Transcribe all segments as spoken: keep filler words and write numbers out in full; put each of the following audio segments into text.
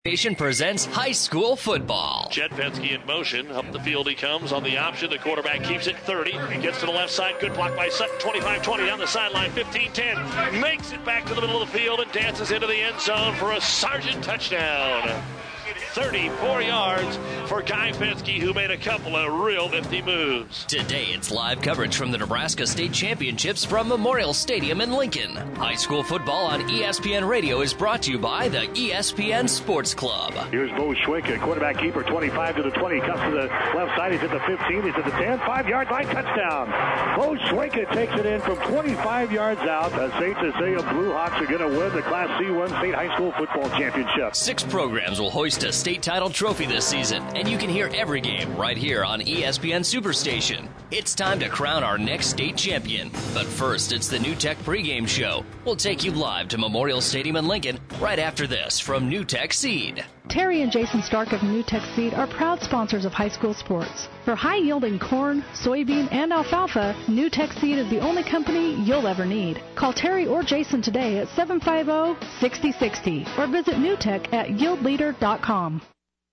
Station presents high school football. Jed Penske in motion. Up the field he comes on the option. The quarterback keeps it thirty. He gets to the left side. Good block by Sutton. twenty-five twenty down the sideline. fifteen ten. Makes it back to the middle of the field and dances into the end zone for a Sargent touchdown. thirty-four yards for Guy Penske, who made a couple of real nifty moves. Today, it's live coverage from the Nebraska State Championships from Memorial Stadium in Lincoln. High school football on E S P N Radio is brought to you by the E S P N Sports Club. Here's Bo Schwenka, quarterback keeper, twenty-five to the twenty, comes to the left side. He's at the fifteen, he's at the ten, five-yard line, touchdown. Bo Schwenka takes it in from twenty-five yards out. That's safe to say the Blue Hawks are going to win the Class C one State High School Football Championship. Six programs will hoist a state title trophy this season, and you can hear every game right here on E S P N Superstation. It's time to crown our next state champion. But first, it's the New Tech pregame show. We'll take you live to Memorial Stadium in Lincoln right after this from New Tech Seed. Terry and Jason Stark of New Tech Seed are proud sponsors of high school sports. For high-yielding corn, soybean, and alfalfa, New Tech Seed is the only company you'll ever need. Call Terry or Jason today at seven five zero, six zero six zero or visit newtech at yield leader dot com.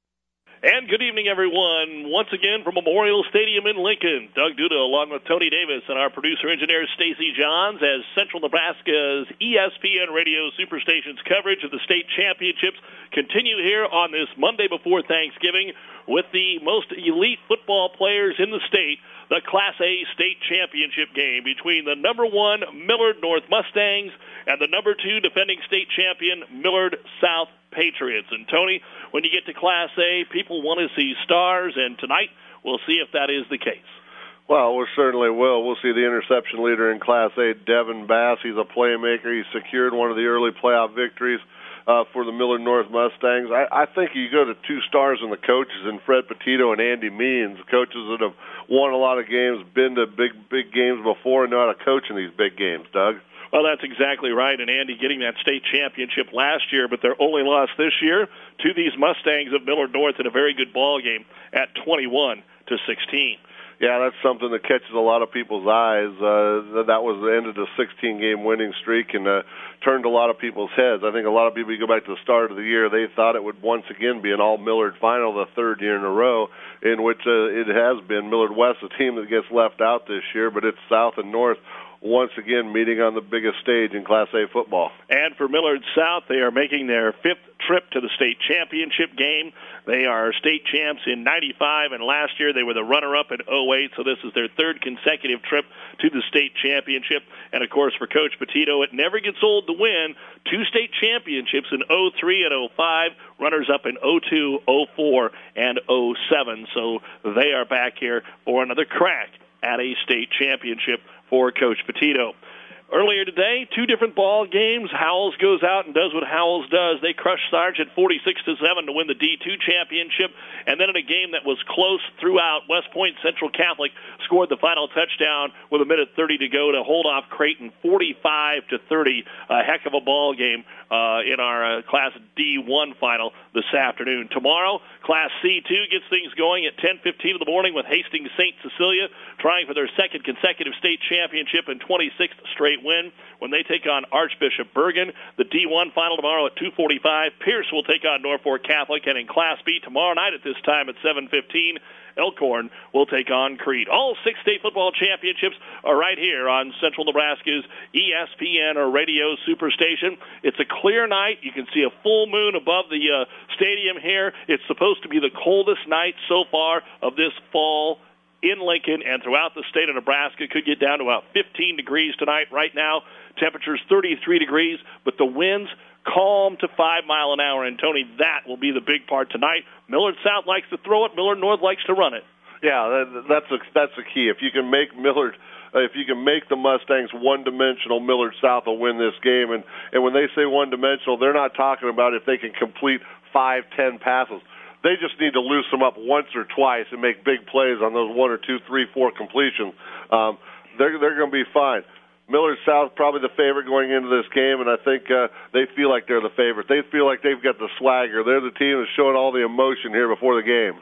And good evening, everyone. Once again from Memorial Stadium in Lincoln, Doug Duda along with Tony Davis and our producer-engineer Stacy Johns as Central Nebraska's E S P N Radio Superstation's coverage of the state championships continue here on this Monday before Thanksgiving with the most elite football players in the state, the Class A state championship game between the number one Millard North Mustangs and the number two defending state champion Millard South Patriots. And Tony, when you get to Class A, people want to see stars, and tonight we'll see if that is the case. Well, we certainly will. We'll see the interception leader in Class A, Devin Bass. He's a playmaker. He secured one of the early playoff victories uh, for the Millard North Mustangs. I, I think you go to two stars in the coaches, in Fred Petito and Andy Means, coaches that have won a lot of games, been to big, big games before, and know how to coach in these big games, Doug. Well, that's exactly right, and Andy getting that state championship last year, but their only loss this year to these Mustangs of Millard North in a very good ball game at twenty-one to sixteen. Yeah, that's something that catches a lot of people's eyes. Uh, that was the end of the sixteen-game winning streak and uh, turned a lot of people's heads. I think a lot of people, you go back to the start of the year, they thought it would once again be an all-Millard final the third year in a row, in which uh, it has been. Millard West, a team that gets left out this year, but it's South and North once again meeting on the biggest stage in Class A football. And for Millard South, they are making their fifth trip to the state championship game. They are state champs in ninety-five, and last year they were the runner-up in oh eight, so this is their third consecutive trip to the state championship. And, of course, for Coach Petito, it never gets old to win two state championships in oh three and oh five, runners-up in oh two, oh four, and oh seven. So they are back here for another crack at a state championship for Coach Petito. Earlier today, two different ball games. Howells goes out and does what Howells does. They crush Sargent forty-six to seven to win the D two championship. And then in a game that was close throughout, West Point Central Catholic scored the final touchdown with a minute thirty to go to hold off Creighton forty-five to thirty. A heck of a ball game uh, in our uh, Class D one final this afternoon. Tomorrow, Class C two gets things going at ten fifteen in the morning with Hastings Saint Cecilia trying for their second consecutive state championship and twenty-sixth straight win when they take on Archbishop Bergen. The D one final tomorrow at two forty-five. Pierce will take on Norfolk Catholic, and in Class B tomorrow night at this time at seven fifteen, Elkhorn will take on Creed. All six state football championships are right here on Central Nebraska's E S P N or Radio Superstation. It's a clear night. You can see a full moon above the uh, stadium here. It's supposed to be the coldest night so far of this fall in Lincoln and throughout the state of Nebraska. Could get down to about fifteen degrees tonight. Right now, temperature's thirty-three degrees, but the winds calm to five mile an hour. And, Tony, that will be the big part tonight. Millard South likes to throw it. Millard North likes to run it. Yeah, that, that's a, that's the key. If you can make Millard, uh, if you can make the Mustangs one-dimensional, Millard South will win this game. And, and when they say one-dimensional, they're not talking about if they can complete five, ten passes. They just need to loosen them up once or twice and make big plays on those one or two, three, four completions. Um, they're they're going to be fine. Millard South probably the favorite going into this game, and I think uh, they feel like they're the favorite. They feel like they've got the swagger. They're the team that's showing all the emotion here before the game.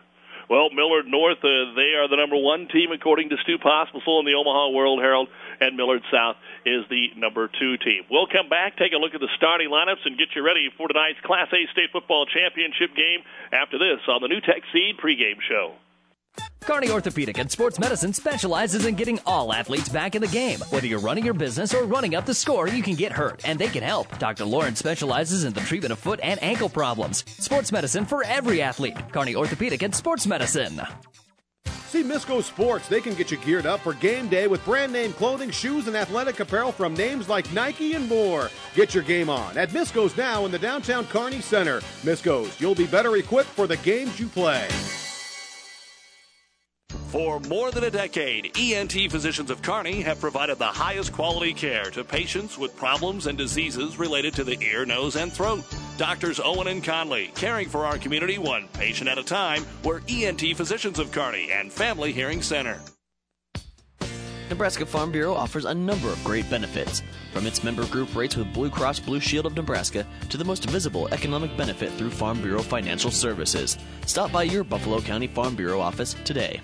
Well, Millard North, uh, they are the number one team according to Stu Pospisil in the Omaha World Herald, and Millard South is the number two team. We'll come back, take a look at the starting lineups, and get you ready for tonight's Class A State Football Championship game after this on the New Tech Seed pregame show. Kearney Orthopedic and Sports Medicine specializes in getting all athletes back in the game. Whether you're running your business or running up the score, you can get hurt, and they can help. Doctor Lawrence specializes in the treatment of foot and ankle problems. Sports medicine for every athlete. Kearney Orthopedic and Sports Medicine. See Misco Sports. They can get you geared up for game day with brand name clothing, shoes, and athletic apparel from names like Nike and more. Get your game on at Misco's now in the downtown Kearney Center. Misco's, you'll be better equipped for the games you play. For more than a decade, E N T Physicians of Kearney have provided the highest quality care to patients with problems and diseases related to the ear, nose, and throat. Doctors Owen and Conley, caring for our community one patient at a time. We're E N T Physicians of Kearney and Family Hearing Center. Nebraska Farm Bureau offers a number of great benefits, from its member group rates with Blue Cross Blue Shield of Nebraska to the most visible economic benefit through Farm Bureau Financial Services. Stop by your Buffalo County Farm Bureau office today.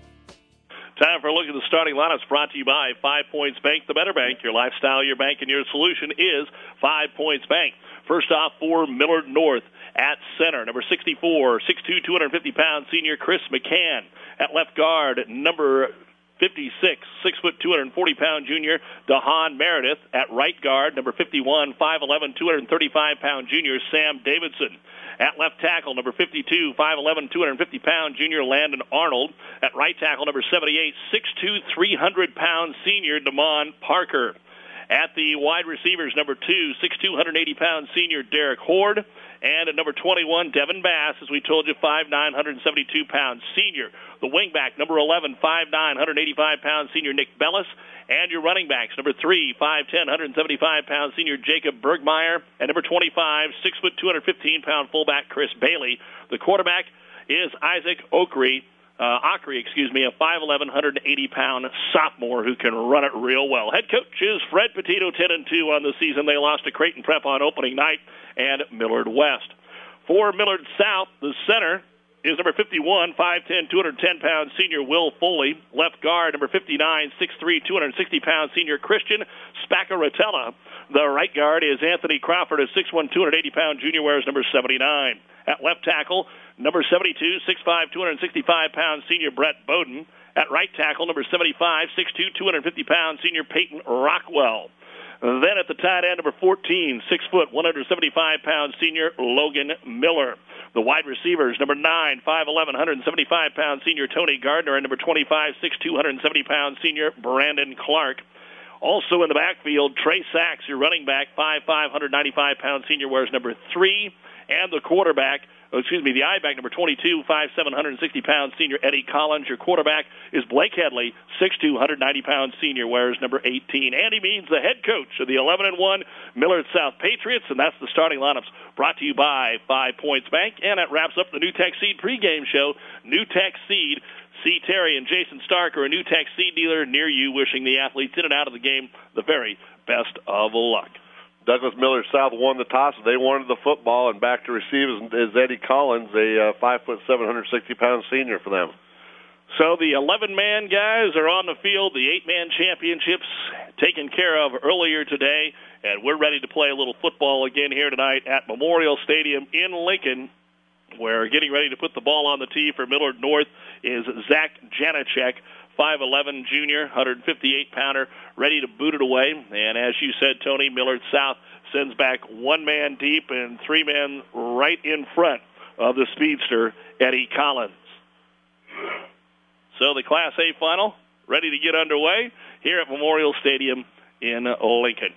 Time for a look at the starting lineups brought to you by Five Points Bank, the better bank. Your lifestyle, your bank, and your solution is Five Points Bank. First off for Millard North at center, number sixty-four, six two, two hundred fifty pound senior Chris McCann. At left guard, number fifty-six, six foot, two hundred forty pound junior Dahan Meredith. At right guard, number fifty-one, five eleven, two hundred thirty-five pound junior Sam Davidson. At left tackle, number fifty-two, five eleven, two hundred fifty pound junior Landon Arnold. At right tackle, number seventy-eight, six two, three hundred pound senior Damon Parker. At the wide receivers, number two, six two, one hundred eighty pound senior Derek Horde. And at number twenty-one, Devin Bass, as we told you, five nine, one hundred seventy-two pound senior. The wingback, number eleven, five nine, one hundred eighty-five pound senior Nick Bellis. And your running backs, number three, five ten, one hundred seventy-five pound senior Jacob Bergmeyer. And number twenty-five, six foot, two hundred fifteen pound fullback Chris Bailey. The quarterback is Isaac Okri. Uh, Ockery, excuse me, a five eleven, one hundred eighty pound sophomore who can run it real well. Head coach is Fred Petito, ten and two on the season. They lost to Creighton Prep on opening night and Millard West. For Millard South, the center is number fifty-one, five ten, two hundred ten pound senior Will Foley. Left guard, number fifty-nine, six three, two hundred sixty pound senior Christian Spaccaratella. The right guard is Anthony Crawford, a six one, two hundred eighty pound junior, wears number seventy-nine. At left tackle, number seventy-two, six five, two hundred sixty-five pound senior Brett Bowden. At right tackle, number seventy-five, six two, two hundred fifty pound senior Peyton Rockwell. Then at the tight end, number fourteen, six foot, one hundred seventy-five pound senior Logan Miller. The wide receivers, number nine, five eleven, one hundred seventy-five pound senior Tony Gardner, and number twenty-five, six two, one hundred seventy pound senior Brandon Clark. Also in the backfield, Trey Sachs, your running back, five five, one hundred ninety-five pound senior, wears number three. And the quarterback, oh, excuse me, the I-back, number twenty-two, five seven, one hundred sixty pound senior Eddie Collins. Your quarterback is Blake Headley, six two, one hundred ninety pound senior, wears number eighteen. Andy Means, the head coach of the eleven and one Millard South Patriots, and that's the starting lineups brought to you by Five Points Bank. And that wraps up the New Tech Seed pregame show. New Tech Seed. C. Terry and Jason Stark are a New Tech Seed dealer near you, wishing the athletes in and out of the game the very best of luck. Douglas Millard South won the toss. They wanted the football, and back to receive is, is Eddie Collins, a uh, five foot seven hundred sixty pound senior for them. So the eleven-man guys are on the field. The eight-man championships taken care of earlier today, and we're ready to play a little football again here tonight at Memorial Stadium in Lincoln. We're getting ready to put the ball on the tee for Millard North is Zach Janacek, five eleven junior, one hundred fifty-eight pounder, ready to boot it away. And as you said, Tony, Millard South sends back one man deep and three men right in front of the speedster, Eddie Collins. So the Class A final ready to get underway here at Memorial Stadium in Lincoln.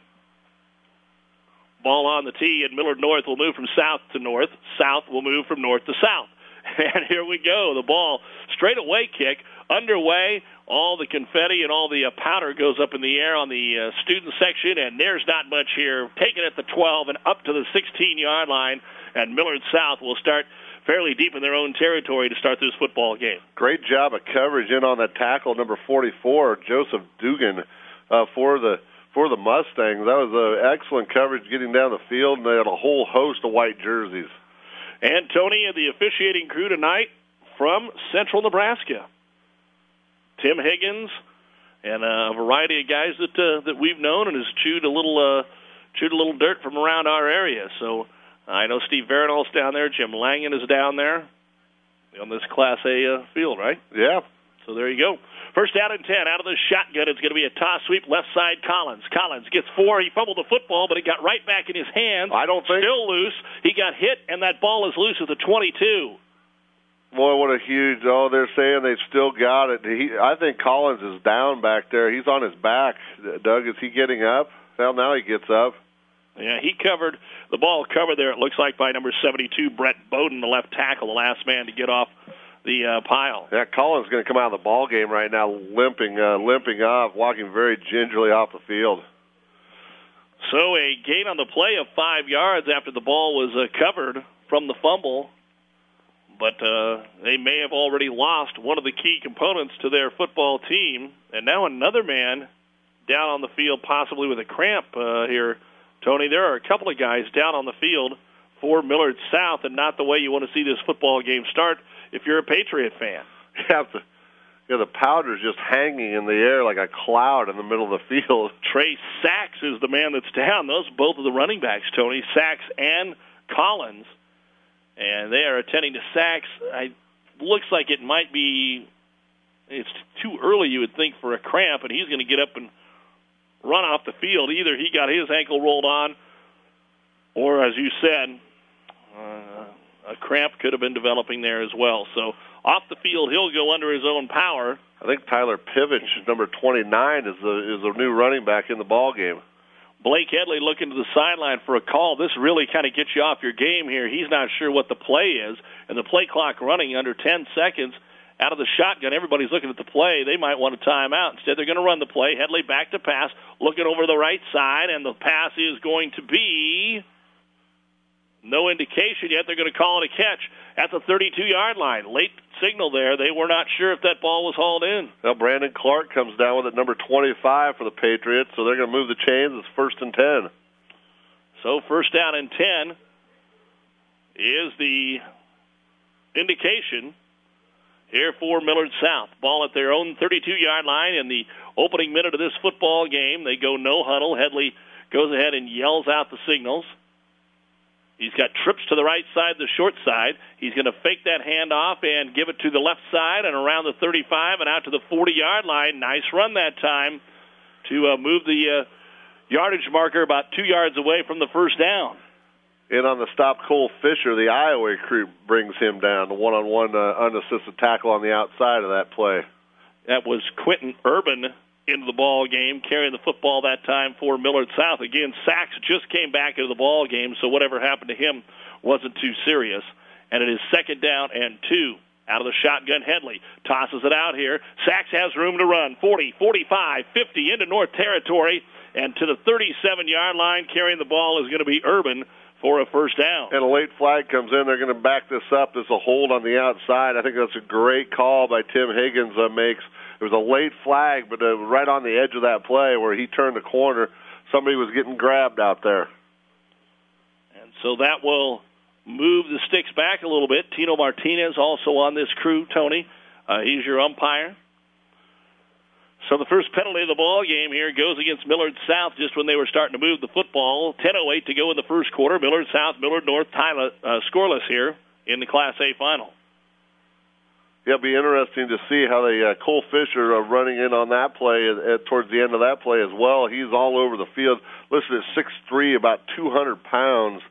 Ball on the tee, and Millard North will move from south to north. South will move from north to south. And here we go. The ball, straight away kick, underway. All the confetti and all the uh, powder goes up in the air on the uh, student section, and there's not much here. Taken at the twelve and up to the sixteen-yard line, and Millard South will start fairly deep in their own territory to start this football game. Great job of coverage in on that tackle, number forty-four, Joseph Dugan, uh, for the for the Mustangs. That was uh, excellent coverage getting down the field, and they had a whole host of white jerseys. And Tony and the officiating crew tonight, from Central Nebraska. Tim Higgins and a variety of guys that uh, that we've known and has chewed a little uh, chewed a little dirt from around our area. So I know Steve Veronal's down there. Jim Langen is down there on this Class A uh, field, right? Yeah. So there you go. First down and ten. Out of the shotgun, it's going to be a toss sweep left side Collins. Collins gets four. He fumbled the football, but it got right back in his hands. I don't think. Still loose. He got hit, and that ball is loose at the twenty-two. Boy, what a huge, oh, they're saying they've still got it. He, I think Collins is down back there. He's on his back. Doug, is he getting up? Well, now he gets up. Yeah, he covered, the ball covered there, it looks like, by number seventy-two, Brett Bowden, the left tackle, the last man to get off the uh, pile. Yeah, Collins is going to come out of the ball game right now limping, uh, limping off, walking very gingerly off the field. So a gain on the play of five yards after the ball was uh, covered from the fumble. But uh, they may have already lost one of the key components to their football team. And now another man down on the field, possibly with a cramp uh, here. Tony, there are a couple of guys down on the field for Millard South, and not the way you want to see this football game start if you're a Patriot fan. Yeah, the, yeah, the powder's just hanging in the air like a cloud in the middle of the field. Trey Sachs is the man that's down. Those are both of the running backs, Tony, Sachs and Collins. And they are attending to Sachs. It looks like it might be, it's too early, you would think, for a cramp, and he's going to get up and run off the field. Either he got his ankle rolled on, or, as you said, uh, a cramp could have been developing there as well. So off the field, he'll go under his own power. I think Tyler Pivich, number twenty-nine, is the is the new running back in the ball game. Blake Headley looking to the sideline for a call. This really kind of gets you off your game here. He's not sure what the play is, and the play clock running under ten seconds. Out of the shotgun, everybody's looking at the play. They might want a timeout. Instead, they're going to run the play. Headley back to pass, looking over the right side, and the pass is going to be no indication yet. They're going to call it a catch at the thirty-two-yard line. Late signal there. They were not sure if that ball was hauled in. Well, Brandon Clark comes down with it, number twenty-five for the Patriots, so they're going to move the chains. It's first and ten. So first down and ten is the indication here for Millard South. Ball at their own thirty-two-yard line in the opening minute of this football game. They go no huddle. Headley goes ahead and yells out the signals. He's got trips to the right side, the short side. He's going to fake that handoff and give it to the left side and around the thirty-five and out to the forty-yard line. Nice run that time to uh, move the uh, yardage marker about two yards away from the first down. And on the stop, Cole Fisher, the Iowa recruit, brings him down, the one-on-one uh, unassisted tackle on the outside of that play. That was Quentin Urban into the ball game, carrying the football that time for Millard South. Again, Sachs just came back into the ball game, so whatever happened to him wasn't too serious. And it is second down and two. Out of the shotgun, Headley tosses it out here. Sachs has room to run. forty, forty-five, fifty into North Territory, and to the thirty-seven-yard line carrying the ball is going to be Urban for a first down. And a late flag comes in. They're going to back this up. There's a hold on the outside. I think that's a great call by Tim Higgins uh, makes. It was a late flag, but uh, right on the edge of that play where he turned the corner, somebody was getting grabbed out there. And so that will move the sticks back a little bit. Tino Martinez also on this crew, Tony. Uh, he's your umpire. So the first penalty of the ball game here goes against Millard South just when they were starting to move the football. ten oh eight to go in the first quarter. Millard South, Millard North, Tyler, uh, scoreless here in the Class A final. Yeah, it'll be interesting to see how the uh, Cole Fisher uh, running in on that play at, at, towards the end of that play as well. He's all over the field. Listed at six three, about two hundred pounds.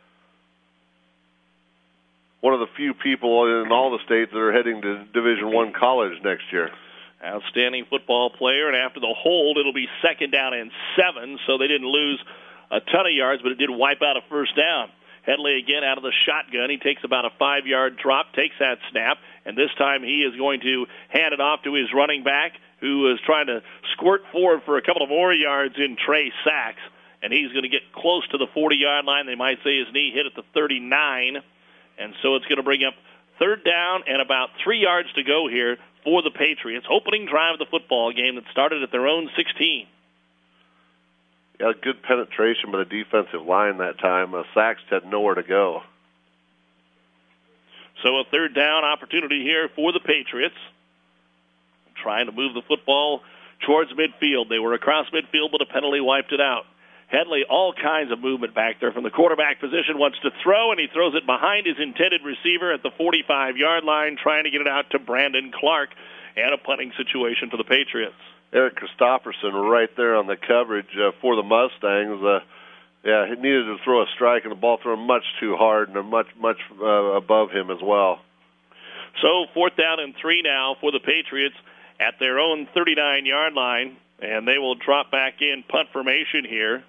One of the few people in all the states that are heading to Division One college next year. Outstanding football player, and after the hold, it'll be second down and seven, so they didn't lose a ton of yards, but it did wipe out a first down. Headley again out of the shotgun. He takes about a five-yard drop, takes that snap, and this time he is going to hand it off to his running back, who is trying to squirt forward for a couple of more yards in Trey Sachs, and he's going to get close to the forty-yard line. They might say his knee hit at the thirty-nine, and so it's going to bring up third down and about three yards to go here for the Patriots. Opening drive of the football game that started at their own sixteen. Yeah, good penetration by the defensive line that time. Uh, Sachs had nowhere to go. So a third down opportunity here for the Patriots. Trying to move the football towards midfield. They were across midfield, but a penalty wiped it out. Headley, all kinds of movement back there from the quarterback position, wants to throw, and he throws it behind his intended receiver at the forty-five-yard line, trying to get it out to Brandon Clark, and a punting situation for the Patriots. Eric Christopherson right there on the coverage uh, for the Mustangs. Uh, yeah, he needed to throw a strike, and the ball thrown much too hard, and they're much, much uh, above him as well. So fourth down and three now for the Patriots at their own thirty-nine-yard line, and they will drop back in punt formation here.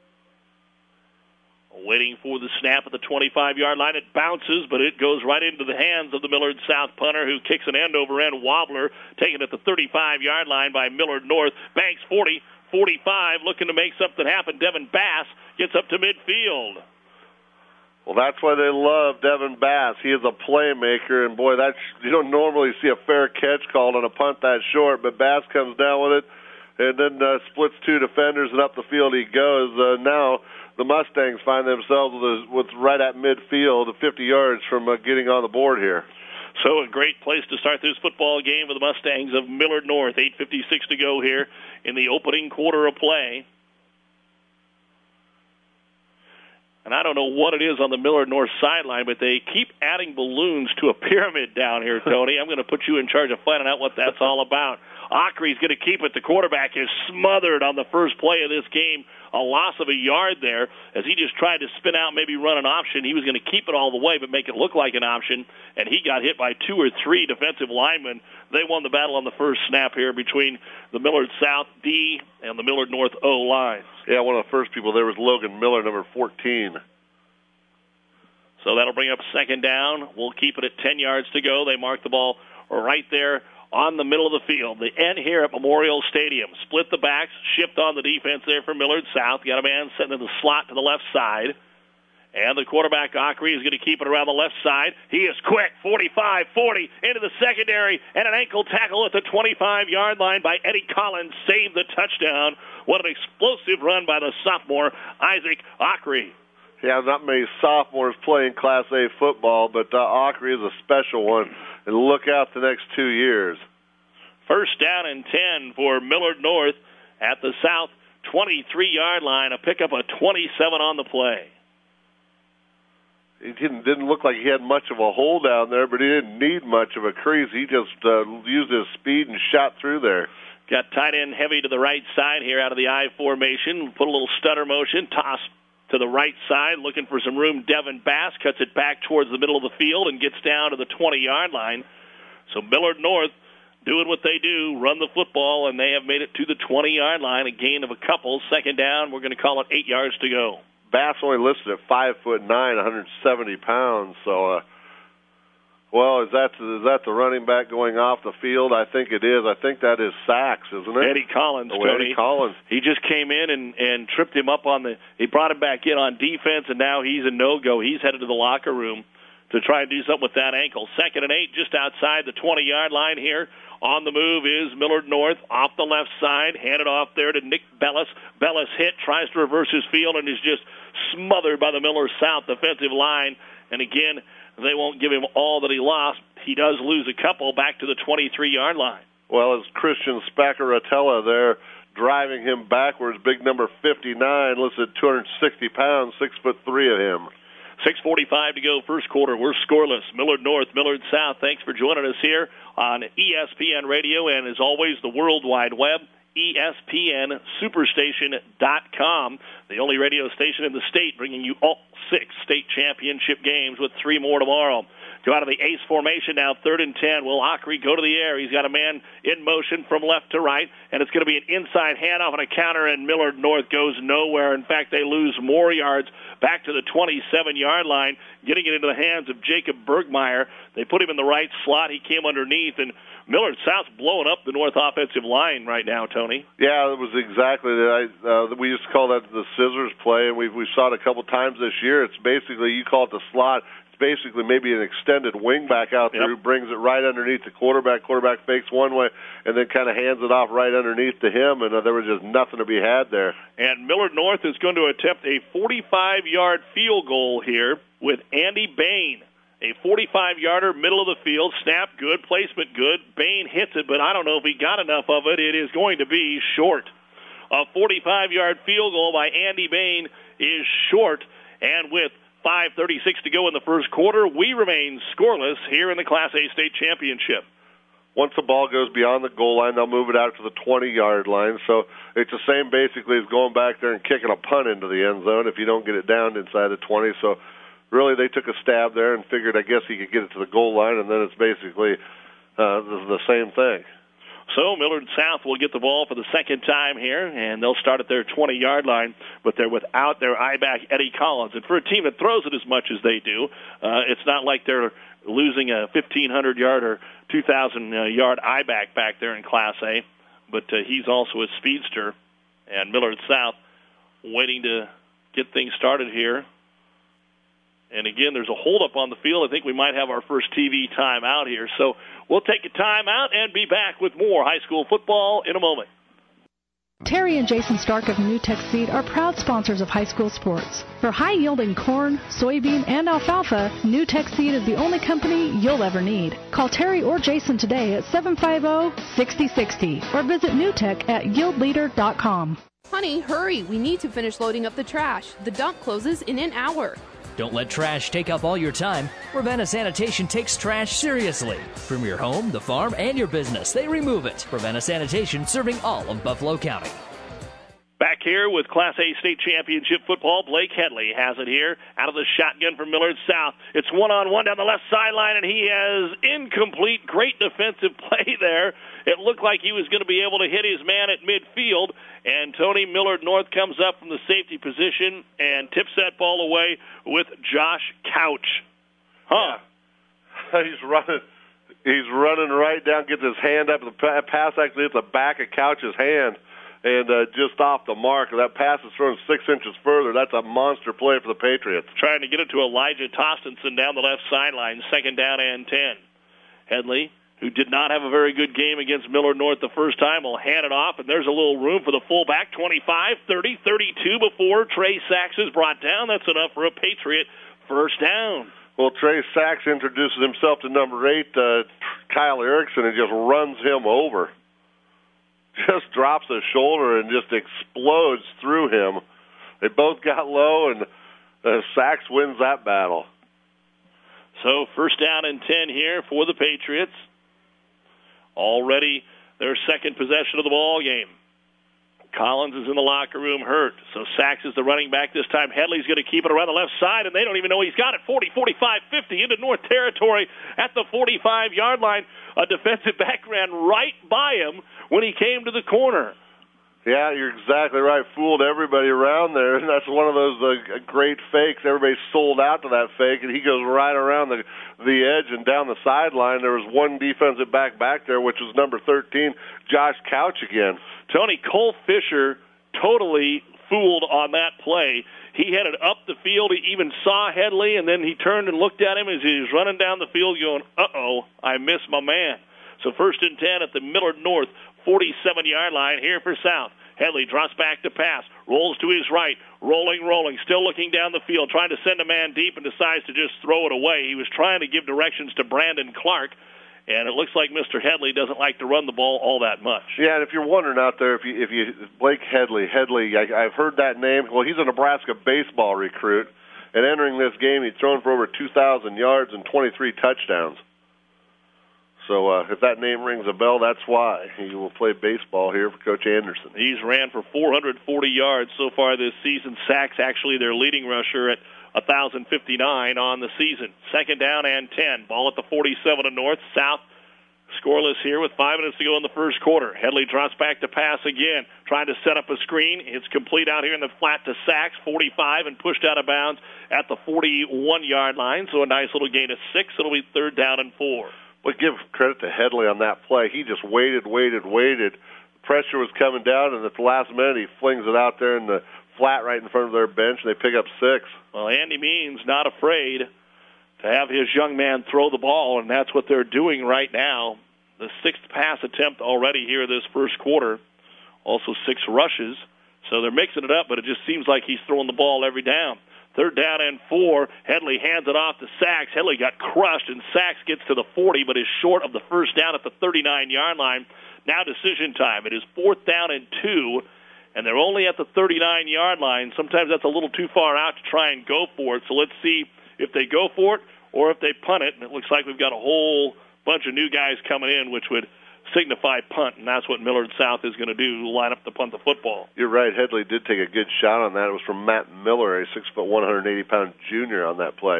Waiting for the snap at the twenty-five-yard line. It bounces, but it goes right into the hands of the Millard South punter, who kicks an end-over-end wobbler, taken at the thirty-five-yard line by Millard North. Banks forty, forty-five, looking to make something happen. Devin Bass gets up to midfield. Well, that's why they love Devin Bass. He is a playmaker, and, boy, that's, you don't normally see a fair catch called on a punt that short, but Bass comes down with it and then uh, splits two defenders, and up the field he goes. Uh, now the Mustangs find themselves with, with right at midfield, fifty yards from uh, getting on the board here. So a great place to start this football game with the Mustangs of Millard North. eight fifty-six to go here in the opening quarter of play. And I don't know what it is on the Millard North sideline, but they keep adding balloons to a pyramid down here, Tony. I'm going to put you in charge of finding out what that's all about. Ockery's going to keep it. The quarterback is smothered on the first play of this game. A loss of a yard there as he just tried to spin out, maybe run an option. He was going to keep it all the way but make it look like an option, and he got hit by two or three defensive linemen. They won the battle on the first snap here between the Millard South D and the Millard North O lines. Yeah, one of the first people there was Logan Miller, number fourteen. So that'll bring up second down. We'll keep it at ten yards to go. They mark the ball right there on the middle of the field. The end here at Memorial Stadium. Split the backs, shift on the defense there for Millard South. Got a man sitting in the slot to the left side. And the quarterback, Ockery, is going to keep it around the left side. He is quick, forty-five forty, into the secondary, and an ankle tackle at the twenty-five-yard line by Eddie Collins saved the touchdown. What an explosive run by the sophomore, Isaac Ockery. Yeah, not many sophomores playing Class A football, but uh, Ockery is a special one. And look out the next two years. First down and ten for Millard North at the South twenty-three-yard line. A pickup of twenty-seven on the play. He didn't, didn't look like he had much of a hole down there, but he didn't need much of a crease. He just uh, used his speed and shot through there. Got tight end heavy to the right side here out of the I formation. Put a little stutter motion, toss to the right side, looking for some room. Devin Bass cuts it back towards the middle of the field and gets down to the twenty-yard line. So Millard North doing what they do, run the football, and they have made it to the twenty-yard line, a gain of a couple. Second down, we're going to call it eight yards to go. Bass only listed at five foot nine, one hundred seventy pounds. So, uh, well, is that is that the running back going off the field? I think it is. I think that is Sachs, isn't it? Eddie Collins, oh, Tony. Eddie Collins. He just came in and, and tripped him up on the. He brought him back in on defense, and now he's a no-go. He's headed to the locker room to try and do something with that ankle. Second and eight, just outside the twenty-yard line here. On the move is Millard North off the left side, handed off there to Nick Bellis. Bellis hit, tries to reverse his field, and is just smothered by the Millard South defensive line. And again, they won't give him all that he lost. He does lose a couple back to the twenty-three-yard line. Well, it's Christian Spaccaratella there driving him backwards. Big number fifty-nine, listed two hundred sixty pounds, six foot three of him. six forty-five to go, first quarter. We're scoreless. Millard North, Millard South. Thanks for joining us here on E S P N Radio and, as always, the World Wide Web, E S P N Superstation dot com, the only radio station in the state bringing you all six state championship games with three more tomorrow. Go out of the ace formation now, third and ten. Will Ockery go to the air? He's got a man in motion from left to right, and it's going to be an inside handoff and a counter, and Millard North goes nowhere. In fact, they lose more yards back to the twenty-seven-yard line, getting it into the hands of Jacob Bergmeyer. They put him in the right slot. He came underneath, and Millard South's blowing up the North offensive line right now, Tony. Yeah, it was exactly that. Uh, we used to call that the scissors play, and we've, we saw it a couple times this year. It's basically, you call it the slot. It's basically maybe an extended wingback out there yep. who brings it right underneath the quarterback. Quarterback fakes one way and then kind of hands it off right underneath to him, and uh, there was just nothing to be had there. And Millard North is going to attempt a forty-five-yard field goal here with Andy Bain A forty-five-yarder, middle of the field, snap good, placement good. Bain hits it, but I don't know if he got enough of it. It is going to be short. A forty-five-yard field goal by Andy Bain is short, and with five thirty-six to go in the first quarter, we remain scoreless here in the Class A state championship. Once the ball goes beyond the goal line, they'll move it out to the twenty-yard line. So it's the same basically as going back there and kicking a punt into the end zone if you don't get it down inside the twenty. So really they took a stab there and figured, I guess, he could get it to the goal line, and then it's basically uh, the same thing. So Millard South will get the ball for the second time here, and they'll start at their twenty-yard line, but they're without their I-back, Eddie Collins. And for a team that throws it as much as they do, uh, it's not like they're losing a fifteen hundred-yard or two thousand-yard I-back back there in Class A, but uh, he's also a speedster. And Millard South waiting to get things started here. And again, there's a holdup on the field. I think we might have our first T V time out here. So we'll take a time out and be back with more high school football in a moment. Terry and Jason Stark of NewTek Seed are proud sponsors of high school sports. For high-yielding corn, soybean, and alfalfa, NewTek Seed is the only company you'll ever need. Call Terry or Jason today at seven five zero, six zero six zero or visit newtek at yield leader dot com. Honey, hurry. We need to finish loading up the trash. The dump closes in an hour. Don't let trash take up all your time. Ravenna Sanitation takes trash seriously. From your home, the farm, and your business, they remove it. Ravenna Sanitation, serving all of Buffalo County. Back here with Class A state championship football, Blake Headley has it here out of the shotgun from Millard South. It's one-on-one down the left sideline, and he has incomplete. Great defensive play there. It looked like he was going to be able to hit his man at midfield, and Tony Millard North comes up from the safety position and tips that ball away with Josh Couch. Huh. Yeah. He's running. He's running right down, gets his hand up. The pass actually hits the back of Couch's hand. And uh, just off the mark, that pass is thrown six inches further. That's a monster play for the Patriots. Trying to get it to Elijah Tostenson down the left sideline, second down and ten. Headley, who did not have a very good game against Millard North the first time, will hand it off, and there's a little room for the fullback, twenty-five, thirty, thirty-two before Trey Sachs is brought down. That's enough for a Patriot first down. Well, Trey Sachs introduces himself to number eight, uh, Kyle Erickson, and just runs him over. Just drops his shoulder and just explodes through him. They both got low, and uh, Sachs wins that battle. So first down and ten here for the Patriots. Already their second possession of the ball game. Collins is in the locker room hurt, so Sachs is the running back this time. Headley's going to keep it around the left side, and they don't even know he's got it. forty, forty-five, fifty into North territory at the forty-five-yard line. A defensive back ran right by him when he came to the corner. Yeah, you're exactly right. Fooled everybody around there, and that's one of those uh, great fakes. Everybody's sold out to that fake, and he goes right around the the edge and down the sideline. There was one defensive back back there, which was number thirteen, Josh Couch again. Tony, Cole Fisher totally fooled on that play. He headed up the field. He even saw Headley, and then he turned and looked at him as he was running down the field going, uh-oh, I missed my man. So first and ten at the Millard North forty-seven-yard line here for South. Headley drops back to pass, rolls to his right, rolling, rolling, still looking down the field, trying to send a man deep and decides to just throw it away. He was trying to give directions to Brandon Clark, and it looks like Mister Headley doesn't like to run the ball all that much. Yeah, and if you're wondering out there, if you, if you Blake Headley, Headley, I, I've heard that name. Well, he's a Nebraska baseball recruit, and entering this game, he's thrown for over two thousand yards and twenty-three touchdowns. So uh, if that name rings a bell, that's why. He will play baseball here for Coach Anderson. He's ran for four hundred forty yards so far this season. Sachs actually their leading rusher at one thousand fifty-nine on the season. Second down and ten. Ball at the forty-seven to North. South scoreless here with five minutes to go in the first quarter. Headley drops back to pass again, trying to set up a screen. It's complete out here in the flat to Sachs, forty-five, and pushed out of bounds at the forty-one-yard line. So a nice little gain of six. It'll be third down and four. But give credit to Headley on that play. He just waited, waited, waited. Pressure was coming down, and at the last minute he flings it out there in the flat right in front of their bench, and they pick up six. Well, Andy Means not afraid to have his young man throw the ball, and that's what they're doing right now. The sixth pass attempt already here this first quarter. Also six rushes. So they're mixing it up, but it just seems like he's throwing the ball every down. Third down and four. Headley hands it off to Sachs. Headley got crushed, and Sachs gets to the forty, but is short of the first down at the thirty-nine-yard line. Now decision time. It is fourth down and two, and they're only at the thirty-nine-yard line. Sometimes that's a little too far out to try and go for it, so let's see if they go for it or if they punt it. And it looks like we've got a whole bunch of new guys coming in, which would signify punt, and that's what Millard South is going to do, line up to punt the football. You're right. Headley did take a good shot on that. It was from Matt Miller, a six foot, one hundred eighty pound junior on that play.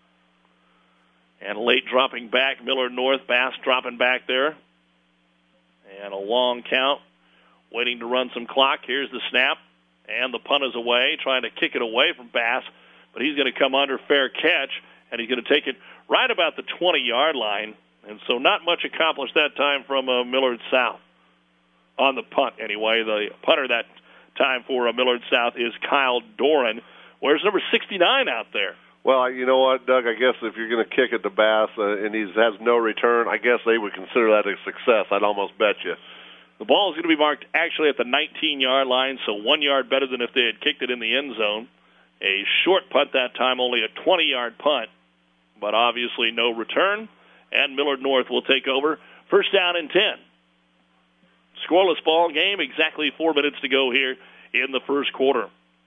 And late dropping back, Millard North, Bass dropping back there. And a long count, waiting to run some clock. Here's the snap, and the punt is away, trying to kick it away from Bass, but he's going to come under fair catch, and he's going to take it right about the twenty-yard line. And so not much accomplished that time from uh, Millard South. On the punt, anyway. The punter that time for uh, Millard South is Kyle Doran. Where's number sixty-nine out there? Well, you know what, Doug, I guess if you're going to kick it to Bass uh, and he has no return, I guess they would consider that a success. I'd almost bet you. The ball is going to be marked actually at the nineteen-yard line, so one yard better than if they had kicked it in the end zone. A short punt that time, only a twenty-yard punt, but obviously no return. And Millard North will take over. First down and ten. Scoreless ball game, exactly four minutes to go here in the first quarter.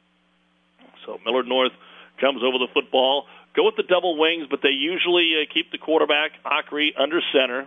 So Millard North comes over the football. Go with the double wings, but they usually uh, keep the quarterback, Ockery, under center.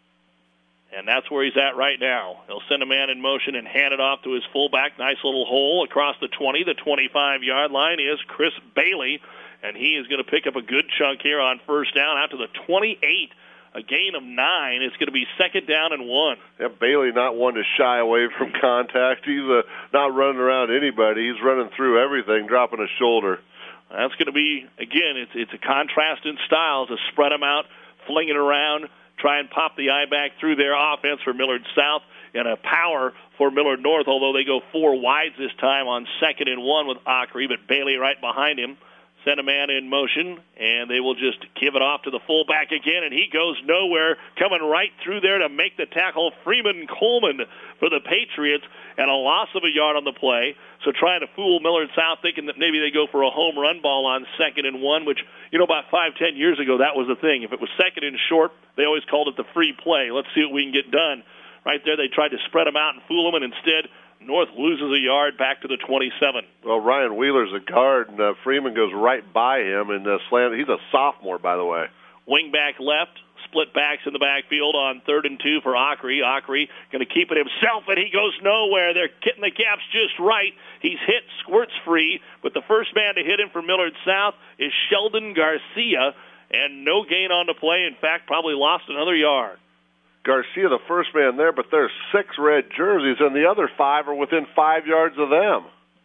And that's where he's at right now. He'll send a man in motion and hand it off to his fullback. Nice little hole across the twenty. The twenty-five-yard line is Chris Bailey. And he is going to pick up a good chunk here on first down out to the twenty-eight, a gain of nine. It's going to be second down and one. Yeah, Bailey not one to shy away from contact. He's uh, not running around anybody. He's running through everything, dropping a shoulder. That's going to be, again, it's it's a contrast in styles, to spread them out, fling it around, try and pop the eye back through their offense for Millard South, and a power for Millard North, although they go four wides this time on second and one with Ockery, but Bailey right behind him. Send a man in motion, and they will just give it off to the fullback again, and he goes nowhere, coming right through there to make the tackle, Freeman Coleman for the Patriots, and a loss of a yard on the play. So trying to fool Millard South, thinking that maybe they go for a home run ball on second and one, which, you know, about five, ten years ago, that was the thing. If it was second and short, they always called it the free play. Let's see what we can get done. Right there, they tried to spread them out and fool them, and instead North loses a yard back to the twenty-seven. Well, Ryan Wheeler's a guard, and uh, Freeman goes right by him, and uh, slant. He's a sophomore, by the way. Wing back left, split backs in the backfield on third and two for Ockery. Ockery going to keep it himself, and he goes nowhere. They're getting the gaps just right. He's hit, squirts free, but the first man to hit him for Millard South is Sheldon Garcia, and no gain on the play. In fact, probably lost another yard. Garcia, the first man there, but there's six red jerseys, and the other five are within five yards of them.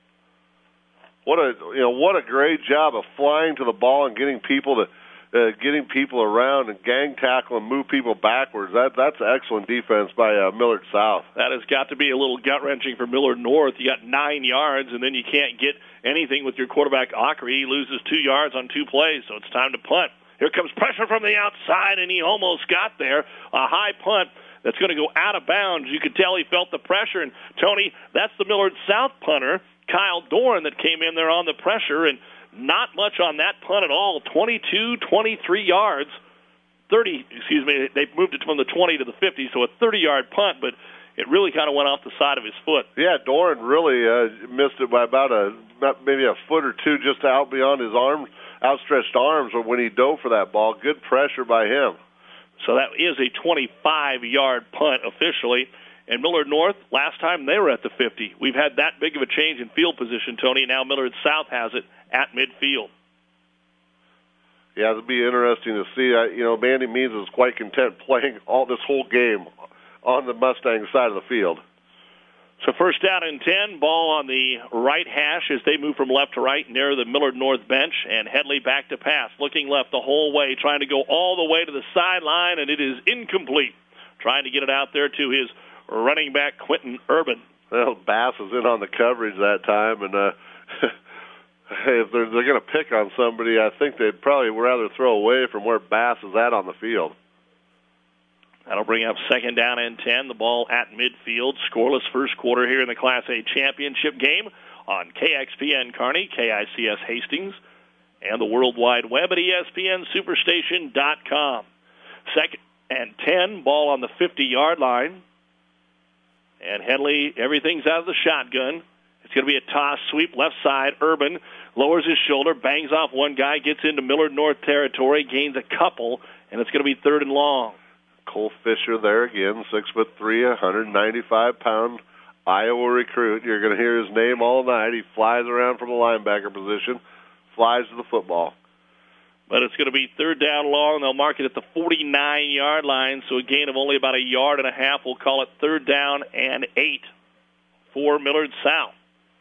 What a you know what a great job of flying to the ball and getting people to uh, getting people around and gang tackle and move people backwards. That that's excellent defense by uh, Millard South. That has got to be a little gut wrenching for Millard North. You got nine yards, and then you can't get anything with your quarterback Ockery. He loses two yards on two plays, so it's time to punt. Here comes pressure from the outside, and he almost got there. A high punt that's going to go out of bounds. You could tell he felt the pressure. And, Tony, that's the Millard South punter, Kyle Doran, that came in there on the pressure, and not much on that punt at all. twenty-two, twenty-three yards. thirty, excuse me, they moved it from the twenty to the fifty, so a thirty-yard punt, but it really kind of went off the side of his foot. Yeah, Doran really uh, missed it by about a maybe a foot or two just out beyond his arm. Outstretched arms when he dove for that ball. Good pressure by him. So that is a twenty-five-yard punt officially. And Millard North, last time they were at the fifty. We've had that big of a change in field position, Tony. Now Millard South has it at midfield. Yeah, it'll be interesting to see. Uh, you know, Mandy Means is quite content playing all this whole game on the Mustang side of the field. So first down and ten, ball on the right hash as they move from left to right near the Millard North bench, and Headley back to pass, looking left the whole way, trying to go all the way to the sideline, and it is incomplete. Trying to get it out there to his running back, Quentin Urban. Well, Bass was in on the coverage that time, and uh, if they're, they're going to pick on somebody, I think they'd probably rather throw away from where Bass is at on the field. That'll bring up second down and ten. The ball at midfield. Scoreless first quarter here in the Class A championship game on K X P N Kearney, K I C S Hastings, and the World Wide Web at E S P N Superstation dot com. Second and ten, ball on the fifty-yard line. And Headley, everything's out of the shotgun. It's going to be a toss sweep left side. Urban lowers his shoulder, bangs off one guy, gets into Millard North territory, gains a couple, and it's going to be third and long. Cole Fisher there again, six foot three, one hundred ninety-five pound Iowa recruit. You're going to hear his name all night. He flies around from the linebacker position, flies to the football. But it's going to be third down long. They'll mark it at the forty-nine-yard line, so a gain of only about a yard and a half. We'll call it third down and eight for Millard South.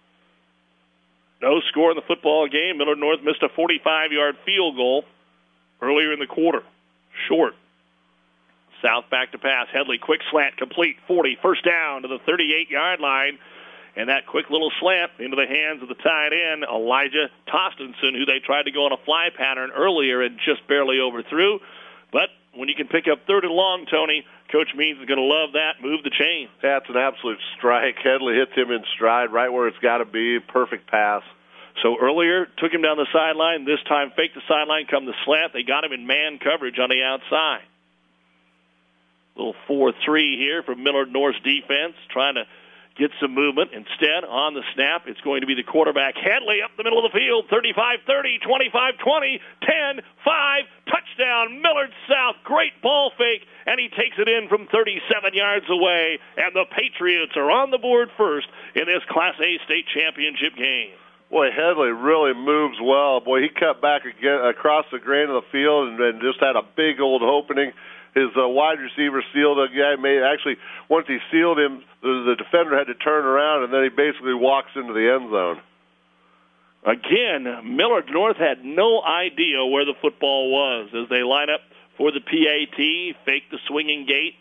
No score in the football game. Millard North missed a forty-five-yard field goal earlier in the quarter. Short. South back to pass. Headley, quick slant, complete, forty. First down to the thirty-eight-yard line. And that quick little slant into the hands of the tight end, Elijah Tostenson, who they tried to go on a fly pattern earlier and just barely overthrew. But when you can pick up third and long, Tony, Coach Means is going to love that. Move the chain. That's an absolute strike. Headley hits him in stride right where it's got to be. Perfect pass. So earlier, took him down the sideline. This time, faked the sideline, come the slant. They got him in man coverage on the outside. Little four three here from Millard North's defense, trying to get some movement. Instead, on the snap, it's going to be the quarterback, Headley, up the middle of the field, thirty-five thirty, twenty-five twenty, ten five, touchdown, Millard South. Great ball fake, and he takes it in from thirty-seven yards away, and the Patriots are on the board first in this Class A state championship game. Boy, Headley really moves well. Boy, he cut back again across the grain of the field and, and just had a big old opening. His uh, wide receiver sealed a guy. Made actually once he sealed him, the, the defender had to turn around, and then he basically walks into the end zone. Again, Millard North had no idea where the football was as they line up for the P A T, fake the swinging gate,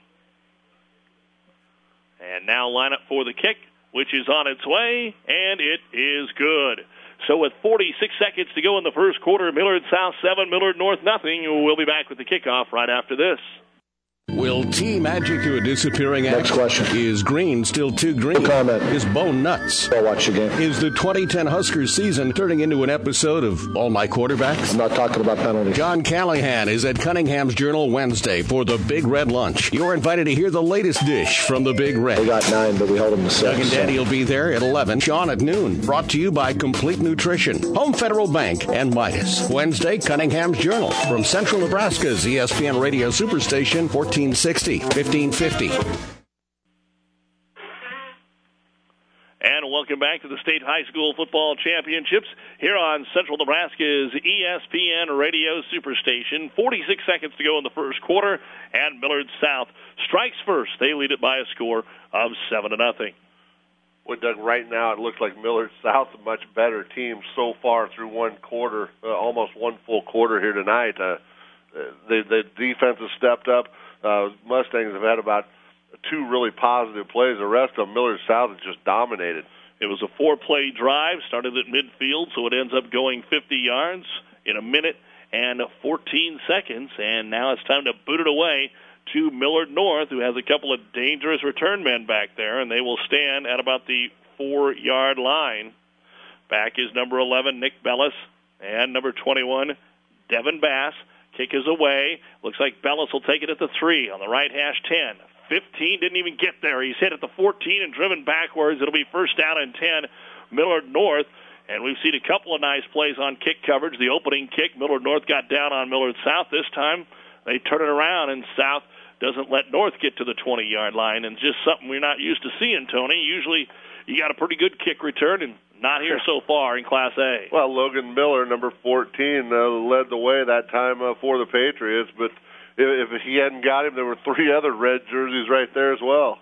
and now line up for the kick, which is on its way, and it is good. So with forty-six seconds to go in the first quarter, Millard South seven, Millard North nothing. We'll be back with the kickoff right after this. Will tea magic to a disappearing act? Next question. Is green still too green? No comment. Is Bo nuts? I'll watch the game. Is the twenty ten Huskers season turning into an episode of All My Quarterbacks? I'm not talking about penalties. John Callahan is at Cunningham's Journal Wednesday for the Big Red Lunch. You're invited to hear the latest dish from the Big Red. We got nine, but we held them to six. Doug and Danny so. will be there at eleven. Sean at noon. Brought to you by Complete Nutrition, Home Federal Bank, and Midas. Wednesday, Cunningham's Journal from Central Nebraska's E S P N Radio Superstation, fourteen sixty, fifteen fifty. And welcome back to the State High School Football Championships here on Central Nebraska's E S P N Radio Superstation. forty-six seconds to go in the first quarter, and Millard South strikes first. They lead it by a score of seven to nothing. Well, Doug, right now it looks like Millard South a much better team so far through one quarter, uh, almost one full quarter here tonight. Uh, the, the defense has stepped up. Uh, Mustangs have had about two really positive plays. The rest of them, Millard South has just dominated. It was a four-play drive, started at midfield, so it ends up going fifty yards in a minute and fourteen seconds, and now it's time to boot it away to Millard North, who has a couple of dangerous return men back there, and they will stand at about the four-yard line. Back is number eleven, Nick Bellis, and number twenty-one, Devin Bass. Kick is away. Looks like Bellis will take it at the three on the right hash ten. fifteen, didn't even get there. He's hit at the fourteen and driven backwards. It'll be first down and ten, Millard North. And we've seen a couple of nice plays on kick coverage. The opening kick, Millard North got down on Millard South. This time they turn it around, and South doesn't let North get to the twenty-yard line. And just something we're not used to seeing, Tony. Usually you got a pretty good kick return, and not here so far in Class A. Well, Logan Miller, number fourteen, uh, led the way that time uh, for the Patriots, but if, if he hadn't got him, there were three other red jerseys right there as well.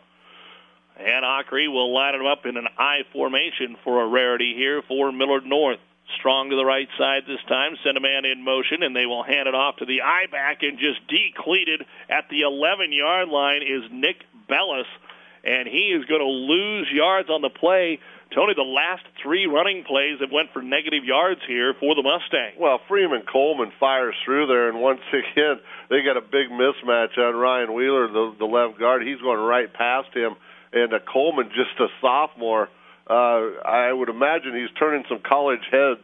And Ockery will line him up in an I formation for a rarity here for Millard North. Strong to the right side this time, send a man in motion, and they will hand it off to the I-back, and just decleated at the eleven-yard line is Nick Bellis, and he is going to lose yards on the play. Tony, the last three running plays have went for negative yards here for the Mustangs. Well, Freeman Coleman fires through there, and once again, they got a big mismatch on Ryan Wheeler, the, the left guard. He's going right past him, and uh, Coleman, just a sophomore, uh, I would imagine he's turning some college heads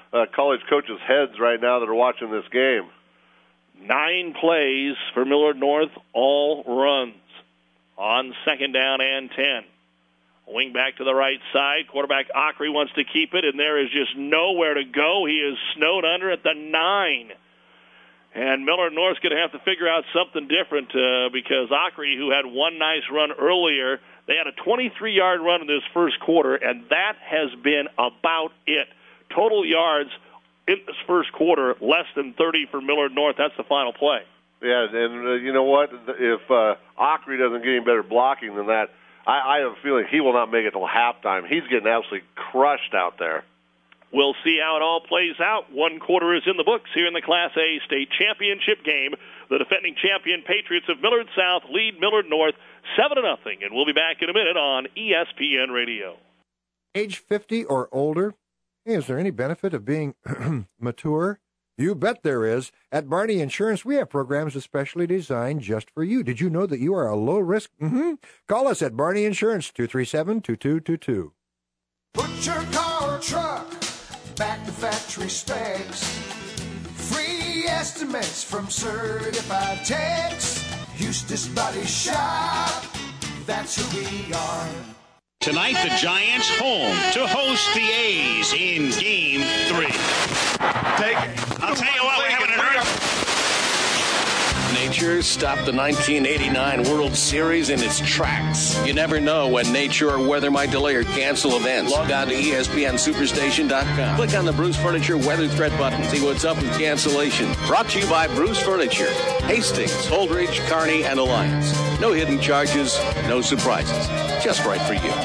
uh, college coaches' heads right now that are watching this game. Nine plays for Millard North, all runs on second down and ten. Wing back to the right side. Quarterback Ockery wants to keep it, and there is just nowhere to go. He is snowed under at the nine. And Millard North's going to have to figure out something different uh, because Ockery, who had one nice run earlier, they had a twenty-three-yard run in this first quarter, and that has been about it. Total yards in this first quarter, less than thirty for Millard North. That's the final play. Yeah, and uh, you know what? If uh, Ockery doesn't get any better blocking than that, I, I have a feeling he will not make it till halftime. He's getting absolutely crushed out there. We'll see how it all plays out. One quarter is in the books here in the Class A state championship game. The defending champion Patriots of Millard South lead Millard North seven to nothing, and we'll be back in a minute on E S P N Radio. Age fifty or older? Hey, is there any benefit of being mature? You bet there is. At Barney Insurance, we have programs especially designed just for you. Did you know that you are a low risk? Mm-hmm. Call us at Barney Insurance, two three seven, two two two two. Put your car or truck back to factory specs. Free estimates from certified techs. Eustace Body Shop, that's who we are. Tonight, the Giants home to host the A's in Game three. Take it. I'll tell you what, we haven't heard. Nature stopped the nineteen eighty-nine World Series in its tracks. You never know when nature or weather might delay or cancel events. Log on to E S P N Superstation dot com. Click on the Bruce Furniture Weather Threat button. See what's up with cancellation. Brought to you by Bruce Furniture. Hastings, Holdridge, Kearney, and Alliance. No hidden charges, no surprises. Just right for you.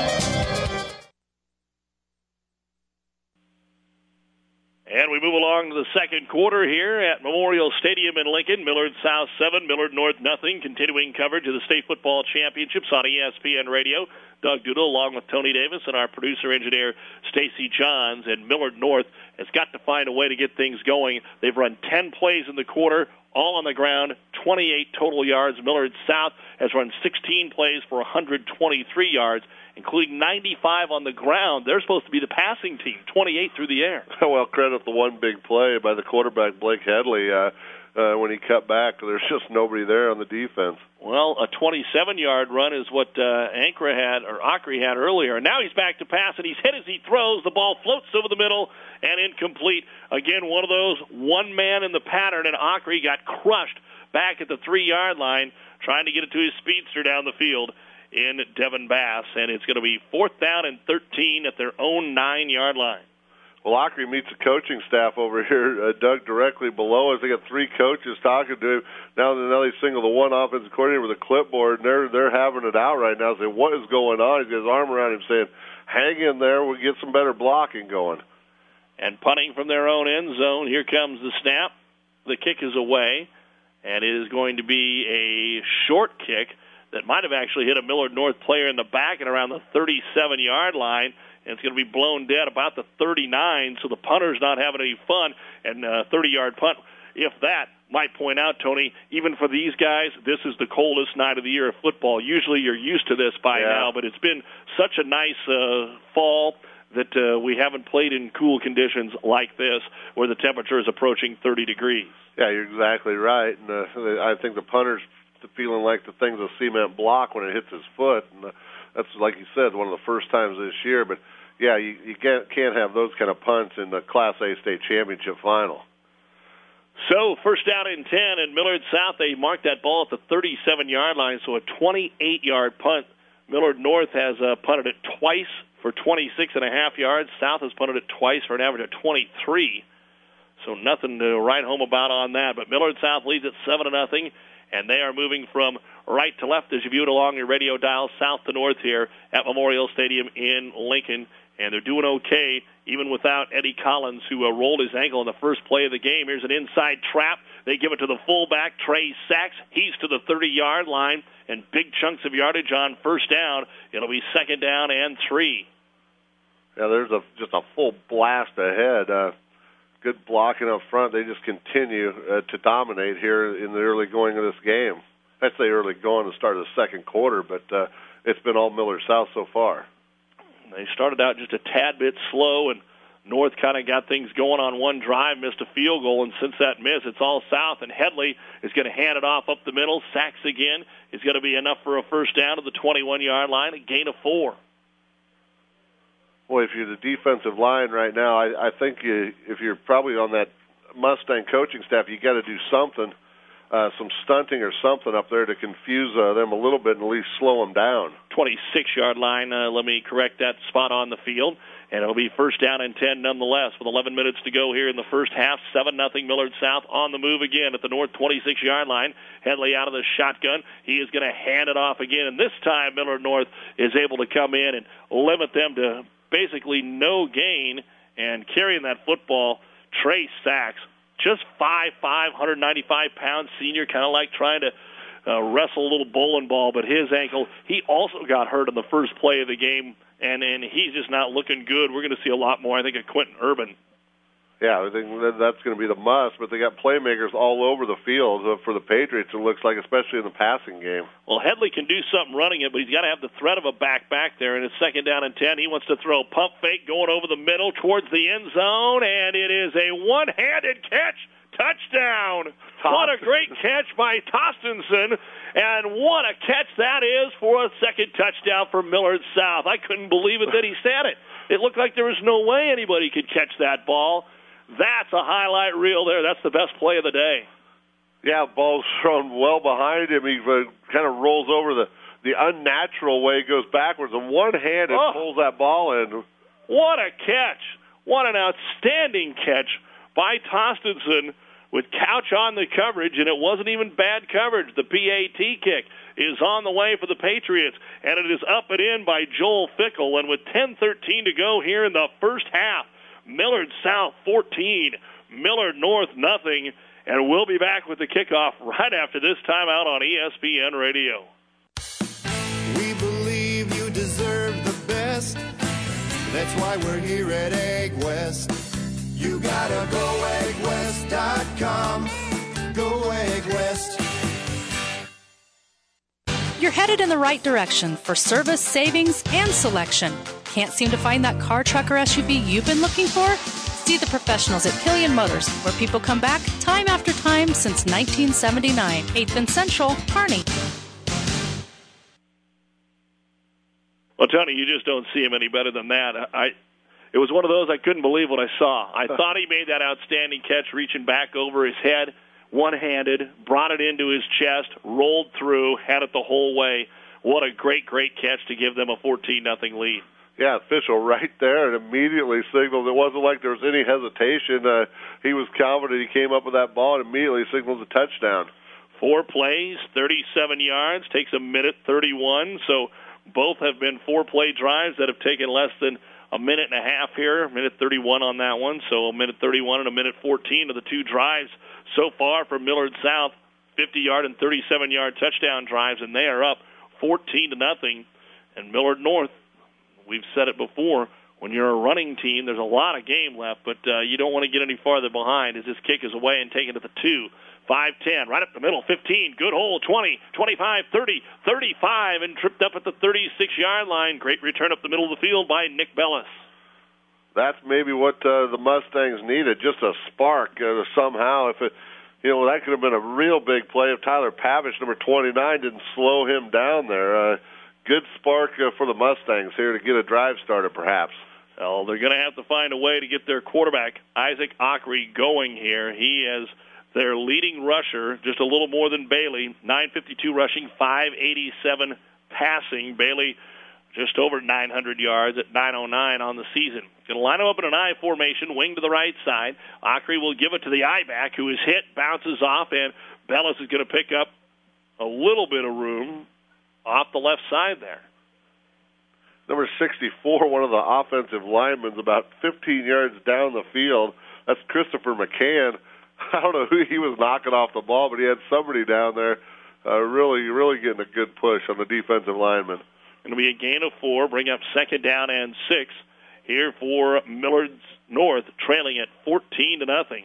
And we move along to the second quarter here at Memorial Stadium in Lincoln. Millard South seven, Millard North nothing. Continuing coverage of the State Football Championships on E S P N Radio. Doug Doodle along with Tony Davis and our producer-engineer Stacy Johns. And Millard North has got to find a way to get things going. They've run ten plays in the quarter, all on the ground, twenty-eight total yards. Millard South has run sixteen plays for one hundred twenty-three yards, including ninety-five on the ground. They're supposed to be the passing team, twenty-eight through the air. Well, credit the one big play by the quarterback, Blake Headley, uh, uh, when he cut back. There's just nobody there on the defense. Well, a twenty-seven-yard run is what uh, Ankra had, or Ockery had earlier. And now he's back to pass, and he's hit as he throws. The ball floats over the middle and incomplete. Again, one of those one man in the pattern, and Ockery got crushed back at the three-yard line trying to get it to his speedster down the field in Devin Bass. And it's going to be fourth down and thirteen at their own nine-yard line. Well, Ockery meets the coaching staff over here, uh, Doug, directly below us. They got three coaches talking to him. Now, now they single the one offensive coordinator with a clipboard, and they're they're having it out right now, saying, what is going on? He's got his arm around him saying, hang in there, we'll get some better blocking going. And punting from their own end zone, here comes the snap. The kick is away, and it is going to be a short kick that might have actually hit a Millard North player in the back and around the thirty-seven-yard line. And it's going to be blown dead about the thirty-nine, so the punter's not having any fun. And a thirty-yard punt, if that, might point out, Tony, even for these guys, this is the coldest night of the year of football. Usually you're used to this by yeah. now, but it's been such a nice uh, fall that uh, we haven't played in cool conditions like this where the temperature is approaching thirty degrees. Yeah, you're exactly right. And uh, I think the punter's feeling like the thing's a cement block when it hits his foot. And uh, that's, like you said, one of the first times this year. But, yeah, you, you can't, can't have those kind of punts in the Class A state championship final. So, first down and ten, and Millard South, they marked that ball at the thirty-seven-yard line, so a twenty-eight-yard punt. Millard North has uh, punted it twice for twenty-six and a half yards. South has punted it twice for an average of twenty-three. So nothing to write home about on that. But Millard South leads at seven to nothing, and they are moving from right to left as you view it along your radio dial, south to north here at Memorial Stadium in Lincoln. And they're doing okay, even without Eddie Collins, who uh, rolled his ankle in the first play of the game. Here's an inside trap. They give it to the fullback, Trey Sachs. He's to the thirty-yard line, and big chunks of yardage on first down. It'll be second down and three. Yeah, there's a just a full blast ahead. Uh, good blocking up front. They just continue uh, to dominate here in the early going of this game. I'd say early going to start of the second quarter, but uh, it's been all Millard South so far. They started out just a tad bit slow, and North kind of got things going on one drive, missed a field goal, and since that miss, it's all South, and Headley is going to hand it off up the middle. Sacks again is going to be enough for a first down to the twenty-one-yard line, a gain of four. Well, if you're the defensive line right now, I, I think you, if you're probably on that Mustang coaching staff, you got to do something, uh, some stunting or something up there to confuse uh, them a little bit and at least slow them down. twenty-six-yard line, uh, let me correct that, spot on the field. And it'll be first down and ten nonetheless with eleven minutes to go here in the first half. seven nothing Millard South on the move again at the North twenty-six-yard line. Headley out of the shotgun. He is going to hand it off again. And this time Millard North is able to come in and limit them to basically no gain and carrying that football. Trey Sachs, just five five, one ninety-five pound senior, kind of like trying to uh, wrestle a little bowling ball, but his ankle, he also got hurt in the first play of the game. And, and he's just not looking good. We're going to see a lot more, I think, of Quentin Urban. Yeah, I think that's going to be the must, but they got playmakers all over the field for the Patriots, it looks like, especially in the passing game. Well, Headley can do something running it, but he's got to have the threat of a back back there. And it's second down and ten. He wants to throw pump fake going over the middle towards the end zone, and it is a one-handed catch. Touchdown! What a great catch by Tostenson, and what a catch that is for a second touchdown for Millard South. I couldn't believe it that he said it. It looked like there was no way anybody could catch that ball. That's a highlight reel there. That's the best play of the day. Yeah, ball's thrown well behind him. He uh, kind of rolls over the, the unnatural way, goes backwards, and one-handed oh. pulls that ball in. What a catch. What an outstanding catch by Tostenson with Couch on the coverage, and it wasn't even bad coverage. The P A T kick is on the way for the Patriots, and it is up and in by Joel Fickle. And with ten thirteen to go here in the first half, Millard South fourteen, Millard North nothing, and we'll be back with the kickoff right after this timeout on E S P N Radio. We believe you deserve the best. That's why we're here at Egg West. You gotta go egg west dot com. Go Egg West. You're headed in the right direction for service, savings, and selection. Can't seem to find that car, truck, or S U V you've been looking for? See the professionals at Killian Motors, where people come back time after time since nineteen seventy-nine. eighth and Central, Kearney. Well, Tony, you just don't see him any better than that. I, it was one of those I couldn't believe what I saw. I thought he made that outstanding catch, reaching back over his head, one-handed, brought it into his chest, rolled through, had it the whole way. What a great, great catch to give them a fourteen nothing lead. Yeah, official right there and immediately signaled. It wasn't like there was any hesitation. Uh, he was confident. He came up with that ball and immediately signals a touchdown. Four plays, thirty-seven yards, takes a minute thirty-one. So both have been four-play drives that have taken less than a minute and a half here, a minute thirty-one on that one. So a minute thirty-one and a minute fourteen of the two drives so far for Millard South, fifty-yard and thirty-seven-yard touchdown drives, and they are up fourteen to nothing. And Millard North, we've said it before, when you're a running team, there's a lot of game left, but uh, you don't want to get any farther behind as this kick is away and taken to the two. five ten, right up the middle, fifteen, good hole, twenty, twenty-five, thirty, thirty-five, and tripped up at the thirty-six-yard line. Great return up the middle of the field by Nick Bellis. That's maybe what uh, the Mustangs needed, just a spark uh, somehow. If it, you know, that could have been a real big play if Tyler Pavich, number twenty-nine, didn't slow him down there. Uh, good spark uh, for the Mustangs here to get a drive started, perhaps. Well, they're going to have to find a way to get their quarterback, Isaac Ockery, going here. He is their leading rusher, just a little more than Bailey, nine fifty-two rushing, five eighty-seven passing. Bailey just over nine hundred yards at nine oh nine on the season. Going to line him up in an I formation, wing to the right side. Ockery will give it to the I-back, who is hit, bounces off, and Bellis is going to pick up a little bit of room off the left side there. Number sixty-four, one of the offensive linemen, about fifteen yards down the field. That's Christopher McCann. I don't know who he was knocking off the ball, but he had somebody down there uh, really, really getting a good push on the defensive lineman. Going to be a gain of four, bring up second down and six here for Millard North, trailing at fourteen to nothing.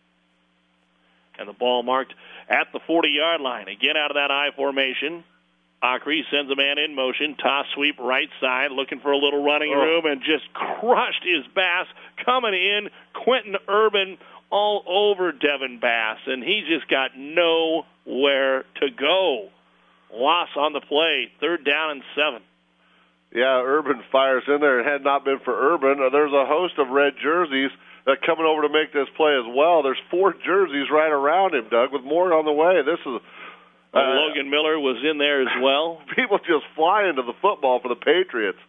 And the ball marked at the forty-yard line. Again out of that I formation. Ockery sends a man in motion, toss sweep right side, looking for a little running oh. room, and just crushed his Bass coming in. Quentin Urban all over Devin Bass, and he just got nowhere to go. Loss on the play, third down and seven. Yeah, Urban fires in there. It had not been for Urban, there's a host of red jerseys uh, coming over to make this play as well. There's four jerseys right around him, Doug, with more on the way. This is uh, Logan Miller was in there as well. People just fly into the football for the Patriots.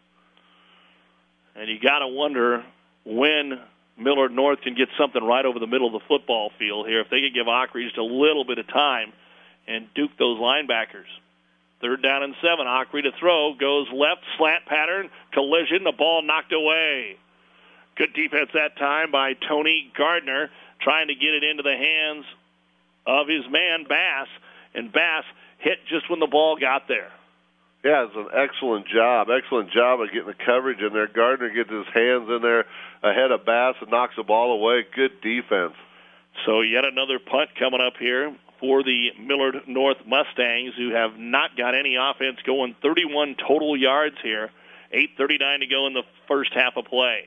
And you got to wonder when Millard North can get something right over the middle of the football field here, if they could give Ockery just a little bit of time and duke those linebackers. Third down and seven. Ockery to throw. Goes left, slant pattern, collision. The ball knocked away. Good defense that time by Tony Gardner, trying to get it into the hands of his man, Bass. And Bass hit just when the ball got there. Yeah, it's an excellent job. Excellent job of getting the coverage in there. Gardner gets his hands in there ahead of Bass and knocks the ball away. Good defense. So yet another punt coming up here for the Millard North Mustangs, who have not got any offense going. thirty-one total yards here. eight thirty-nine to go in the first half of play.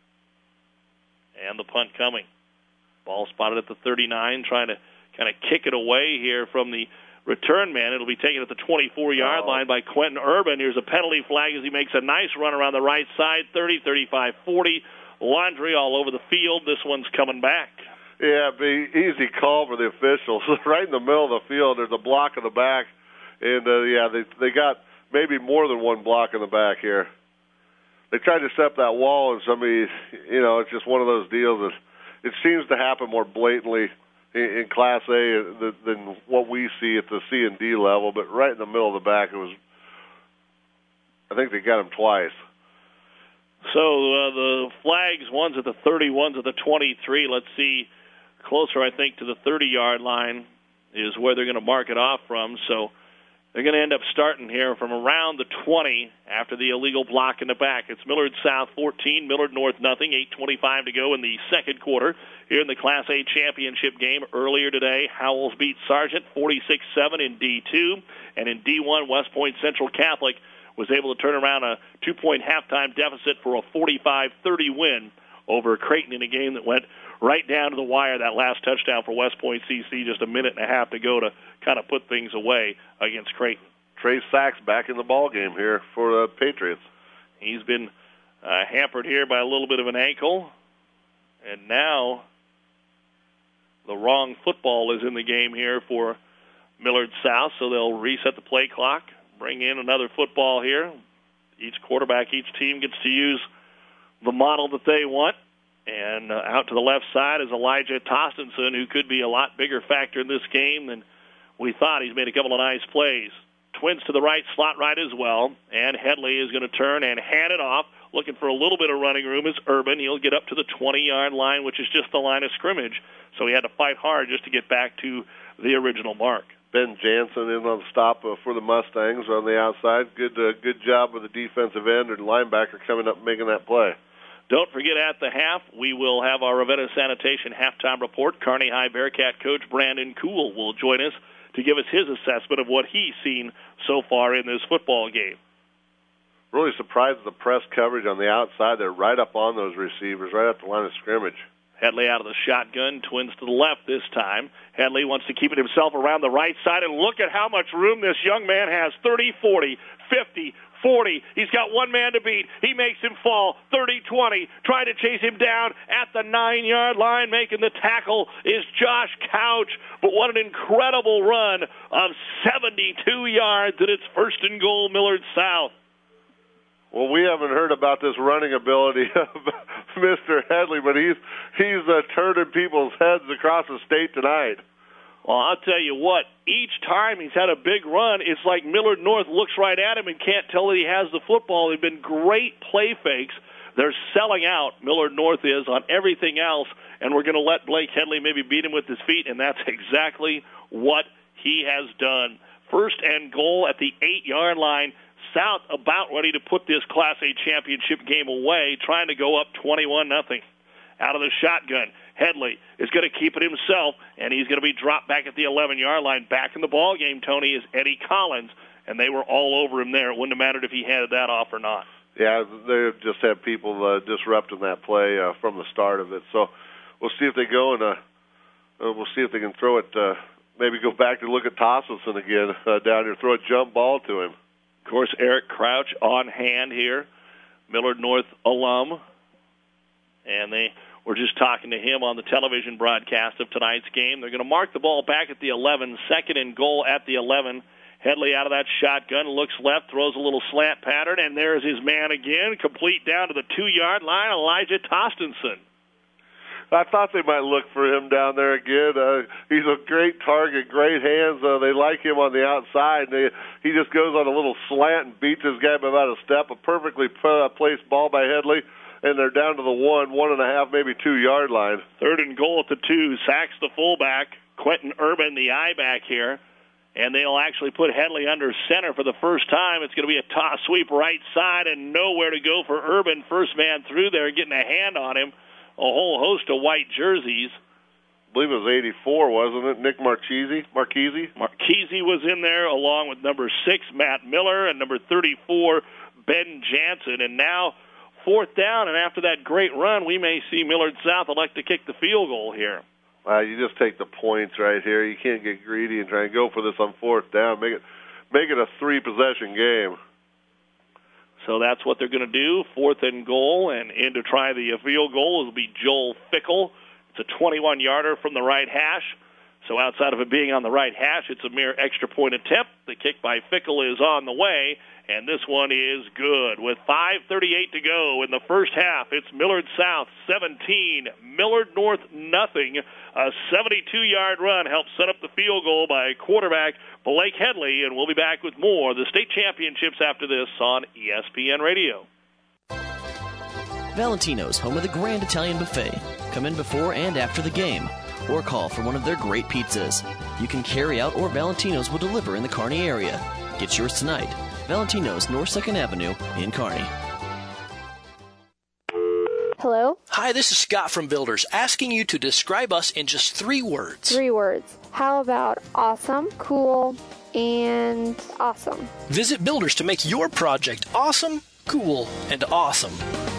And the punt coming. Ball spotted at the thirty-nine, trying to kind of kick it away here from the return man. It'll be taken at the twenty-four-yard oh. line by Quentin Urban. Here's a penalty flag as he makes a nice run around the right side, thirty, thirty-five, forty. Laundry all over the field. This one's coming back. Yeah, be easy call for the officials. Right in the middle of the field, there's a block in the back, and uh, yeah, they they got maybe more than one block in the back here. They tried to step that wall, and somebody, you know, it's just one of those deals that it seems to happen more blatantly in, in Class A than, than what we see at the C and D level. But right in the middle of the back, it was. I think they got him twice. So uh, the flags, one's at the thirty, one's at the twenty-three. Let's see. Closer, I think, to the thirty-yard line is where they're going to mark it off from. So they're going to end up starting here from around the twenty after the illegal block in the back. It's Millard South fourteen, Millard North nothing, eight twenty-five to go in the second quarter. Here in the Class A championship game earlier today, Howells beat Sargent forty-six seven in D two. And in D one, West Point Central Catholic was able to turn around a two-point halftime deficit for a forty-five thirty win over Creighton in a game that went right down to the wire. That last touchdown for West Point C C, just a minute and a half to go to kind of put things away against Creighton. Trey Sachs back in the ball game here for the Patriots. He's been uh, hampered here by a little bit of an ankle, and now the wrong football is in the game here for Millard South, so they'll reset the play clock, bring in another football here. Each quarterback, each team gets to use the model that they want. And uh, out to the left side is Elijah Tostenson, who could be a lot bigger factor in this game than we thought. He's made a couple of nice plays. Twins to the right, slot right as well. And Headley is going to turn and hand it off. Looking for a little bit of running room is Urban. He'll get up to the twenty-yard line, which is just the line of scrimmage. So he had to fight hard just to get back to the original mark. Ben Jansen in on the stop uh, for the Mustangs on the outside. Good uh, good job with the defensive end and linebacker coming up and making that play. Don't forget, at the half, we will have our Ravenna Sanitation halftime report. Kearney High Bearcat coach Brandon Kuhl will join us to give us his assessment of what he's seen so far in this football game. Really surprised at the press coverage on the outside. They're right up on those receivers, right at the line of scrimmage. Headley out of the shotgun, Twins to the left this time. Headley wants to keep it himself around the right side, and look at how much room this young man has. thirty, forty, fifty, forty. He's got one man to beat. He makes him fall. thirty, twenty. Trying to chase him down at the nine-yard line. Making the tackle is Josh Couch. But what an incredible run of seventy-two yards, and it's first and goal, Millard South. Well, we haven't heard about this running ability of Mister Headley, but he's he's uh, turning people's heads across the state tonight. Well, I'll tell you what, each time he's had a big run, it's like Millard North looks right at him and can't tell that he has the football. They've been great play fakes. They're selling out, Millard North is, on everything else, and we're going to let Blake Headley maybe beat him with his feet, and that's exactly what he has done. First and goal at the eight-yard line. South about ready to put this Class A championship game away, trying to go up twenty-one nothing. Out of the shotgun, Headley is going to keep it himself, and he's going to be dropped back at the eleven-yard line. Back in the ball game, Tony, is Eddie Collins. and they were all over him there. It wouldn't have mattered if he handed that off or not. Yeah, they just had people uh, disrupting that play uh, from the start of it. So we'll see if they go and uh, uh, we'll see if they can throw it. Uh, maybe go back to look at Tosselson again uh, down here, throw a jump ball to him. Of course, Eric Crouch on hand here, Millard North alum, and they were just talking to him on the television broadcast of tonight's game. They're going to mark the ball back at the eleven, second and goal at the eleven. Headley out of that shotgun, looks left, throws a little slant pattern, and there's his man again, complete down to the two-yard line, Elijah Tostenson. I thought they might look for him down there again. Uh, he's a great target, great hands. Uh, they like him on the outside. They, he just goes on a little slant and beats his guy by about a step. A perfectly uh, placed ball by Headley, and they're down to the one, one and a half, maybe two-yard line. Third and goal at the two. Sacks the fullback, Quentin Urban, the I-back here. And they'll actually put Headley under center for the first time. It's going to be a toss sweep right side and nowhere to go for Urban. First man through there, getting a hand on him. A whole host of white jerseys. I believe it was eighty-four, wasn't it? Nick Marchese? Marchese? Marchese was in there, along with number six, Matt Miller, and number thirty-four, Ben Jansen. And now, fourth down, and after that great run, we may see Millard South elect to kick the field goal here. Uh, you just take the points right here. You can't get greedy and try and go for this on fourth down. Make it, make it a three-possession game. So that's what they're going to do, fourth and goal, and in to try the field goal will be Joel Fickle. It's a twenty-one-yarder from the right hash. So outside of it being on the right hash, it's a mere extra point attempt. The kick by Fickle is on the way, and this one is good. With five thirty-eight to go in the first half, it's Millard South seventeen, Millard North nothing. A seventy-two-yard run helps set up the field goal by quarterback Blake Headley, and we'll be back with more of the state championships after this on E S P N Radio. Valentino's, home of the Grand Italian Buffet. Come in before and after the game, or call for one of their great pizzas. You can carry out, or Valentino's will deliver in the Kearney area. Get yours tonight. Valentino's, North second Avenue in Kearney. Hello? Hi, this is Scott from Builders, asking you to describe us in just three words. Three words. How about awesome, cool, and awesome? Visit Builders to make your project awesome, cool, and awesome.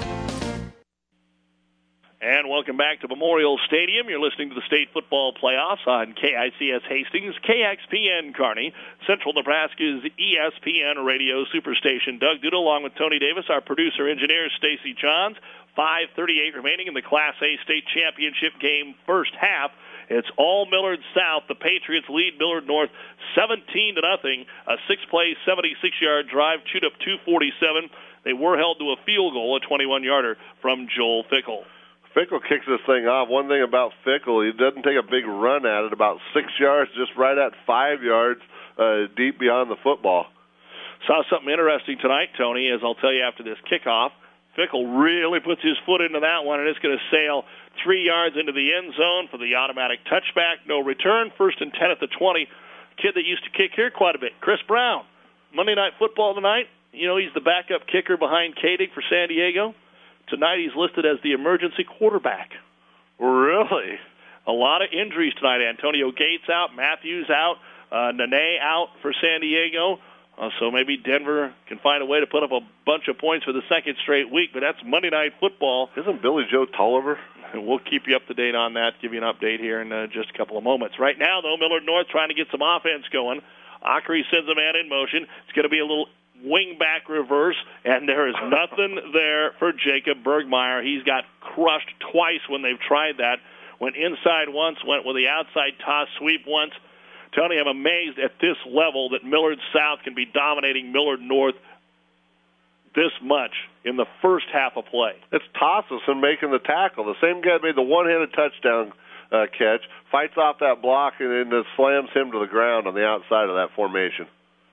And welcome back to Memorial Stadium. You're listening to the state football playoffs on K I C S Hastings, K X P N Kearney, Central Nebraska's E S P N Radio Superstation. Doug Duda along with Tony Davis, our producer-engineer Stacy Johns. five thirty-eight remaining in the Class A state championship game first half. It's all Millard South. The Patriots lead Millard North seventeen to nothing. A six-play, seventy-six-yard drive, chewed up two forty-seven. They were held to a field goal, a twenty-one-yarder from Joel Fickle. Fickle kicks this thing off. One thing about Fickle, he doesn't take a big run at it, about six yards, just right at five yards uh, deep beyond the football. Saw something interesting tonight, Tony, as I'll tell you after this kickoff. Fickle really puts his foot into that one, and it's going to sail three yards into the end zone for the automatic touchback. No return. First and ten at the twenty. Kid that used to kick here quite a bit, Chris Brown. Monday Night Football tonight. You know, he's the backup kicker behind Kadig for San Diego. Tonight he's listed as the emergency quarterback. Really? A lot of injuries tonight. Antonio Gates out, Matthews out, uh, Nene out for San Diego. Uh, so maybe Denver can find a way to put up a bunch of points for the second straight week, but that's Monday Night Football. Isn't Billy Joe Tolliver? And we'll keep you up to date on that, give you an update here in uh, just a couple of moments. Right now, though, Millard North trying to get some offense going. Ockery sends a man in motion. It's going to be a little wing-back reverse, and there is nothing there for Jacob Bergmeyer. He's got crushed twice when they've tried that. Went inside once, went with the outside toss sweep once. Tony, I'm amazed at this level that Millard South can be dominating Millard North this much in the first half of play. It's Tosselson making the tackle. The same guy made the one-handed touchdown uh, catch, fights off that block, and then uh, slams him to the ground on the outside of that formation.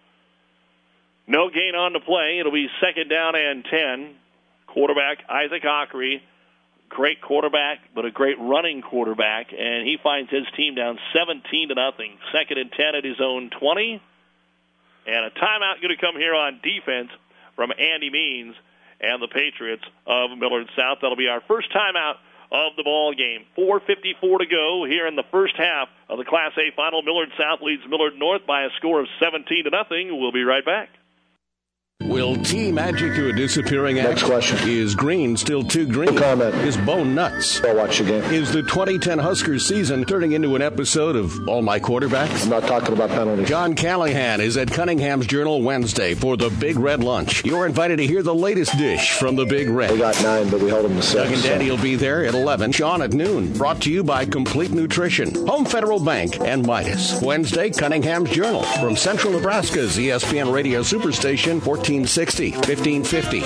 No gain on the play. It'll be second down and ten. Quarterback Isaac Ockery. Great quarterback, but a great running quarterback, and he finds his team down seventeen to nothing. Second and ten at his own twenty. And a timeout going to come here on defense from Andy Means and the Patriots of Millard South. That'll be our first timeout of the ball game. four fifty-four to go here in the first half of the Class A final. Millard South leads Millard North by a score of seventeen to nothing. We'll be right back. Will tea magic to a disappearing act? Next question. Is green still too green? No comment. Is Bo nuts? I'll watch the game. Is the twenty ten Huskers season turning into an episode of All My Quarterbacks? I'm not talking about penalties. John Callahan is at Cunningham's Journal Wednesday for the Big Red Lunch. You're invited to hear the latest dish from the Big Red. We got nine, but we held them to six. Doug and Daddy so. will be there at eleven. Sean at noon. Brought to you by Complete Nutrition, Home Federal Bank, and Midas. Wednesday, Cunningham's Journal from Central Nebraska's E S P N Radio Superstation, fourteen sixty. fifteen fifty.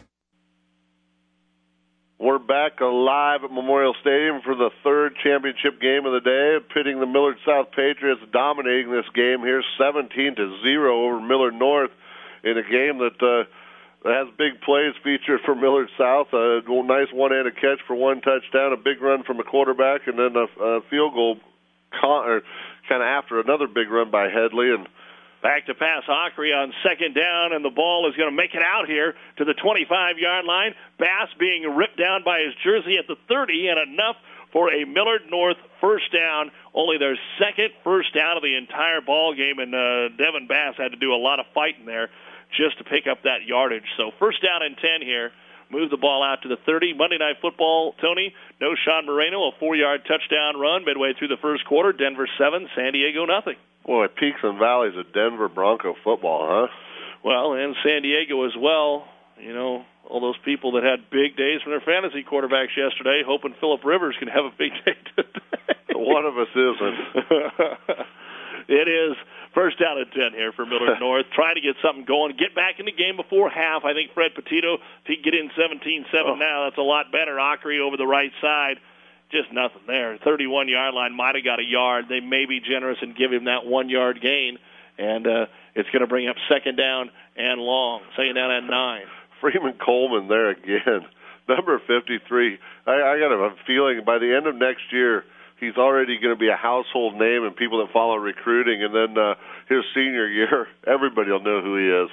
We're back live at Memorial Stadium for the third championship game of the day, pitting the Millard South Patriots, dominating this game here, seventeen to zero over Millard North, in a game that uh, has big plays featured for Millard South. A nice one-handed catch for one touchdown, a big run from a quarterback, and then a, a field goal con- or kind of after another big run by Headley. And back to pass Ockery on second down, and the ball is going to make it out here to the twenty-five-yard line. Bass being ripped down by his jersey at the thirty, and enough for a Millard North first down, only their second first down of the entire ball game, and uh, Devin Bass had to do a lot of fighting there just to pick up that yardage. So first down and ten here. Move the ball out to the thirty. Monday Night Football, Tony, no Sean Moreno, a four-yard touchdown run midway through the first quarter. Denver seven, San Diego nothing. Boy, peaks and valleys of Denver Bronco football, huh? Well, and San Diego as well. You know, all those people that had big days from their fantasy quarterbacks yesterday, hoping Phillip Rivers can have a big day today. One of us isn't. It is first down and ten here for Millard North. Trying to get something going. Get back in the game before half. I think Fred Petito, if he can get in seventeen seven oh. now, that's a lot better. Ockery over the right side. Just nothing there. thirty-one-yard line, might have got a yard. They may be generous and give him that one-yard gain, and uh, it's going to bring up second down and long. Second down and nine. Freeman Coleman there again. Number fifty-three. I, I got a feeling by the end of next year, he's already going to be a household name and people that follow recruiting, and then uh, his senior year, everybody will know who he is.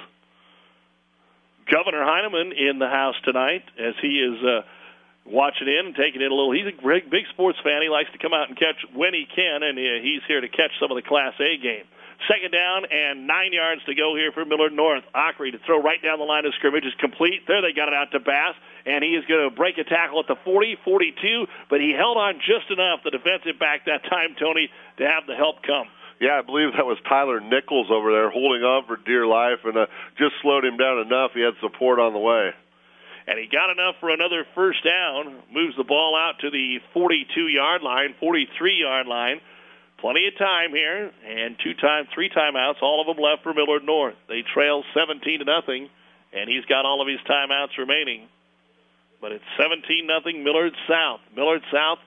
Governor Heineman in the house tonight as he is uh, watching in and taking in a little. He's a big, big sports fan. He likes to come out and catch when he can, and uh, he's here to catch some of the Class A game. Second down and nine yards to go here for Millard North. Ockery to throw right down the line of scrimmage is complete. There they got it out to Bass, and he is going to break a tackle at the forty, forty-two, but he held on just enough, the defensive back that time, Tony, to have the help come. Yeah, I believe that was Tyler Nichols over there holding on for dear life, and uh, just slowed him down enough. He had support on the way. And he got enough for another first down, moves the ball out to the forty-two-yard line, forty-three-yard line. Plenty of time here, and two time, three timeouts, all of them left for Millard North. They trail seventeen to nothing, and he's got all of his timeouts remaining. But it's seventeen nothing Millard South. Millard South,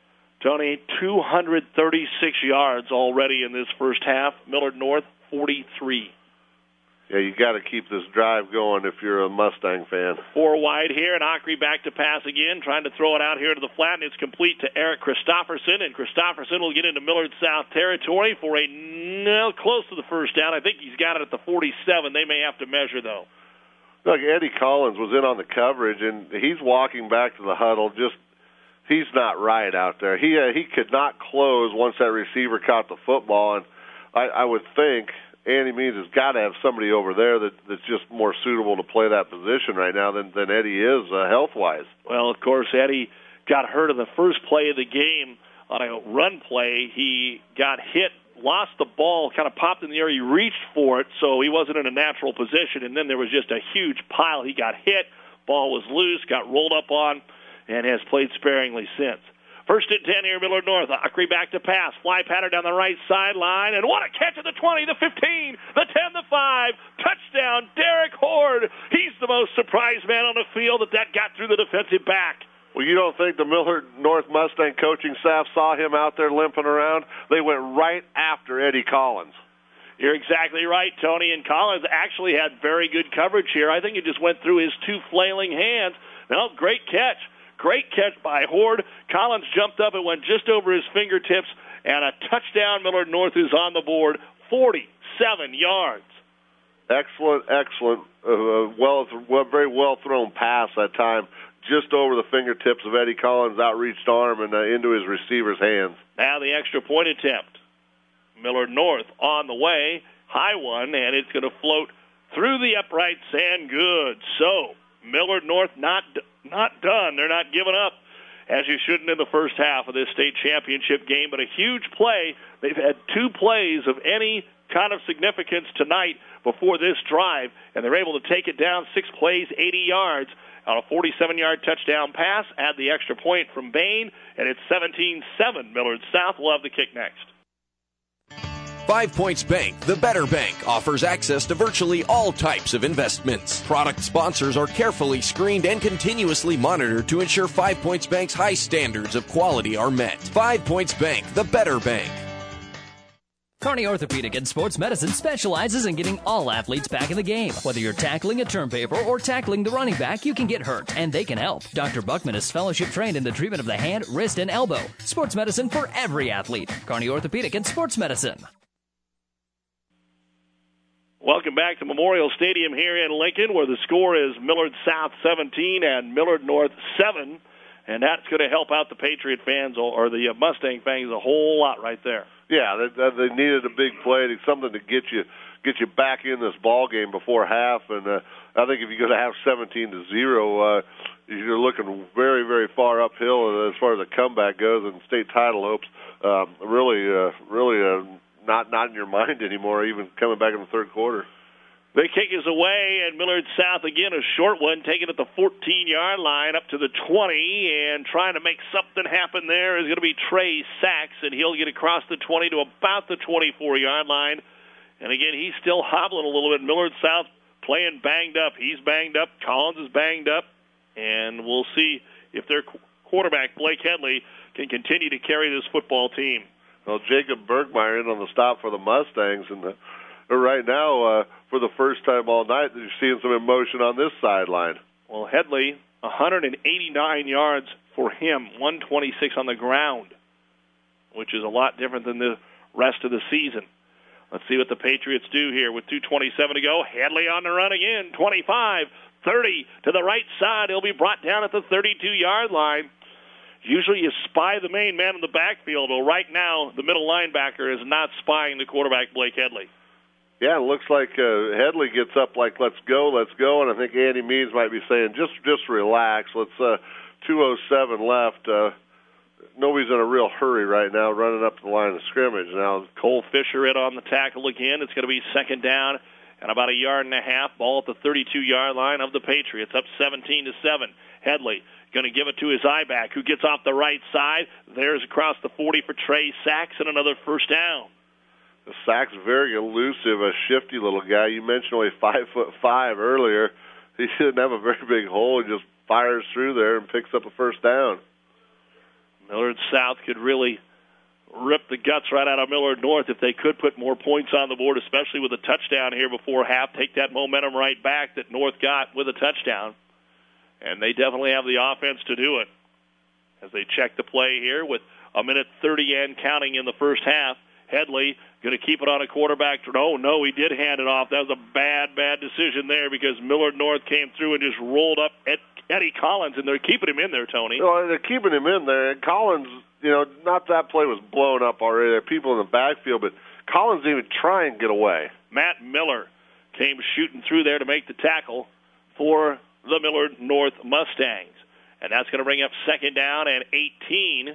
Tony, two hundred thirty-six yards already in this first half. Millard North, forty-three. Yeah, you got to keep this drive going if you're a Mustang fan. Four wide here, and Ockery back to pass again, trying to throw it out here to the flat, and it's complete to Eric Christofferson, and Christofferson will get into Millard South territory for a no, close to the first down. I think he's got it at the forty-seven. They may have to measure, though. Look, Eddie Collins was in on the coverage, and he's walking back to the huddle. Just he's not right out there. He uh, he could not close once that receiver caught the football, and I, I would think Andy Means has got to have somebody over there that, that's just more suitable to play that position right now than, than Eddie is uh, health-wise. Well, of course, Eddie got hurt in the first play of the game on a run play. He got hit, lost the ball, kind of popped in the air. He reached for it, so he wasn't in a natural position, and then there was just a huge pile. He got hit, ball was loose, got rolled up on, and has played sparingly since. First and ten here, Millard North. Ockery back to pass. Fly pattern down the right sideline. And what a catch at the twenty, the fifteen, the ten, the five. Touchdown, Derek Horde. He's the most surprised man on the field that that got through the defensive back. Well, you don't think the Millard North Mustang coaching staff saw him out there limping around? They went right after Eddie Collins. You're exactly right, Tony. And Collins actually had very good coverage here. I think it just went through his two flailing hands. No, great catch. Great catch by Horde. Collins jumped up and went just over his fingertips, and a touchdown. Millard North is on the board, forty-seven yards. Excellent, excellent, uh, well, well, very well thrown pass that time. just over the fingertips of Eddie Collins' outreached arm and uh, into his receiver's hands. Now the extra point attempt. Millard North on the way. High one, and it's going to float through the uprights and good. So Millard North not not done. They're not giving up, as you shouldn't in the first half of this state championship game, but a huge play. They've had two plays of any kind of significance tonight before this drive, and they're able to take it down six plays, eighty yards on a forty-seven-yard touchdown pass. Add the extra point from Bain, and it's seventeen seven. Millard South will have the kick next. Five Points Bank, the better bank, offers access to virtually all types of investments. Product sponsors are carefully screened and continuously monitored to ensure Five Points Bank's high standards of quality are met. Five Points Bank, the better bank. Kearney Orthopedic and Sports Medicine specializes in getting all athletes back in the game. Whether you're tackling a term paper or tackling the running back, you can get hurt, and they can help. Doctor Buckman is fellowship trained in the treatment of the hand, wrist, and elbow. Sports medicine for every athlete. Kearney Orthopedic and Sports Medicine. Welcome back to Memorial Stadium here in Lincoln, where the score is Millard South seventeen and Millard North seven, and that's going to help out the Patriot fans or the Mustang fans a whole lot right there. Yeah, they, they needed a big play, something to get you get you back in this ball game before half, and uh, I think if you're going to have seventeen to zero, uh, you're looking very, very far uphill as far as a comeback goes, and state title hopes um, really, uh, really. Uh, Not not in your mind anymore, even coming back in the third quarter. The kick is away, and Millard South again, a short one, taken at the fourteen-yard line up to the twenty, and trying to make something happen there is going to be Trey Sachs, and he'll get across the twenty to about the twenty-four-yard line. And again, he's still hobbling a little bit. Millard South playing banged up. He's banged up. Collins is banged up, and we'll see if their quarterback, Blake Headley, can continue to carry this football team. Well, Jacob Bergmeyer in on the stop for the Mustangs, and the, right now, uh, for the first time all night, you're seeing some emotion on this sideline. Well, Headley, one hundred eighty-nine yards for him, one twenty-six on the ground, which is a lot different than the rest of the season. Let's see what the Patriots do here with two twenty-seven to go. Headley on the run again, twenty-five, thirty to the right side. He'll be brought down at the thirty-two-yard line. Usually you spy the main man in the backfield. Well, right now, the middle linebacker is not spying the quarterback, Blake Headley. Yeah, it looks like uh, Headley gets up like, let's go, let's go, and I think Andy Means might be saying, just just relax. Let's uh, two oh seven left. Uh, nobody's in a real hurry right now running up the line of scrimmage. Now Cole Fisher in on the tackle again. It's going to be second down and about a yard and a half. Ball at the thirty-two-yard line of the Patriots, up seventeen to seven. Headley going to give it to his I-back, who gets off the right side. There's across the forty for Trey Sachs, and another first down. The Sachs very elusive, a shifty little guy. You mentioned only five foot five earlier. He didn't have a very big hole. He just fires through there and picks up a first down. Millard South could really rip the guts right out of Millard North if they could put more points on the board, especially with a touchdown here before half. Take that momentum right back that North got with a touchdown. And they definitely have the offense to do it. As they check the play here with a minute thirty and counting in the first half, Headley going to keep it on a quarterback. Oh, no, he did hand it off. That was a bad, bad decision there because Millard North came through and just rolled up at Eddie Collins, and they're keeping him in there, Tony. Well, they're keeping him in there. And Collins, you know, not that play was blown up already. There are people in the backfield, but Collins didn't even try and get away. Matt Miller came shooting through there to make the tackle for the Millard North Mustangs. And that's going to bring up second down and eighteen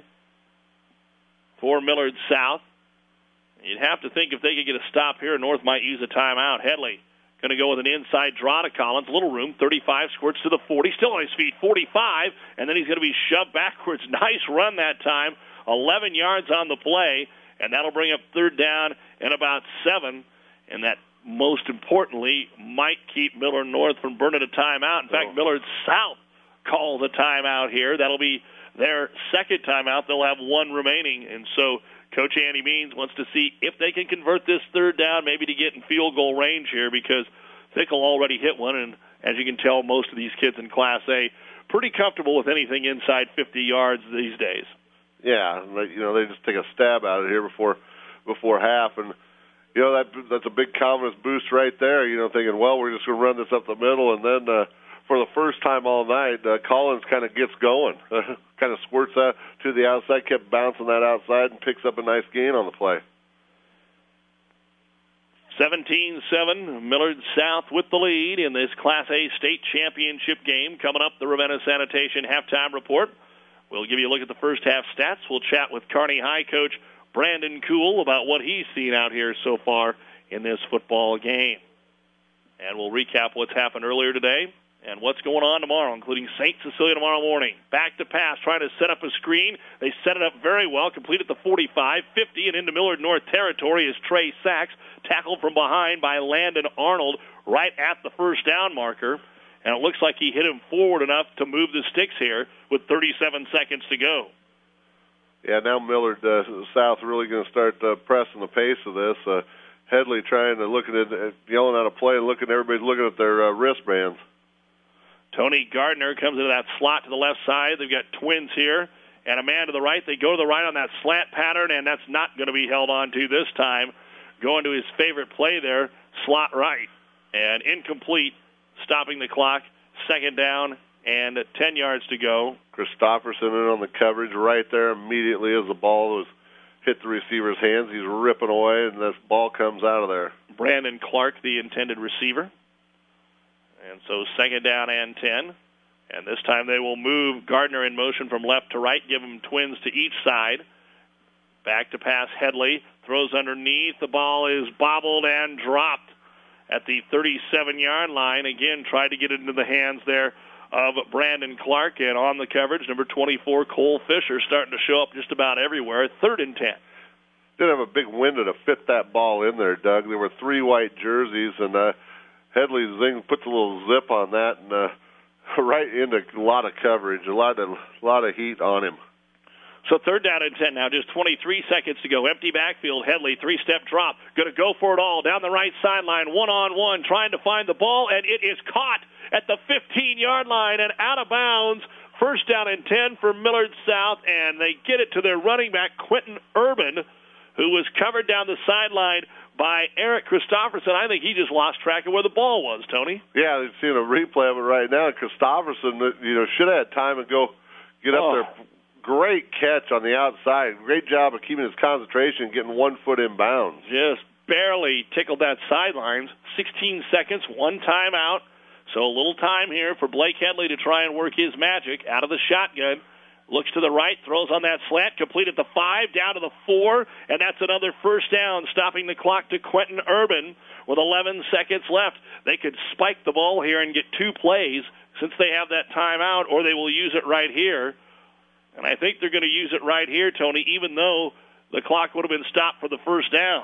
for Millard South. You'd have to think if they could get a stop here, North might use a timeout. Headley going to go with an inside draw to Collins. Little room, thirty-five, squirts to the forty, still on his feet, forty-five, and then he's going to be shoved backwards. Nice run that time, eleven yards on the play, and that'll bring up third down and about seven, and that most importantly, might keep Millard North from burning a timeout. In fact, oh. Millard South calls a timeout here. That'll be their second timeout. They'll have one remaining. And so Coach Andy Means wants to see if they can convert this third down, maybe to get in field goal range here, because Fickle already hit one. And as you can tell, most of these kids in Class A pretty comfortable with anything inside fifty yards these days. Yeah, you know, they just take a stab at it here before before half. And you know, that that's a big confidence boost right there, you know, thinking, well, we're just going to run this up the middle, and then uh, for the first time all night, uh, Collins kind of gets going, kind of squirts out to the outside, kept bouncing that outside, and picks up a nice gain on the play. seventeen seven, Millard South with the lead in this Class A state championship game. Coming up, the Ravenna Sanitation halftime report. We'll give you a look at the first half stats. We'll chat with Kearney High coach Brandon Kuhl about what he's seen out here so far in this football game. And we'll recap what's happened earlier today and what's going on tomorrow, including Saint Cecilia tomorrow morning. Back to pass, trying to set up a screen. They set it up very well, completed the forty-five, fifty, and into Millard North territory is Trey Sachs, tackled from behind by Landon Arnold right at the first down marker. And it looks like he hit him forward enough to move the sticks here with thirty-seven seconds to go. Yeah, now Millard uh, South really going to start uh, pressing the pace of this. Uh, Headley trying to look at it, uh, yelling out a play, and looking, everybody's looking at their uh, wristbands. Tony Gardner comes into that slot to the left side. They've got twins here and a man to the right. They go to the right on that slant pattern, and that's not going to be held on to this time. Going to his favorite play there, slot right. And incomplete, stopping the clock, second down and ten yards to go. Christopherson in on the coverage right there immediately as the ball was hit the receiver's hands. He's ripping away, and this ball comes out of there. Brandon Clark, the intended receiver. And so second down and ten. And this time they will move Gardner in motion from left to right, give them twins to each side. Back to pass Headley. Throws underneath. The ball is bobbled and dropped at the thirty-seven-yard line. Again, tried to get it into the hands there of Brandon Clark. And on the coverage, number twenty-four, Cole Fisher, starting to show up just about everywhere. Third and ten. Did have a big window to fit that ball in there, Doug. There were three white jerseys, and uh, Headley zing puts a little zip on that, and uh, right into a lot of coverage, a lot of a lot of heat on him. So third down and ten now, just twenty-three seconds to go. Empty backfield, Headley, three-step drop. Going to go for it all down the right sideline, one-on-one, trying to find the ball, and it is caught at the fifteen-yard line and out of bounds. First down and ten for Millard South, and they get it to their running back, Quentin Urban, who was covered down the sideline by Eric Christopherson. I think he just lost track of where the ball was, Tony. Yeah, they've seen a replay of it right now. Christopherson, you know, should have had time to go get up oh. there. Great catch on the outside. Great job of keeping his concentration, getting one foot in bounds. Just barely tickled that sidelines. sixteen seconds, one timeout. So a little time here for Blake Headley to try and work his magic out of the shotgun. Looks to the right, throws on that slant, complete at the five, down to the four, and that's another first down, stopping the clock to Quentin Urban with eleven seconds left. They could spike the ball here and get two plays since they have that timeout, or they will use it right here. And I think they're going to use it right here, Tony, even though the clock would have been stopped for the first down.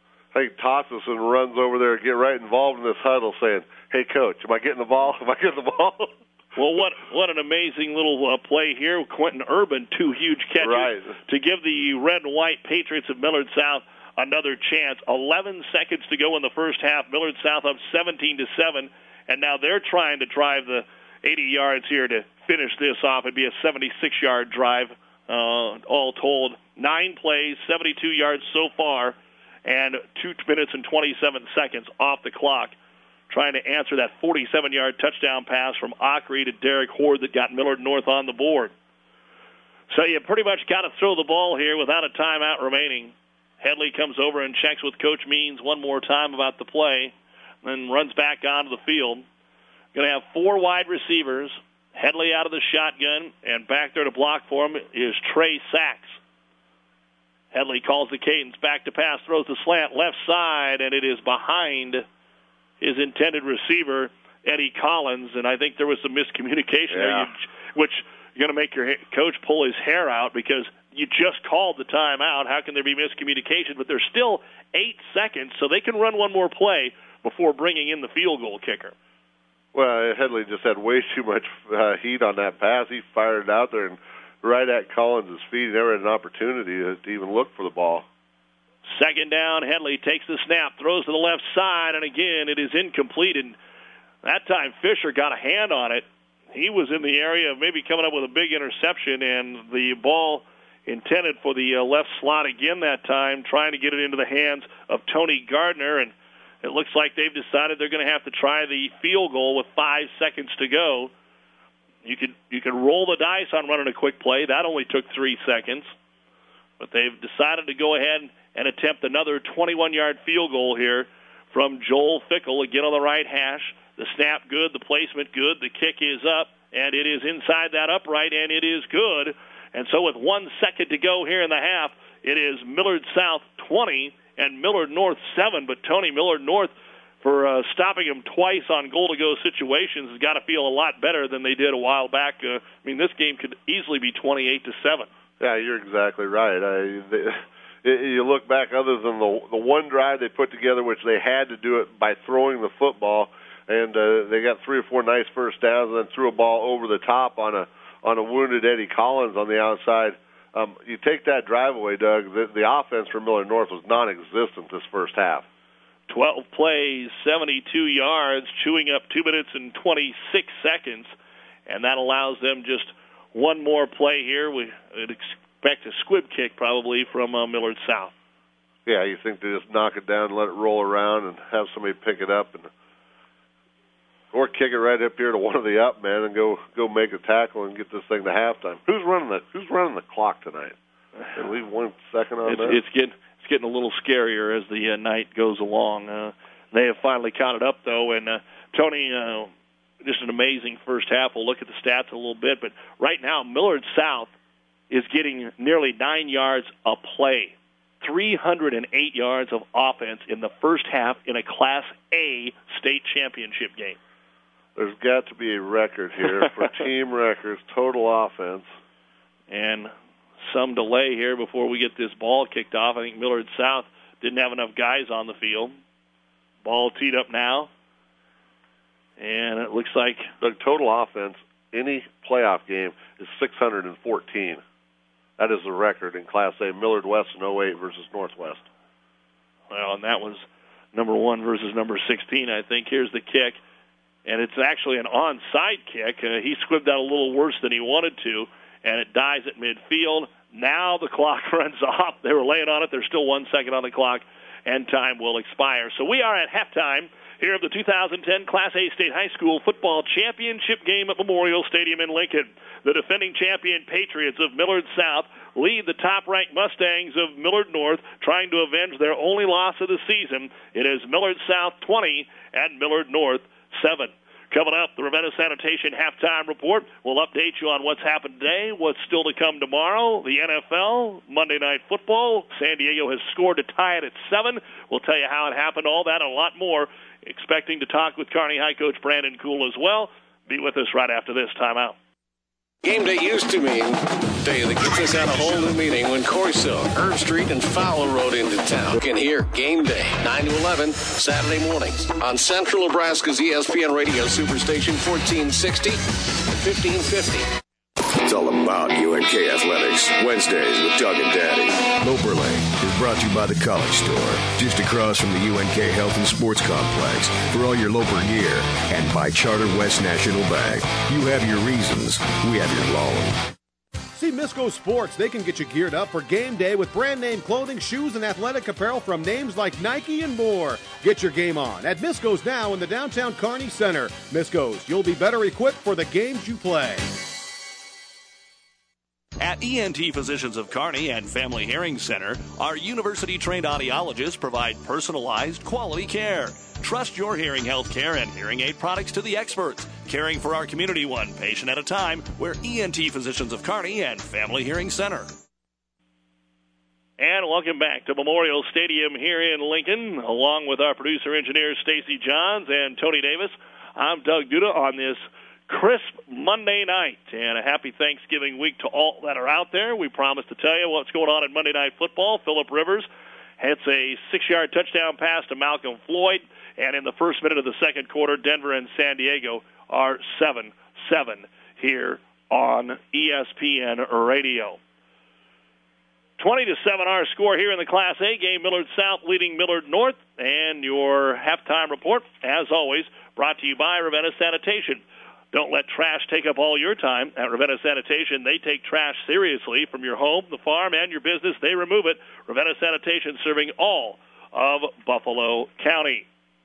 I think Tosselson runs over there and get right involved in this huddle saying, hey, Coach, am I getting the ball? Am I getting the ball? Well, what what an amazing little uh, play here. Quentin Urban, two huge catches right. to give the red and white Patriots of Millard South another chance. eleven seconds to go in the first half. Millard South up seventeen to seven, and now they're trying to drive the eighty yards here to finish this off. It'd be a seventy-six-yard drive, uh, all told. Nine plays, seventy-two yards so far, and two minutes and twenty-seven seconds off the clock, trying to answer that forty-seven-yard touchdown pass from Ockery to Derek Horde that got Millard North on the board. So you pretty much got to throw the ball here without a timeout remaining. Headley comes over and checks with Coach Means one more time about the play, then runs back onto the field. Going to have four wide receivers. Headley out of the shotgun, and back there to block for him is Trey Sachs. Headley calls the cadence, back to pass, throws the slant left side, and it is behind his intended receiver, Eddie Collins, and I think there was some miscommunication yeah. there, you, which you're going to make your coach pull his hair out because you just called the timeout. How can there be miscommunication? But there's still eight seconds, so they can run one more play before bringing in the field goal kicker. Well, Headley just had way too much uh, heat on that pass. He fired it out there and right at Collins' feet. He never had an opportunity to, to even look for the ball. Second down, Headley takes the snap, throws to the left side, and again, it is incomplete. And that time, Fisher got a hand on it. He was in the area of maybe coming up with a big interception, and the ball intended for the uh, left slot again that time, trying to get it into the hands of Tony Gardner. And it looks like they've decided they're going to have to try the field goal with five seconds to go. You could you could roll the dice on running a quick play. That only took three seconds. But they've decided to go ahead and attempt another twenty-one-yard field goal here from Joel Fickle, again on the right hash. The snap good, the placement good, the kick is up, and it is inside that upright, and it is good. And so with one second to go here in the half, it is Millard South twenty and Millard North seven. But Tony, Millard North, for uh, stopping them twice on goal-to-go situations, has got to feel a lot better than they did a while back. Uh, I mean, this game could easily be twenty-eight to seven. Yeah, you're exactly right. I, they, you look back, other than the the one drive they put together, which they had to do it by throwing the football, and uh, they got three or four nice first downs, and then threw a ball over the top on a on a wounded Eddie Collins on the outside. Um, you take that drive away, Doug, the, the offense for Millard North was non-existent this first half. twelve plays, seventy-two yards, chewing up two minutes and twenty-six seconds, and that allows them just one more play here. We would expect a squib kick probably from uh, Millard South. Yeah, you think they just knock it down and let it roll around and have somebody pick it up, and or kick it right up here to one of the up men and go go make a tackle and get this thing to halftime. Who's running the Who's running the clock tonight? Can we leave one second on it's, that? It's getting it's getting a little scarier as the uh, night goes along. Uh, they have finally counted up though, and uh, Tony. Uh, Just an amazing first half. We'll look at the stats a little bit, but right now Millard South is getting nearly nine yards a play, three hundred eight yards of offense in the first half in a Class A state championship game. There's got to be a record here for team records, total offense. And some delay here before we get this ball kicked off. I think Millard South didn't have enough guys on the field. Ball teed up now. And it looks like the total offense, any playoff game, is six hundred fourteen. That is the record in Class A. Millard West in oh eight versus Northwest. Well, and that was number one versus number sixteen, I think. Here's the kick. And it's actually an onside kick. Uh, he squibbed out a little worse than he wanted to, and it dies at midfield. Now the clock runs off. They were laying on it. There's still one second on the clock, and time will expire. So we are at halftime here of the two thousand ten Class A State High School Football Championship game at Memorial Stadium in Lincoln. The defending champion Patriots of Millard South lead the top-ranked Mustangs of Millard North, trying to avenge their only loss of the season. It is Millard South twenty and Millard North seven. Coming up, the Ravenna Sanitation Halftime Report. We'll update you on what's happened today, what's still to come tomorrow, the N F L, Monday Night Football. San Diego has scored to tie it at seven. We'll tell you how it happened, all that and a lot more. Expecting to talk with Kearney High Coach Brandon Kuhl as well. Be with us right after this timeout. Game day used to mean a day that gets us at a whole new meeting when Corey Silk, Herb Street, and Fowler rode into town. You can hear Game Day, nine to eleven, Saturday mornings on Central Nebraska's E S P N Radio Superstation fourteen sixty and fifteen fifty. It's all about U N K Athletics. Wednesdays with Doug and Daddy. Loperley is brought to you by the College Store, just across from the U N K Health and Sports Complex for all your Loper gear, and by Charter West National Bank. You have your reasons, we have your loan. See Misco Sports. They can get you geared up for game day with brand name clothing, shoes, and athletic apparel from names like Nike and more. Get your game on at Misco's now in the downtown Kearney Center. Misco's, you'll be better equipped for the games you play. At E N T Physicians of Kearney and Family Hearing Center, our university-trained audiologists provide personalized, quality care. Trust your hearing health care and hearing aid products to the experts, caring for our community one patient at a time. We're E N T Physicians of Kearney and Family Hearing Center. And welcome back to Memorial Stadium here in Lincoln, along with our producer-engineer Stacy Johns and Tony Davis. I'm Doug Duda on this crisp Monday night, and a happy Thanksgiving week to all that are out there. We promised to tell you what's going on in Monday Night Football. Phillip Rivers hits a six-yard touchdown pass to Malcolm Floyd, and in the first minute of the second quarter, Denver and San Diego are seven seven here on E S P N Radio. twenty to seven our score here in the Class A game. Millard South leading Millard North, and your halftime report, as always, brought to you by Ravenna Sanitation. Don't let trash take up all your time. At Ravenna Sanitation, they take trash seriously from your home, the farm, and your business. They remove it. Ravenna Sanitation serving all of Buffalo County.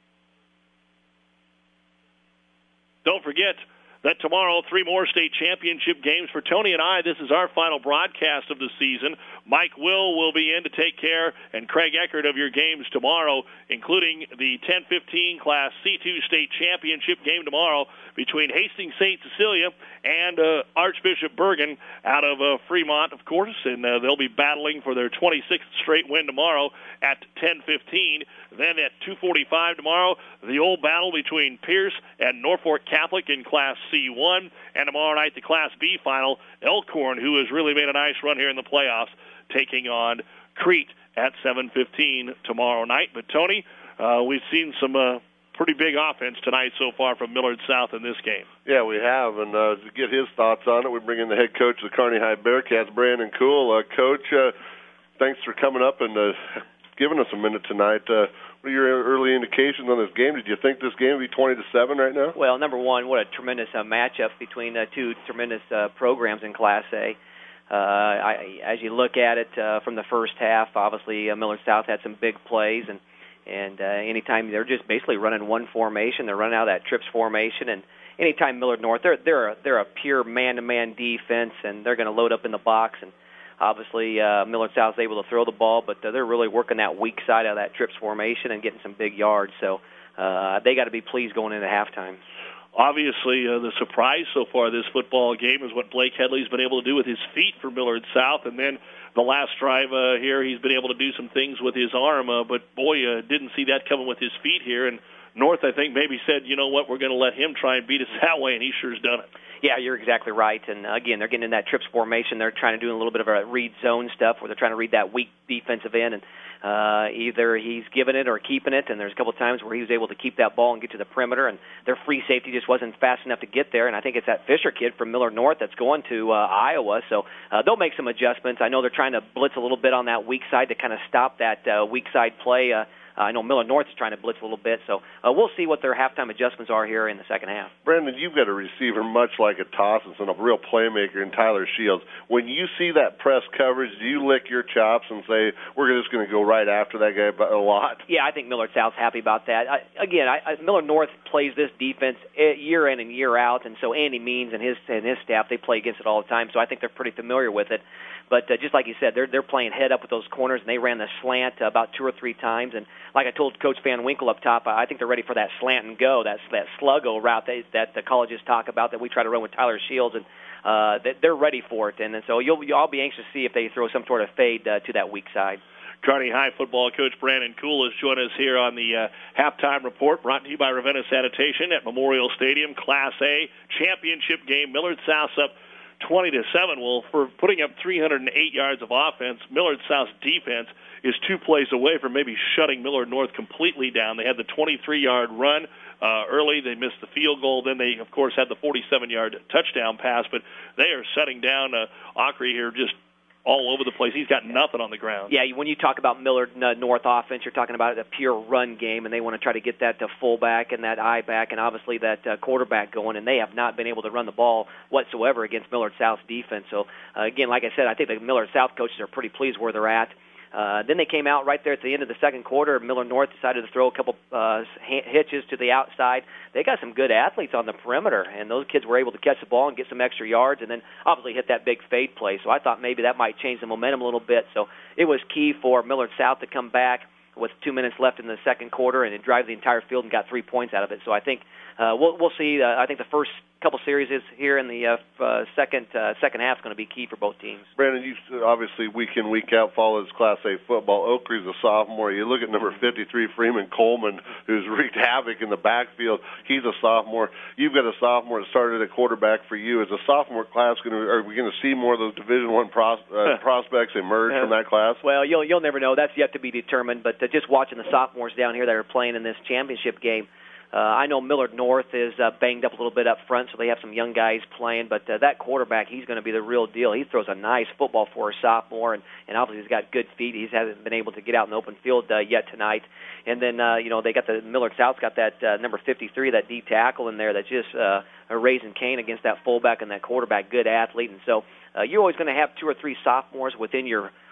don't forget that tomorrow, three more state championship games for Tony and I. This is our final broadcast of the season. Mike Will will be in to take care, and Craig Eckert of your games tomorrow, including the ten fifteen Class C two state championship game tomorrow between Hastings Saint Cecilia and uh, Archbishop Bergen out of uh, Fremont, of course, and uh, they'll be battling for their twenty-sixth straight win tomorrow at ten fifteen. Then at two forty-five tomorrow, the old battle between Pierce and Norfolk Catholic in Class C one, and tomorrow night the Class B final, Elkhorn, who has really made a nice run here in the playoffs, taking on Crete at seven fifteen tomorrow night. But, Tony, uh, we've seen some uh, pretty big offense tonight so far from Millard South in this game. Yeah, we have, and uh, to get his thoughts on it, we bring in the head coach of the Kearney High Bearcats, Brandon Kuhl. Uh, Coach, uh, thanks for coming up and uh, giving us a minute tonight. Uh, what are your early indications on this game? Did you think this game would be twenty to seven right now? Well, number one, what a tremendous uh, matchup between uh, two tremendous uh, programs in Class A. Uh, I, as you look at it uh, from the first half, obviously uh, Millard South had some big plays, and and uh, anytime they're just basically running one formation, they're running out of that trips formation, and anytime Millard North, they're they're a, they're a pure man-to-man defense, and they're going to load up in the box, and obviously uh, Millard South is able to throw the ball, but uh, they're really working that weak side of that trips formation and getting some big yards, so uh, they got to be pleased going into halftime. Obviously, uh, the surprise so far this football game is what Blake Headley's been able to do with his feet for Millard South, and then the last drive uh, here, he's been able to do some things with his arm, uh, but boy, uh, didn't see that coming with his feet here, and North, I think, maybe said, you know what, we're going to let him try and beat us that way, and he sure's done it. Yeah, you're exactly right, and again, they're getting in that trips formation. They're trying to do a little bit of a read zone stuff where they're trying to read that weak defensive end, and uh, either he's giving it or keeping it, and there's a couple of times where he was able to keep that ball and get to the perimeter, and their free safety just wasn't fast enough to get there, and I think it's that Fisher kid from Millard North that's going to uh, Iowa, so uh, they'll make some adjustments. I know they're trying to blitz a little bit on that weak side to kind of stop that uh, weak side play. Uh, I know Millard North is trying to blitz a little bit, so uh, we'll see what their halftime adjustments are here in the second half. Brandon, you've got a receiver much like a Tossens and a real playmaker in Tyler Shields. When you see that press coverage, do you lick your chops and say, we're just going to go right after that guy a lot? Yeah, I think Millard South's happy about that. I, again, I, I, Millard North plays this defense year in and year out, and so Andy Means and his and his staff, they play against it all the time, so I think they're pretty familiar with it. But uh, just like you said, they're they're playing head up with those corners, and they ran the slant uh, about two or three times. And like I told Coach Van Winkle up top, I think they're ready for that slant and go, that that sluggo route that, that the colleges talk about that we try to run with Tyler Shields, and uh, they're ready for it. And, and so you'll I'll be anxious to see if they throw some sort of fade uh, to that weak side. Kearney High football coach Brandon Kuhl has joined us here on the uh, halftime report, brought to you by Ravenna Sanitation at Memorial Stadium. Class A championship game. Millard South's up twenty to seven. Well, for putting up three hundred eight yards of offense, Millard South's defense is two plays away from maybe shutting Millard North completely down. They had the twenty-three yard run uh, early. They missed the field goal. Then they, of course, had the forty-seven yard touchdown pass. But they are shutting down uh, Ockrey here just all over the place. He's got nothing on the ground. Yeah, when you talk about Millard North offense, you're talking about a pure run game, and they want to try to get that to fullback and that I back and obviously that uh, quarterback going, and they have not been able to run the ball whatsoever against Millard South's defense. So, uh, again, like I said, I think the Millard South coaches are pretty pleased where they're at. Uh, then they came out right there at the end of the second quarter. Millard North decided to throw a couple uh, hitches to the outside. They got some good athletes on the perimeter, and those kids were able to catch the ball and get some extra yards and then obviously hit that big fade play. So I thought maybe that might change the momentum a little bit. So it was key for Millard South to come back with two minutes left in the second quarter and drive the entire field and got three points out of it. So I think uh, we'll, we'll see. Uh, I think the first couple series is here in the uh, uh, second uh, second half is going to be key for both teams. Brandon, you obviously week in, week out follow this Class A football. Oakley's a sophomore. You look at number fifty-three, Freeman Coleman, who's wreaked havoc in the backfield. He's a sophomore. You've got a sophomore that started at quarterback for you. Is a sophomore class going to? Are we going to see more of those Division One pros, uh, prospects emerge from that class? Well, you'll you'll never know. That's yet to be determined. But uh, just watching the sophomores down here that are playing in this championship game. Uh, I know Millard North is uh, banged up a little bit up front, so they have some young guys playing. But uh, that quarterback, he's going to be the real deal. He throws a nice football for a sophomore, and, and obviously he's got good feet. He hasn't been able to get out in the open field uh, yet tonight. And then, uh, you know, they got the Millard South's got that uh, number fifty-three, that D tackle in there that's just uh, a raising Cain against that fullback and that quarterback, good athlete. And so uh, you're always going to have two or three sophomores within your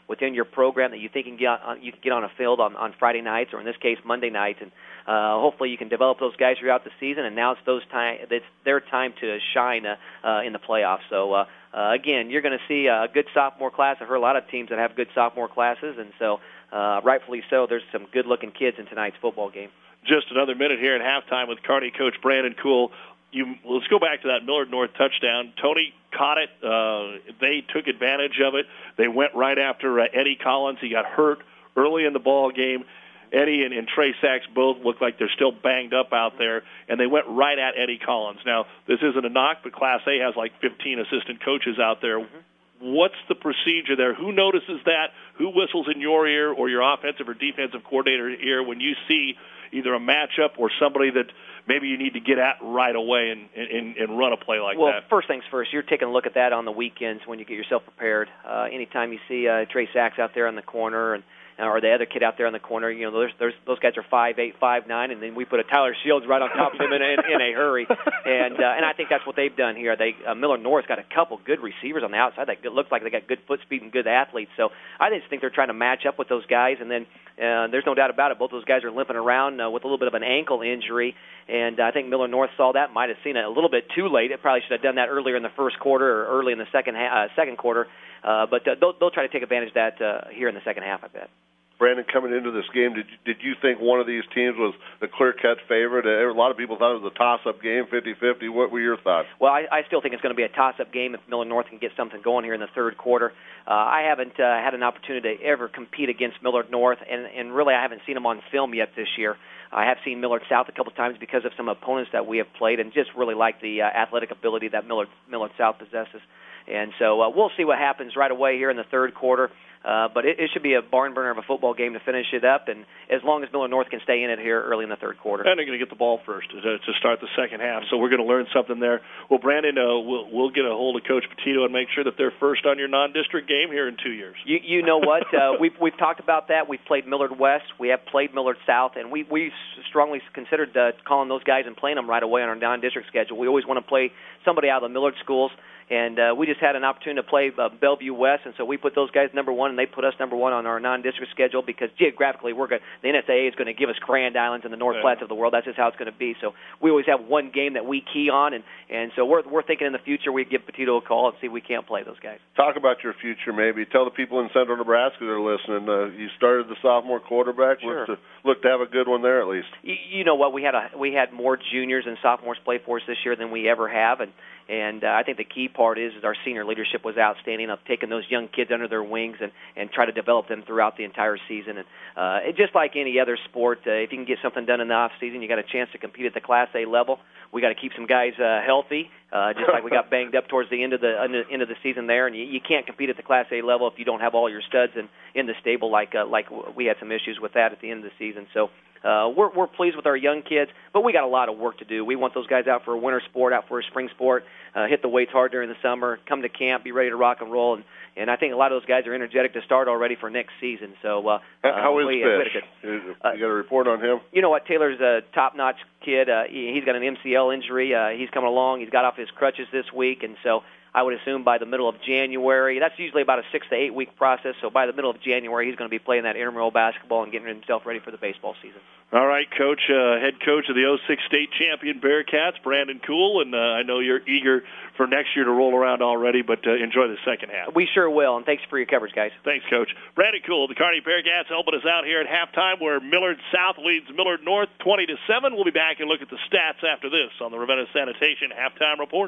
within your program that you think you can get on, you can get on a field on, on Friday nights, or in this case Monday nights, and uh, hopefully you can develop those guys throughout the season. And now it's those time it's their time to shine uh, uh, in the playoffs. So uh, uh, again, you're going to see a good sophomore class. I've heard a lot of teams that have good sophomore classes, and so uh, rightfully so. There's some good-looking kids in tonight's football game. Just another minute here at halftime with Kearney coach Brandon Kuhl. You, let's go back to that Millard North touchdown. Tony caught it. Uh, they took advantage of it. They went right after uh, Eddie Collins. He got hurt early in the ball game. Eddie and, and Trey Sachs both look like they're still banged up out there, and they went right at Eddie Collins. Now, this isn't a knock, but Class A has like fifteen assistant coaches out there. Mm-hmm. What's the procedure there? Who notices that? Who whistles in your ear or your offensive or defensive coordinator's ear when you see either a matchup or somebody that maybe you need to get at right away and, and, and run a play like well, that? Well, first things first, you're taking a look at that on the weekends when you get yourself prepared. Uh, anytime you see uh, Trey Sachs out there in the corner and or the other kid out there in the corner, you know, there's, there's, those guys are five eight, five nine, and then we put a Tyler Shields right on top of him in, in, in a hurry. And uh, and I think that's what they've done here. They uh, Millard North's got a couple good receivers on the outside that look like they got good foot speed and good athletes. So I just think they're trying to match up with those guys. And then uh, there's no doubt about it, both those guys are limping around uh, with a little bit of an ankle injury. And I think Millard North saw that, might have seen it a little bit too late. It probably should have done that earlier in the first quarter or early in the second ha- uh, second quarter. Uh, but uh, they'll, they'll try to take advantage of that uh, here in the second half, I bet. Brandon, coming into this game, did you, did you think one of these teams was the clear-cut favorite? A lot of people thought it was a toss-up game, fifty-fifty. What were your thoughts? Well, I, I still think it's going to be a toss-up game if Millard North can get something going here in the third quarter. Uh, I haven't uh, had an opportunity to ever compete against Millard North, and, and really I haven't seen them on film yet this year. I have seen Millard South a couple times because of some opponents that we have played, and just really like the uh, athletic ability that Millard, Millard South possesses. And so uh, we'll see what happens right away here in the third quarter. Uh, but it, it should be a barn burner of a football game to finish it up, and as long as Millard North can stay in it here early in the third quarter. And they're going to get the ball first to, to start the second half, so we're going to learn something there. Well, Brandon, uh, we'll, we'll get a hold of Coach Petito and make sure that they're first on your non-district game here in two years. You, you know what? uh, we've, we've talked about that. We've played Millard West. We have played Millard South, and we, we strongly considered uh, calling those guys and playing them right away on our non-district schedule. We always want to play somebody out of the Millard schools. And uh, we just had an opportunity to play uh, Bellevue West, and so we put those guys number one, and they put us number one on our non-district schedule because geographically we're good. The N S A A is going to give us Grand Islands and the North yeah. Platte of the world. That's just how it's going to be. So we always have one game that we key on, and, and so we're we're thinking in the future we'd give Petito a call and see if we can't play those guys. Talk about your future, maybe. Tell the people in Central Nebraska that are listening. Uh, you started the sophomore quarterback. Sure. Look to, look to have a good one there at least. You, you know what? We had a we had more juniors and sophomores play for us this year than we ever have, and. And uh, I think the key part is, is our senior leadership was outstanding of taking those young kids under their wings and, and try to develop them throughout the entire season. And uh, it, just like any other sport, uh, if you can get something done in the off season, you got a chance to compete at the Class A level. We got to keep some guys uh, healthy, uh, just like we got banged up towards the end of the end of the season there. And you, you can't compete at the Class A level if you don't have all your studs in, in the stable, like uh, like we had some issues with that at the end of the season. So. Uh, we're, we're pleased with our young kids, but we got a lot of work to do. We want those guys out for a winter sport, out for a spring sport, uh, hit the weights hard during the summer, come to camp, be ready to rock and roll. And, and I think a lot of those guys are energetic to start already for next season. So, uh, How uh, is we, Fish? Uh, you got a report on him? You know what? Taylor's a top-notch kid. Uh, he, he's got an M C L injury. Uh, he's coming along. He's got off his crutches this week, and so I would assume by the middle of January, that's usually about a six to eight week process, so by the middle of January he's going to be playing that intramural basketball and getting himself ready for the baseball season. All right, Coach, uh, head coach of the oh six state champion Bearcats, Brandon Kuhl, and uh, I know you're eager for next year to roll around already, but uh, enjoy the second half. We sure will, and thanks for your coverage, guys. Thanks, Coach. Brandon Kuhl, the Kearney Bearcats, helping us out here at halftime, where Millard South leads Millard North twenty to seven. We'll be back and look at the stats after this on the Ravenna Sanitation Halftime Report.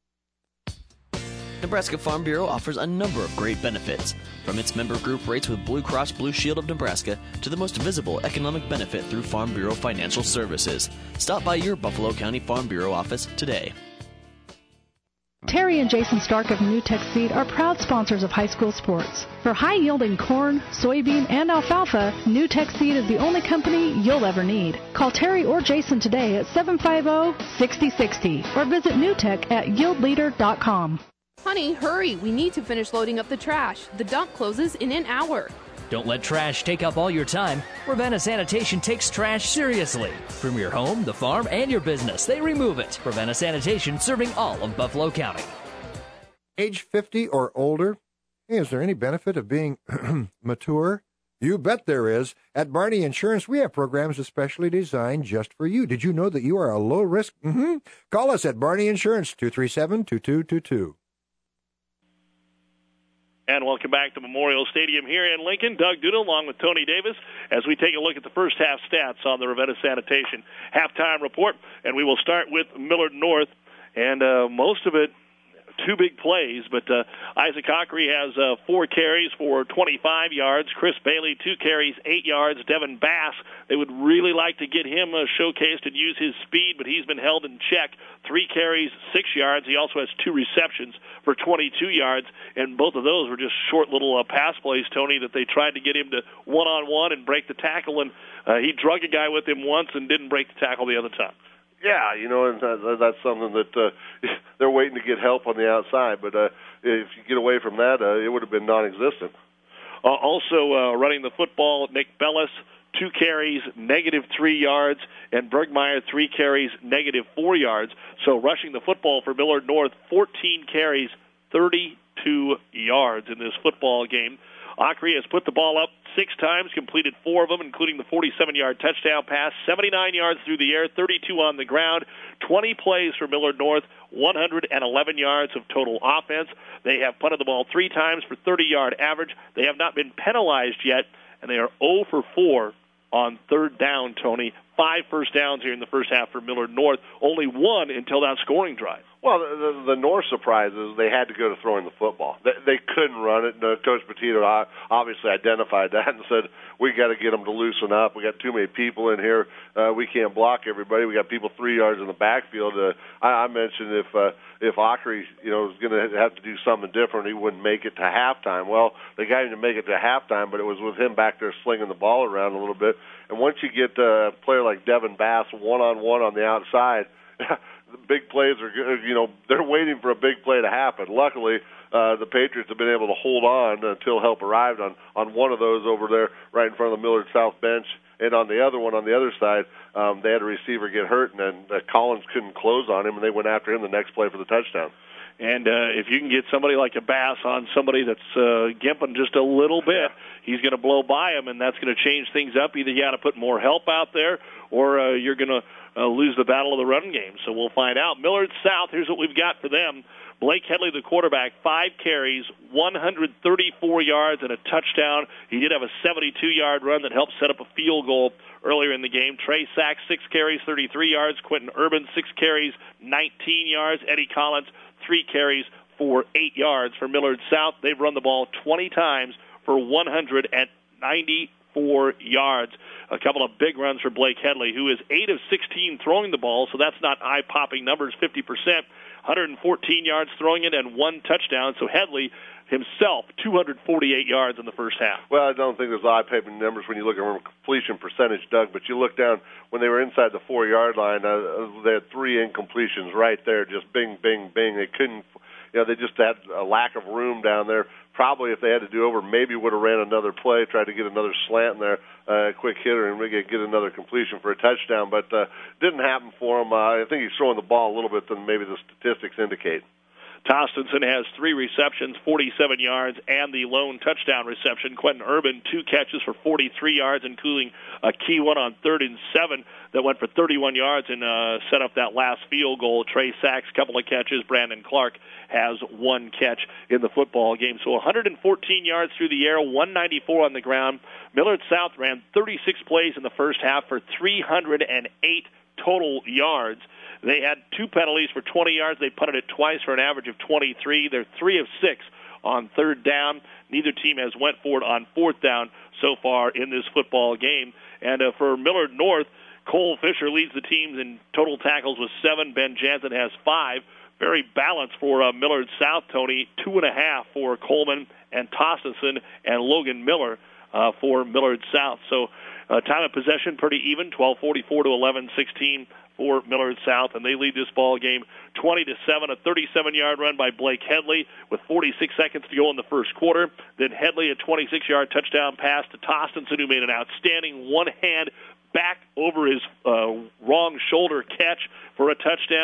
Nebraska Farm Bureau offers a number of great benefits, from its member group rates with Blue Cross Blue Shield of Nebraska to the most visible economic benefit through Farm Bureau Financial Services. Stop by your Buffalo County Farm Bureau office today. Terry and Jason Stark of New Tech Seed are proud sponsors of high school sports. For high-yielding corn, soybean, and alfalfa, New Tech Seed is the only company you'll ever need. Call Terry or Jason today at seven five zero, six zero six zero or visit newtech at yield leader dot com. Honey, hurry. We need to finish loading up the trash. The dump closes in an hour. Don't let trash take up all your time. Ravenna Sanitation takes trash seriously. From your home, the farm, and your business, they remove it. Ravenna Sanitation, serving all of Buffalo County. Age fifty or older? Hey, is there any benefit of being mature? You bet there is. At Barney Insurance, we have programs especially designed just for you. Did you know that you are a low risk? Mm-hmm. Call us at Barney Insurance, two three seven, two two two two. And welcome back to Memorial Stadium here in Lincoln. Doug Duda along with Tony Davis as we take a look at the first half stats on the Ravenna Sanitation halftime report. And we will start with Millard North. And uh, most of it, two big plays, but uh, Isaac Ockery has uh, four carries for twenty-five yards. Chris Bailey, two carries, eight yards. Devin Bass, they would really like to get him uh, showcased and use his speed, but he's been held in check. Three carries, six yards. He also has two receptions for twenty-two yards, and both of those were just short little uh, pass plays, Tony, that they tried to get him to one-on-one and break the tackle, and uh, he drug a guy with him once and didn't break the tackle the other time. Yeah, you know, and that, that's something that uh, they're waiting to get help on the outside. But uh, if you get away from that, uh, it would have been non-existent. Uh, also uh, running the football, Nick Bellis, two carries, negative three yards, and Bergmeyer, three carries, negative four yards. So rushing the football for Millard North, fourteen carries, thirty-two yards in this football game. Ockery has put the ball up six times, completed four of them, including the forty-seven-yard touchdown pass, seventy-nine yards through the air, thirty-two on the ground, twenty plays for Millard North, one hundred eleven yards of total offense. They have punted the ball three times for thirty-yard average. They have not been penalized yet, and they are zero for four on third down, Tony. Five first downs here in the first half for Millard North, only one until that scoring drive. Well, the, the, the North surprise is they had to go to throwing the football. They, they couldn't run it. And Coach Petito obviously identified that and said, we got to get them to loosen up. We got too many people in here. Uh, we can't block everybody. We got people three yards in the backfield. Uh, I, I mentioned if uh, if Ockery, you know, was going to have to do something different, he wouldn't make it to halftime. Well, they got him to make it to halftime, but it was with him back there slinging the ball around a little bit. And once you get uh, a player like Devin Bass one-on-one on the outside, the big plays are, you know, they're waiting for a big play to happen. Luckily, uh, the Patriots have been able to hold on until help arrived on, on one of those over there right in front of the Millard South bench. And on the other one, on the other side, um, they had a receiver get hurt, and then uh, Collins couldn't close on him, and they went after him the next play for the touchdown. And uh, if you can get somebody like a Bass on somebody that's uh, gimping just a little bit, he's going to blow by him, and that's going to change things up. Either you got to put more help out there, or uh, you're going to uh, lose the battle of the run game. So we'll find out. Millard South, here's what we've got for them. Blake Headley, the quarterback, five carries, one hundred thirty-four yards, and a touchdown. He did have a seventy-two-yard run that helped set up a field goal earlier in the game. Trey Sachs, six carries, thirty-three yards. Quentin Urban, six carries, nineteen yards. Eddie Collins, three carries for eight yards. For Millard South, they've run the ball twenty times for one hundred ninety-four yards. A couple of big runs for Blake Headley, who is eight of sixteen throwing the ball, so that's not eye-popping numbers, fifty percent. one hundred fourteen yards throwing it and one touchdown. So Headley himself, two hundred forty-eight yards in the first half. Well, I don't think there's eye-popping numbers when you look at completion percentage, Doug, but you look down when they were inside the four-yard line, uh, they had three incompletions right there, just bing, bing, bing. They couldn't, you know, they just had a lack of room down there. Probably if they had to do over, maybe would have ran another play, tried to get another slant in there, a uh, quick hitter, and maybe get another completion for a touchdown. But uh, didn't happen for him. Uh, I think he's throwing the ball a little bit than maybe the statistics indicate. Tostenson has three receptions, forty-seven yards, and the lone touchdown reception. Quentin Urban, two catches for forty-three yards, including a key one on third and seven that went for thirty-one yards and uh, set up that last field goal. Trey Sachs, couple of catches. Brandon Clark has one catch in the football game. So one hundred fourteen yards through the air, one ninety-four on the ground. Millard South ran thirty-six plays in the first half for three hundred eight total yards. They had two penalties for twenty yards. They punted it twice for an average of twenty-three. They're three of six on third down. Neither team has went for it on fourth down so far in this football game. And uh, for Millard North, Cole Fisher leads the teams in total tackles with seven. Ben Jansen has five. Very balanced for uh, Millard South, Tony. Two and a half for Coleman and Tostenson and Logan Miller uh, for Millard South. So uh, time of possession pretty even, twelve forty-four to eleven sixteen for Millard South, and they lead this ball game twenty to seven. A thirty-seven-yard run by Blake Headley with forty-six seconds to go in the first quarter. Then Headley, a twenty-six-yard touchdown pass to Tostenson, who made an outstanding one-hand back over his uh, wrong shoulder catch for a touchdown.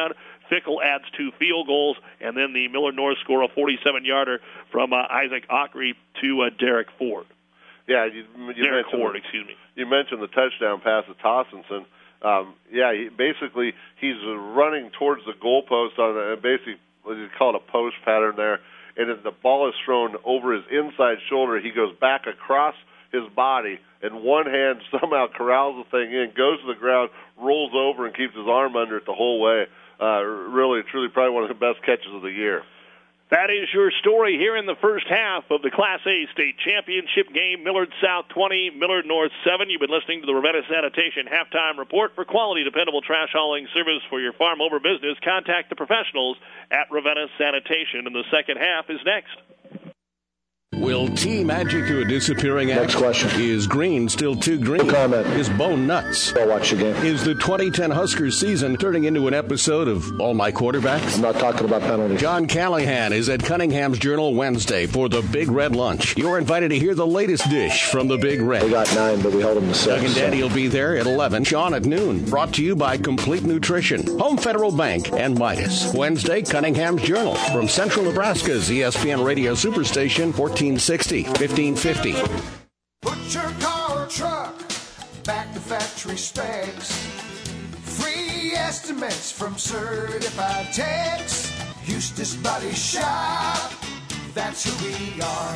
Fickle adds two field goals, and then the Millard North score, a forty-seven-yarder from uh, Isaac Ockery to uh, Derek Ford. Yeah, you, you Derek mentioned Ford, the, excuse me. You mentioned the touchdown pass to Tossinson. Um, yeah, he, basically he's uh, running towards the goalpost on a, basically what you call it a post pattern there, and as the ball is thrown over his inside shoulder, he goes back across his body, and one hand somehow corrals the thing in, goes to the ground, rolls over, and keeps his arm under it the whole way. Uh, really, truly, probably one of the best catches of the year. That is your story here in the first half of the Class A State Championship game. Millard South twenty, Millard North seven. You've been listening to the Ravenna Sanitation Halftime Report. For quality, dependable trash hauling service for your farm over business, contact the professionals at Ravenna Sanitation. And the second half is next. Will T magic to a disappearing Next act? question. Is green still too green? No comment. Is Bo nuts? I'll watch the game. Is the twenty ten Huskers season turning into an episode of All My Quarterbacks? I'm not talking about penalties. John Callahan is at Cunningham's Journal Wednesday for the Big Red Lunch. You're invited to hear the latest dish from the Big Red. We got nine, but we held them to six. Doug and Daddy will be there at eleven. Sean at noon. Brought to you by Complete Nutrition, Home Federal Bank, and Midas. Wednesday, Cunningham's Journal. From Central Nebraska's E S P N Radio Superstation, fourteen sixty, fifteen fifty. Put your car or truck back to factory specs. Free estimates from certified techs. Eustace Body Shop, that's who we are.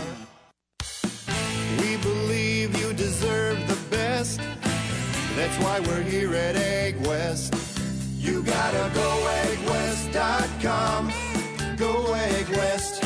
We believe you deserve the best. That's why we're here at Egg West. You gotta go egg west dot com. Go Egg West.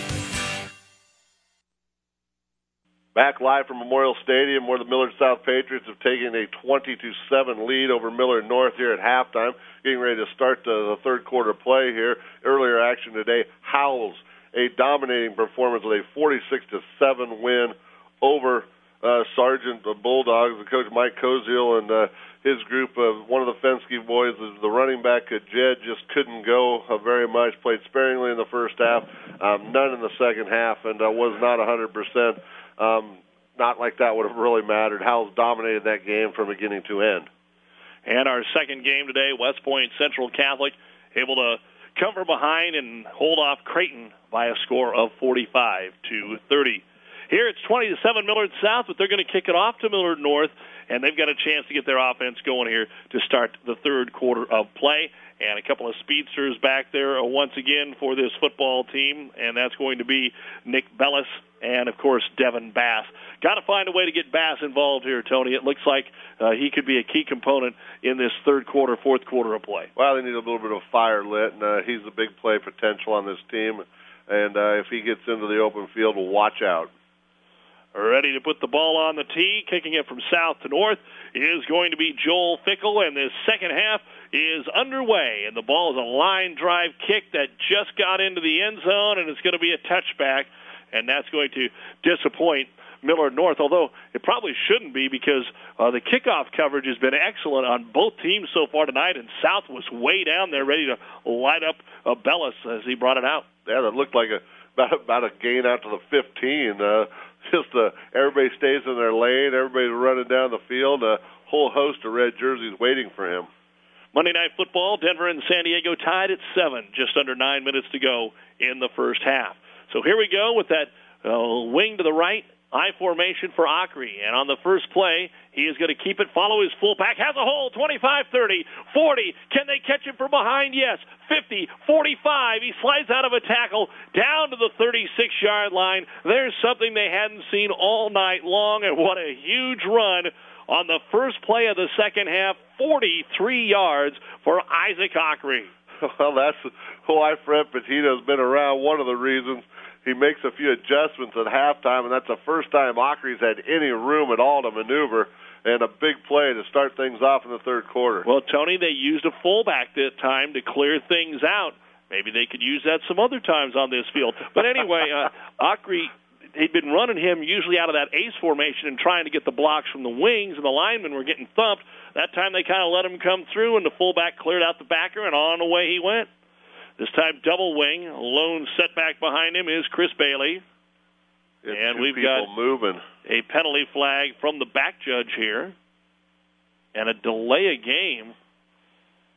Back live from Memorial Stadium, where the Millard South Patriots have taken a twenty to seven lead over Millard North here at halftime, getting ready to start the, the third quarter play here. Earlier action today, Howells, a dominating performance with a forty-six to seven win over uh, Sergeant the Bulldogs. The coach Mike Koziel and uh, his group of one of the Fensky boys, the running back uh, Jed, just couldn't go uh, very much. Played sparingly in the first half, um, none in the second half, and uh, was not one hundred percent. Um, not like that would have really mattered. Howells dominated that game from beginning to end. And our second game today, West Point Central Catholic, able to come from behind and hold off Creighton by a score of forty-five to thirty. Here it's twenty to seven Millard South, but they're going to kick it off to Millard North, and they've got a chance to get their offense going here to start the third quarter of play. And a couple of speedsters back there once again for this football team, and that's going to be Nick Bellis and, of course, Devin Bass. Got to find a way to get Bass involved here, Tony. It looks like uh, he could be a key component in this third quarter, fourth quarter of play. Well, they need a little bit of fire lit, and uh, he's the big play potential on this team. And uh, if he gets into the open field, watch out. Ready to put the ball on the tee, kicking it from south to north, is going to be Joel Fickle, and this second half is underway, and the ball is a line drive kick that just got into the end zone, and it's going to be a touchback, and that's going to disappoint Millard North, although it probably shouldn't be because uh, the kickoff coverage has been excellent on both teams so far tonight, and South was way down there ready to light up uh, Bellis as he brought it out. Yeah, that looked like a about, about a gain out to the fifteen. Uh, just uh, everybody stays in their lane, everybody's running down the field, a whole host of red jerseys waiting for him. Monday Night Football, Denver and San Diego tied at seven, just under nine minutes to go in the first half. So here we go with that uh, wing to the right, I formation for Ockery. And on the first play, he is going to keep it, follow his fullback, has a hole, twenty-five, thirty, forty. Can they catch him from behind? Yes. fifty, forty-five. He slides out of a tackle down to the thirty-six-yard line. There's something they hadn't seen all night long, and what a huge run on the first play of the second half, forty-three yards for Isaac Ockery. Well, that's why Fred Petito's been around. One of the reasons he makes a few adjustments at halftime, and that's the first time Ockery's had any room at all to maneuver, and a big play to start things off in the third quarter. Well, Tony, they used a fullback that time to clear things out. Maybe they could use that some other times on this field. But anyway, uh, Ockery, they'd been running him usually out of that ace formation and trying to get the blocks from the wings, and the linemen were getting thumped. That time they kind of let him come through, and the fullback cleared out the backer, and on the way he went. This time double wing, lone setback behind him is Chris Bailey. It's and two we've people got moving. A penalty flag from the back judge here, and a delay of game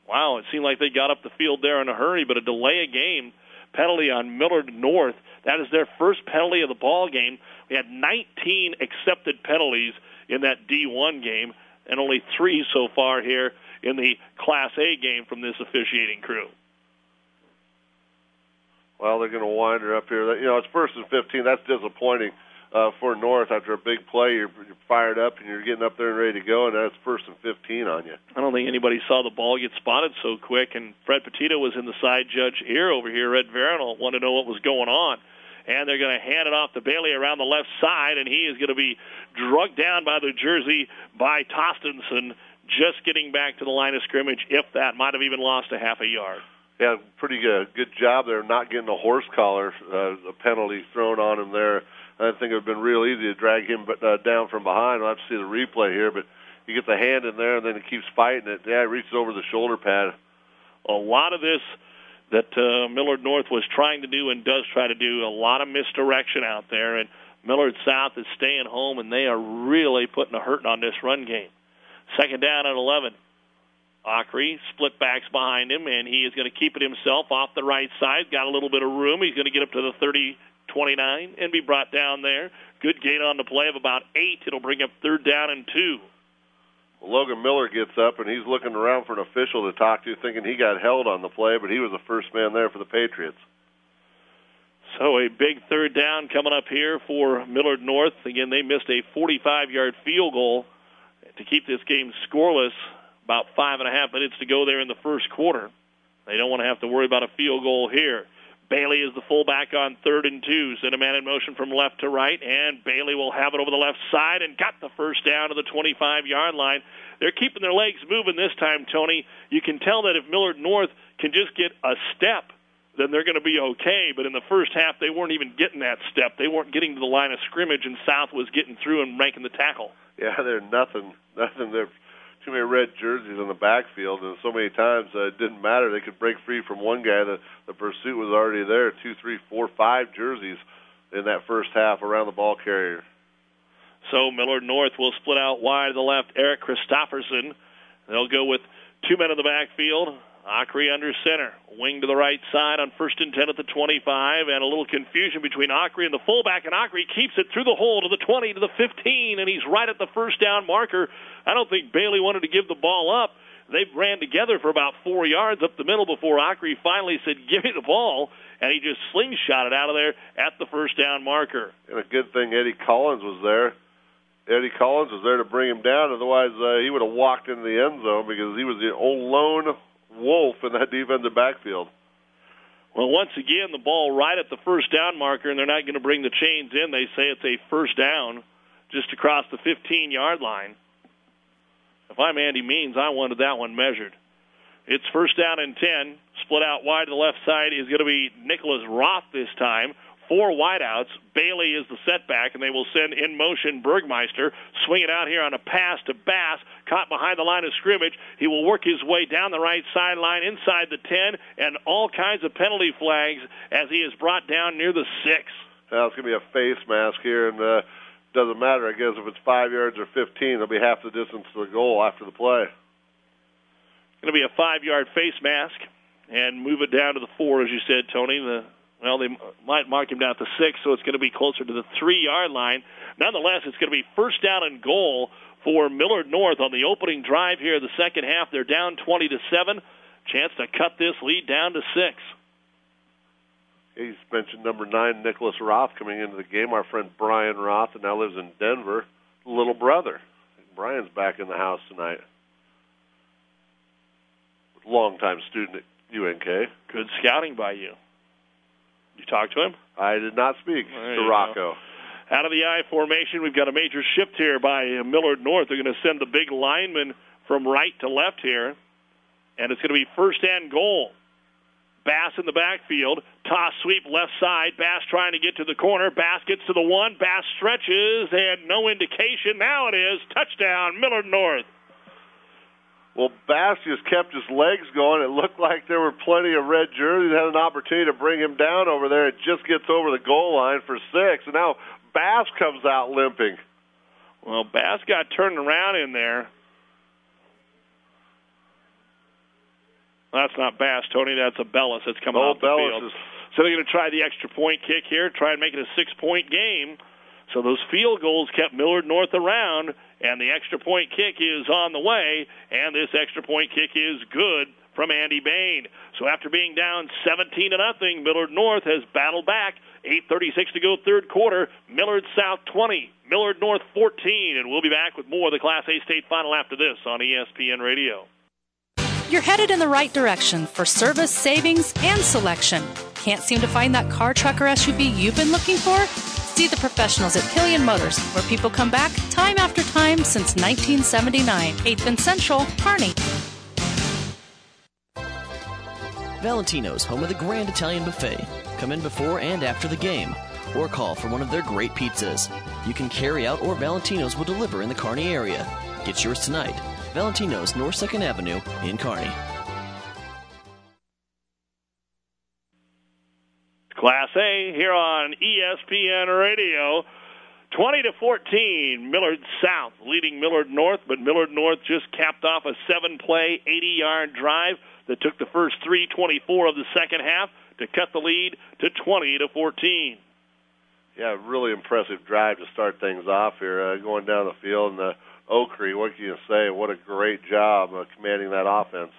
Wow, it seemed like they got up the field there in a hurry, but a delay of game penalty on Millard North. That is their first penalty of the ball game. We had nineteen accepted penalties in that D one game, and only three so far here in the Class A game from this officiating crew. Well, they're going to wind her up here. You know, it's first and fifteen. That's disappointing uh, for North. After a big play, you're, you're fired up and you're getting up there and ready to go, and that's first and fifteen on you. I don't think anybody saw the ball get spotted so quick, and Fred Petito was in the side judge ear over here. Red Veronal wanted to know what was going on. And they're going to hand it off to Bailey around the left side, and he is going to be drugged down by the jersey by Tostenson, just getting back to the line of scrimmage, if that. Might have even lost a half a yard. Yeah, pretty good, good job there, not getting a horse collar, uh, a penalty thrown on him there. I think it would have been real easy to drag him uh, down from behind. We'll have to see the replay here, but he gets a hand in there, and then he keeps fighting it. Yeah, he reaches over the shoulder pad. A lot of this that uh, Millard North was trying to do and does try to do, a lot of misdirection out there, and Millard South is staying home, and they are really putting a hurting on this run game. Second down at eleven. Ockrey split backs behind him, and he is going to keep it himself off the right side. Got a little bit of room. He's going to get up to the thirty twenty-nine and be brought down there. Good gain on the play of about eight. It'll bring up third down and two. Logan Miller gets up, and he's looking around for an official to talk to, thinking he got held on the play, but he was the first man there for the Patriots. So a big third down coming up here for Millard North. Again, they missed a forty-five-yard field goal to keep this game scoreless. About five and a half minutes to go there in the first quarter. They don't want to have to worry about a field goal here. Bailey is the fullback on third and two. Send a man in motion from left to right, and Bailey will have it over the left side and got the first down to the twenty-five-yard line. They're keeping their legs moving this time, Tony. You can tell that if Millard North can just get a step, then they're going to be okay. But in the first half, they weren't even getting that step. They weren't getting to the line of scrimmage, and South was getting through and making the tackle. Yeah, they're nothing. Nothing. They're too many red jerseys in the backfield, and so many times uh, it didn't matter. They could break free from one guy. The, the pursuit was already there. Two, three, four, five jerseys in that first half around the ball carrier. So Millard North will split out wide to the left. Eric Christopherson. They'll go with two men in the backfield. Ockrey under center. Wing to the right side on first and ten at the twenty-five, and a little confusion between Ockrey and the fullback, and Ockrey keeps it through the hole to the twenty, to the fifteen, and he's right at the first down marker. I don't think Bailey wanted to give the ball up. They ran together for about four yards up the middle before Ockrey finally said, give me the ball, and he just slingshot it out of there at the first down marker. And a good thing Eddie Collins was there. Eddie Collins was there to bring him down. Otherwise, uh, he would have walked into the end zone because he was the old lone wolf in that defensive backfield. Well, once again, the ball right at the first down marker, and they're not going to bring the chains in. They say it's a first down just across the fifteen-yard line. If I'm Andy Means, I wanted that one measured. It's first down and ten. Split out wide to the left side is going to be Nicholas Roth this time. Four wideouts. Bailey is the setback, and they will send in motion Bergmeister. Swing it out here on a pass to Bass. Caught behind the line of scrimmage. He will work his way down the right sideline inside the ten, and all kinds of penalty flags as he is brought down near the six. Now it's going to be a face mask here, and uh, doesn't matter, I guess, if it's five yards or fifteen. It'll be half the distance to the goal after the play. Going to be a five-yard face mask, and move it down to the four, as you said, Tony. The Well, they might mark him down to six, so it's going to be closer to the three-yard line. Nonetheless, it's going to be first down and goal for Millard North on the opening drive here of the second half. They're down twenty to seven. Chance to cut this lead down to six. He's mentioned number nine, Nicholas Roth, coming into the game. Our friend Brian Roth, and now lives in Denver. Little brother. Brian's back in the house tonight. Longtime student at U N K. Good scouting by you. You talk to him? I did not speak there to Rocco. Go. Out of the I formation, we've got a major shift here by Millard North. They're going to send the big lineman from right to left here, and it's going to be first and goal. Bass in the backfield. Toss sweep left side. Bass trying to get to the corner. Bass gets to the one. Bass stretches, and no indication. Now it is. Touchdown, Millard North. Well, Bass just kept his legs going. It looked like there were plenty of red jerseys. Had an opportunity to bring him down over there. It just gets over the goal line for six, and now Bass comes out limping. Well, Bass got turned around in there. That's not Bass, Tony. That's a Bellis that's coming oh, off the Bellis field. Is... So they're going to try the extra point kick here, try and make it a six-point game. So those field goals kept Millard North around, and the extra point kick is on the way, and this extra point kick is good from Andy Bain. So after being down seventeen to nothing, Millard North has battled back. eight thirty-six to go third quarter. Millard South twenty, Millard North fourteen, and we'll be back with more of the Class A state final after this on E S P N Radio. You're headed in the right direction for service, savings, and selection. Can't seem to find that car, truck, or S U V you've been looking for? See the professionals at Killian Motors, where people come back time after time since nineteen seventy-nine. eighth and Central, Kearney. Valentino's, home of the Grand Italian Buffet. Come in before and after the game, or call for one of their great pizzas. You can carry out, or Valentino's will deliver in the Kearney area. Get yours tonight. Valentino's, North second Avenue in Kearney. Class A here on E S P N Radio. twenty to fourteen, Millard South leading Millard North, but Millard North just capped off a seven-play, eighty-yard drive that took the first three twenty-four of the second half to cut the lead to twenty to fourteen. Yeah, really impressive drive to start things off here, uh, going down the field. And uh, Oakrey, what can you say? What a great job of commanding that offense.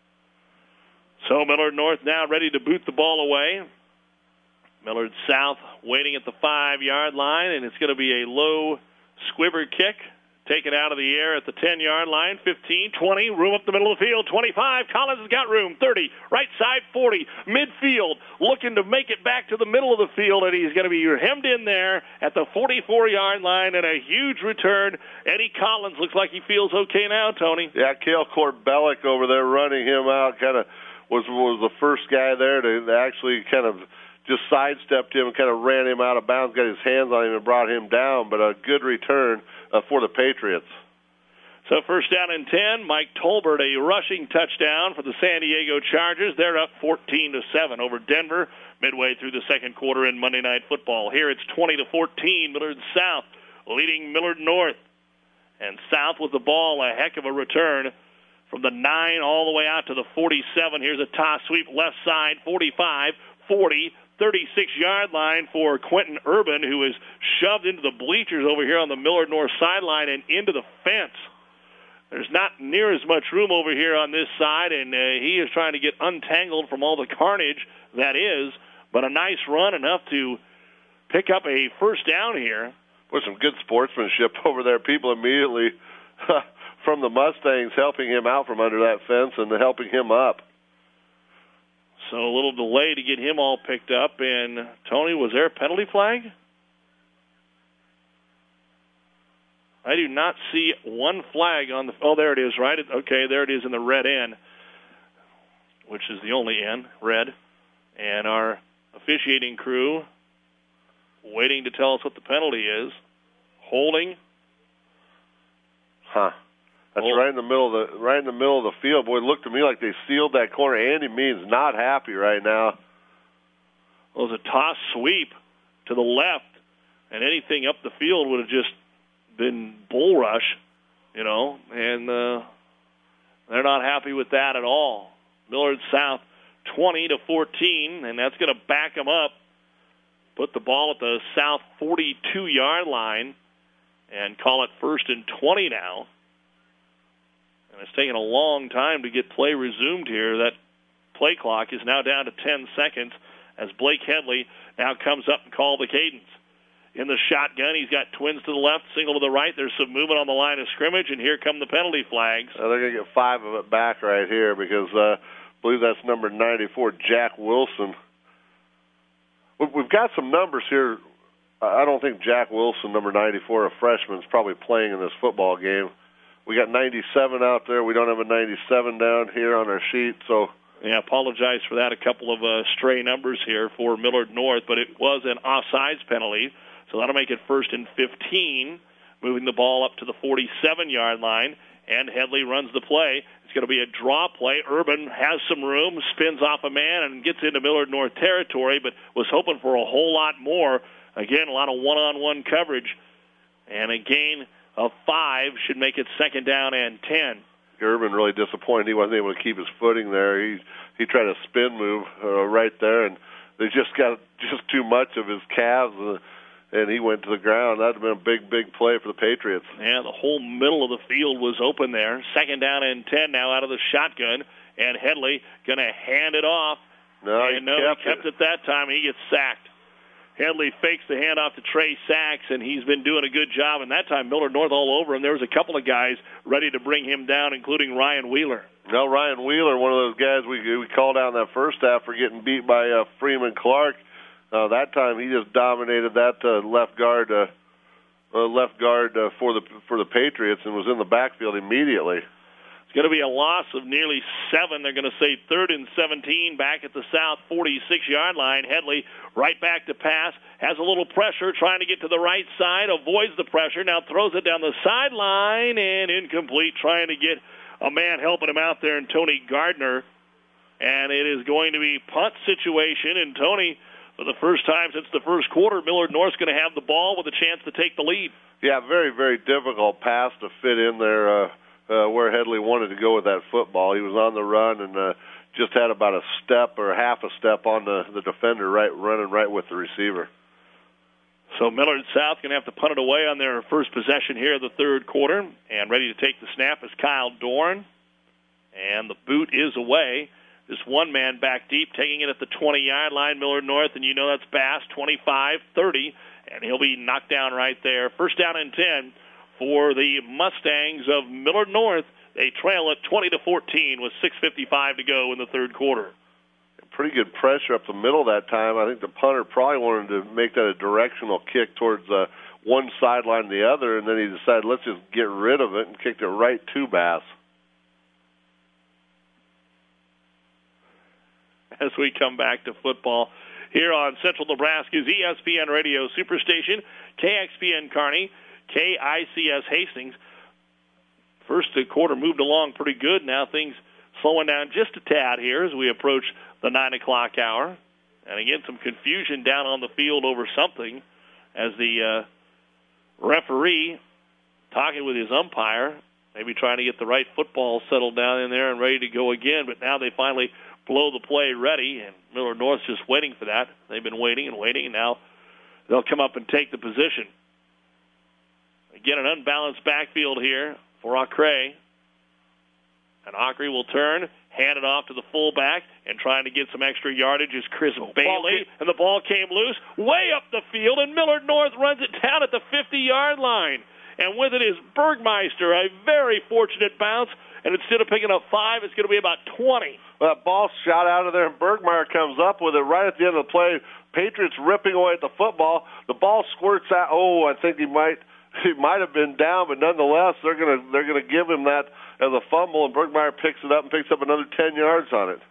So Millard North now ready to boot the ball away. Millard South waiting at the five-yard line, and it's going to be a low squibber kick taken out of the air at the ten-yard line. fifteen, twenty, room up the middle of the field. twenty-five, Collins has got room. thirty, right side, forty, midfield, looking to make it back to the middle of the field, and he's going to be hemmed in there at the forty-four-yard line, and a huge return. Eddie Collins looks like he feels okay now, Tony. Yeah, Cale Corbellic over there running him out kind of was was the first guy there to actually kind of just sidestepped him and kind of ran him out of bounds, got his hands on him and brought him down, but a good return uh, for the Patriots. So first down and ten, Mike Tolbert, a rushing touchdown for the San Diego Chargers. They're up fourteen to seven over Denver midway through the second quarter in Monday Night Football. Here it's twenty to fourteen, Millard South leading Millard North. And South with the ball, a heck of a return from the nine all the way out to the forty-seven. Here's a toss sweep left side, forty-five, forty, thirty-six-yard line for Quentin Urban, who is shoved into the bleachers over here on the Millard North sideline and into the fence. There's not near as much room over here on this side, and uh, he is trying to get untangled from all the carnage that is, but a nice run, enough to pick up a first down here. With some good sportsmanship over there. People immediately from the Mustangs helping him out from under that fence and helping him up. So a little delay to get him all picked up. And, Tony, was there a penalty flag? I do not see one flag on the – oh, there it is, right? Okay, there it is in the red end, which is the only end, red. And our officiating crew waiting to tell us what the penalty is. Holding. Huh. That's Hold. right in the middle of the right in the middle of the field. Boy, it looked to me like they sealed that corner. Andy Means not happy right now. Well, it was a toss sweep to the left, and anything up the field would have just been bull rush, you know, and uh, they're not happy with that at all. Millard South twenty to fourteen, and that's going to back them up. Put the ball at the South forty-two-yard line and call it first and twenty now. And it's taken a long time to get play resumed here. That play clock is now down to ten seconds as Blake Headley now comes up and calls the cadence. In the shotgun, he's got twins to the left, single to the right. There's some movement on the line of scrimmage, and here come the penalty flags. Uh, they're going to get five of it back right here because uh, I believe that's number ninety-four, Jack Wilson. We've got some numbers here. I don't think Jack Wilson, number ninety-four, a freshman, is probably playing in this football game. We got ninety-seven out there. We don't have a ninety-seven down here on our sheet. So, yeah, apologize for that. A couple of uh, stray numbers here for Millard North, but it was an offsides penalty, so that'll make it first and fifteen, moving the ball up to the forty-seven-yard line, and Headley runs the play. It's going to be a draw play. Urban has some room, spins off a man, and gets into Millard North territory, but was hoping for a whole lot more. Again, a lot of one-on-one coverage, and a gain of five should make it second down and ten. Urban really disappointed. He wasn't able to keep his footing there. He he tried a spin move uh, right there, and they just got just too much of his calves, uh, and he went to the ground. That would have been a big, big play for the Patriots. Yeah, the whole middle of the field was open there. Second down and ten now out of the shotgun, and Headley going to hand it off. No, and he no, kept, he kept it. it that time. He gets sacked. Headley fakes the handoff to Trey Sachs, and he's been doing a good job. And that time, Millard North all over him. There was a couple of guys ready to bring him down, including Ryan Wheeler. No, Ryan Wheeler, one of those guys we we called out in that first half for getting beat by uh, Freeman Clark. Uh, that time, he just dominated that uh, left guard, uh, uh, left guard uh, for the for the Patriots, and was in the backfield immediately. It's going to be a loss of nearly seven. They're going to say third and seventeen back at the South forty-six-yard line. Headley right back to pass, has a little pressure, trying to get to the right side, avoids the pressure, now throws it down the sideline, and incomplete, trying to get a man helping him out there, and Tony Gardner. And it is going to be punt situation, and Tony, for the first time since the first quarter, Millard North's going to have the ball with a chance to take the lead. Yeah, very, very difficult pass to fit in there uh, uh, where Headley wanted to go with that football. He was on the run and uh, just had about a step or half a step on the, the defender, right, running right with the receiver. So Millard South going to have to punt it away on their first possession here of the third quarter. And ready to take the snap is Kyle Dorn. And the boot is away. Just one man back deep, taking it at the twenty-yard line, Millard North. And you know that's Bass, twenty-five thirty. And he'll be knocked down right there. First down and ten for the Mustangs of Millard North. They trail at twenty to fourteen with six fifty-five to go in the third quarter. Pretty good pressure up the middle that time. I think the punter probably wanted to make that a directional kick towards uh, one sideline or the other, and then he decided, let's just get rid of it, and kicked it right to Bass. As we come back to football here on Central Nebraska's E S P N Radio Superstation, K X P N Kearney, K I C S Hastings. First quarter moved along pretty good. Now things slowing down just a tad here as we approach the nine o'clock hour. And again, some confusion down on the field over something as the uh, referee talking with his umpire, maybe trying to get the right football settled down in there and ready to go again. But now they finally blow the play ready, and Millard North's just waiting for that. They've been waiting and waiting, and now they'll come up and take the position. Again, an unbalanced backfield here for Ockrey. And Ockrey will turn, hand it off to the fullback, and trying to get some extra yardage is Chris oh, Bailey. And the ball came loose way up the field, and Millard North runs it down at the fifty-yard line. And with it is Bergmeister, a very fortunate bounce. And instead of picking up five, it's going to be about twenty. Well, that ball shot out of there, and Bergmeyer comes up with it right at the end of the play. Patriots ripping away at the football. The ball squirts out. Oh, I think he might he might have been down, but nonetheless, they're going to they're going to give him that as a fumble, and Bergmeyer picks it up and picks up another ten yards on it,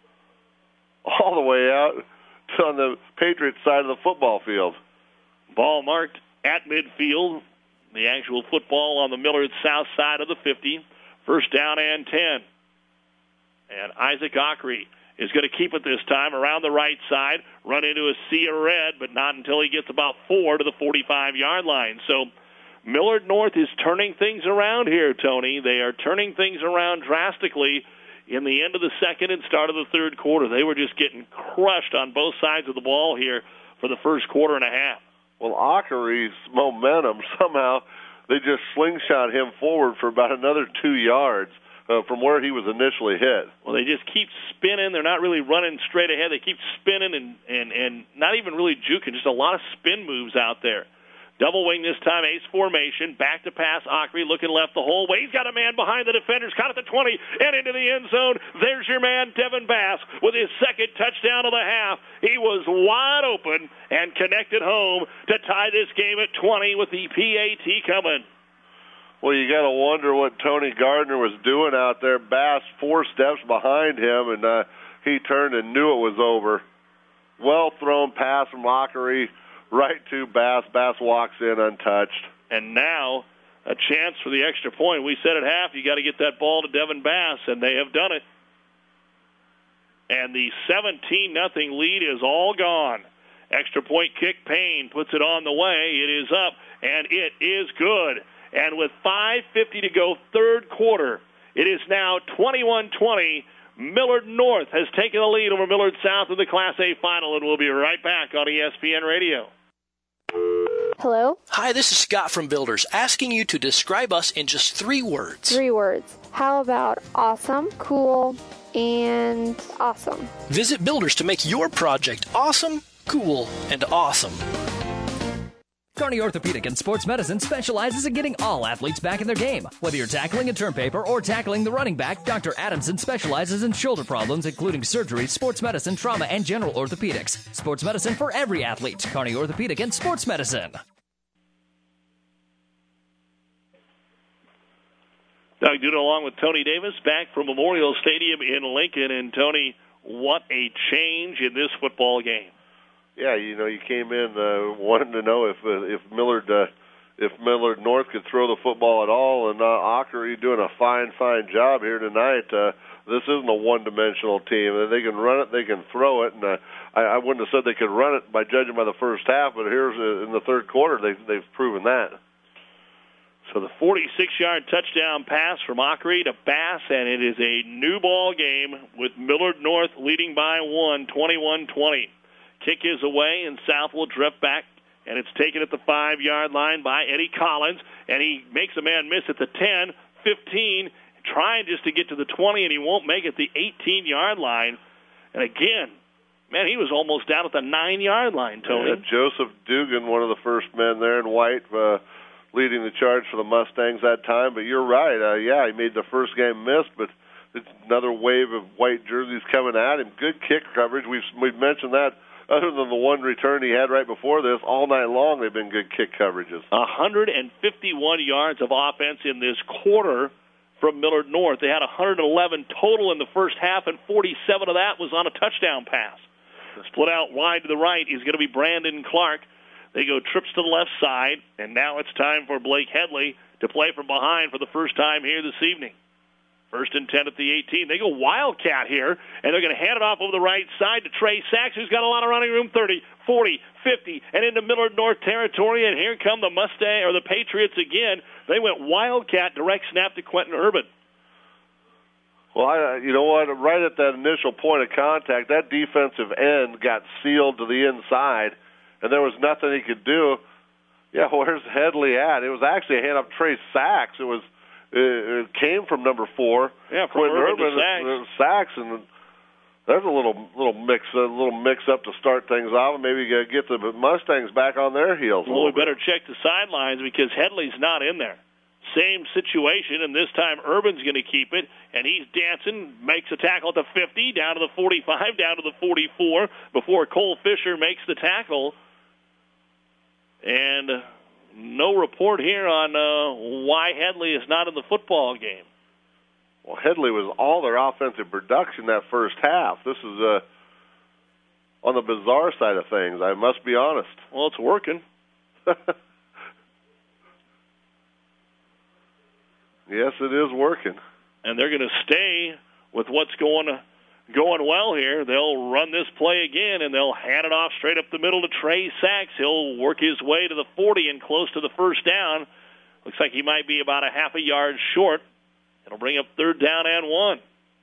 all the way out to on the Patriots side of the football field. Ball marked at midfield. The actual football on the Millard south side of the fifty. First down and ten. And Isaac Ockrey is going to keep it this time around the right side, run into a sea of red, but not until he gets about four to the forty-five-yard line. So Millard North is turning things around here, Tony. They are turning things around drastically in the end of the second and start of the third quarter. They were just getting crushed on both sides of the ball here for the first quarter and a half. Well, Ockrey's momentum, somehow they just slingshot him forward for about another two yards uh, from where he was initially hit. Well, they just keep spinning. They're not really running straight ahead. They keep spinning and, and, and not even really juking, just a lot of spin moves out there. Double wing this time, ace formation, back to pass, Ockrey looking left the whole way. He's got a man behind the defenders, caught at the twenty, and into the end zone. There's your man, Devin Bass, with his second touchdown of the half. He was wide open and connected home to tie this game at twenty with the P A T coming. Well, you got to wonder what Tony Gardner was doing out there. Bass four steps behind him, and uh, he turned and knew it was over. Well thrown pass from Ockrey. Right to Bass. Bass walks in untouched. And now a chance for the extra point. We said at half, you got to get that ball to Devin Bass, and they have done it. And the seventeen nothing lead is all gone. Extra point kick, Payne puts it on the way. It is up, and it is good. And with five fifty to go, third quarter, It is now twenty-one twenty. Millard North has taken the lead over Millard South in the Class A final, and we'll be right back on E S P N Radio. Hello? Hi, this is Scott from Builders, asking you to describe us in just three words. Three words. How about awesome, cool, and awesome? Visit Builders to make your project awesome, cool, and awesome. Kearney Orthopedic and Sports Medicine specializes in getting all athletes back in their game. Whether you're tackling a term paper or tackling the running back, Doctor Adamson specializes in shoulder problems, including surgery, sports medicine, trauma, and general orthopedics. Sports medicine for every athlete. Kearney Orthopedic and Sports Medicine. Doug Duda along with Tony Davis back from Memorial Stadium in Lincoln. And, Tony, what a change in this football game. Yeah, you know, you came in uh, wanting to know if uh, if Millard uh, if Millard North could throw the football at all, and uh, Ockery doing a fine, fine job here tonight. Uh, this isn't a one-dimensional team. They can run it, they can throw it, and uh, I, I wouldn't have said they could run it by judging by the first half, but here's uh, in the third quarter they they've proven that. So the forty-six-yard touchdown pass from Ockery to Bass, and it is a new ball game with Millard North leading by one, twenty-one twenty. Kick is away, and South will drift back, and it's taken at the five-yard line by Eddie Collins, and he makes a man miss at the ten, fifteen, trying just to get to the twenty, and he won't make it the eighteen-yard line. And again, man, he was almost down at the nine-yard line, Tony. Yeah, Joseph Dugan, one of the first men there in white, uh, leading the charge for the Mustangs that time. But you're right. Uh, yeah, he made the first game miss, but it's another wave of white jerseys coming at him. Good kick coverage. We've we've mentioned that. Other than the one return he had right before this, all night long they've been good kick coverages. one hundred fifty-one yards of offense in this quarter from Millard North. They had one hundred eleven total in the first half, and forty-seven of that was on a touchdown pass. Split out wide to the right is going to be Brandon Clark. They go trips to the left side, and now it's time for Blake Headley to play from behind for the first time here this evening. First and ten at the eighteen. They go Wildcat here, and they're going to hand it off over the right side to Trey Sachs, who's got a lot of running room, thirty, forty, fifty, and into Millard North territory, and here come the Mustang, or the Patriots again. They went Wildcat, direct snap to Quentin Urban. Well, I, you know what, right at that initial point of contact, that defensive end got sealed to the inside, and there was nothing he could do. Yeah, where's Headley at? It was actually a hand up Trey Sachs. It was It came from number four. Yeah, from Quentin Urban Urban, to Sachs. Sachs, and there's a little little mix, a little mix up to start things off, and maybe get the Mustangs back on their heels. Well, we better check the sidelines because Headley's not in there. Same situation, and this time Urban's going to keep it, and he's dancing, makes a tackle at the fifty, down to the forty-five, down to the forty-four, before Cole Fisher makes the tackle. And no report here on uh, why Headley is not in the football game. Well, Headley was all their offensive production that first half. This is uh, on the bizarre side of things, I must be honest. Well, it's working. Yes, it is working. And they're going to stay with what's going going well here. They'll run this play again, and they'll hand it off straight up the middle to Trey Sachs. He'll work his way to the forty and close to the first down. Looks like he might be about a half a yard short. It'll bring up third down and one.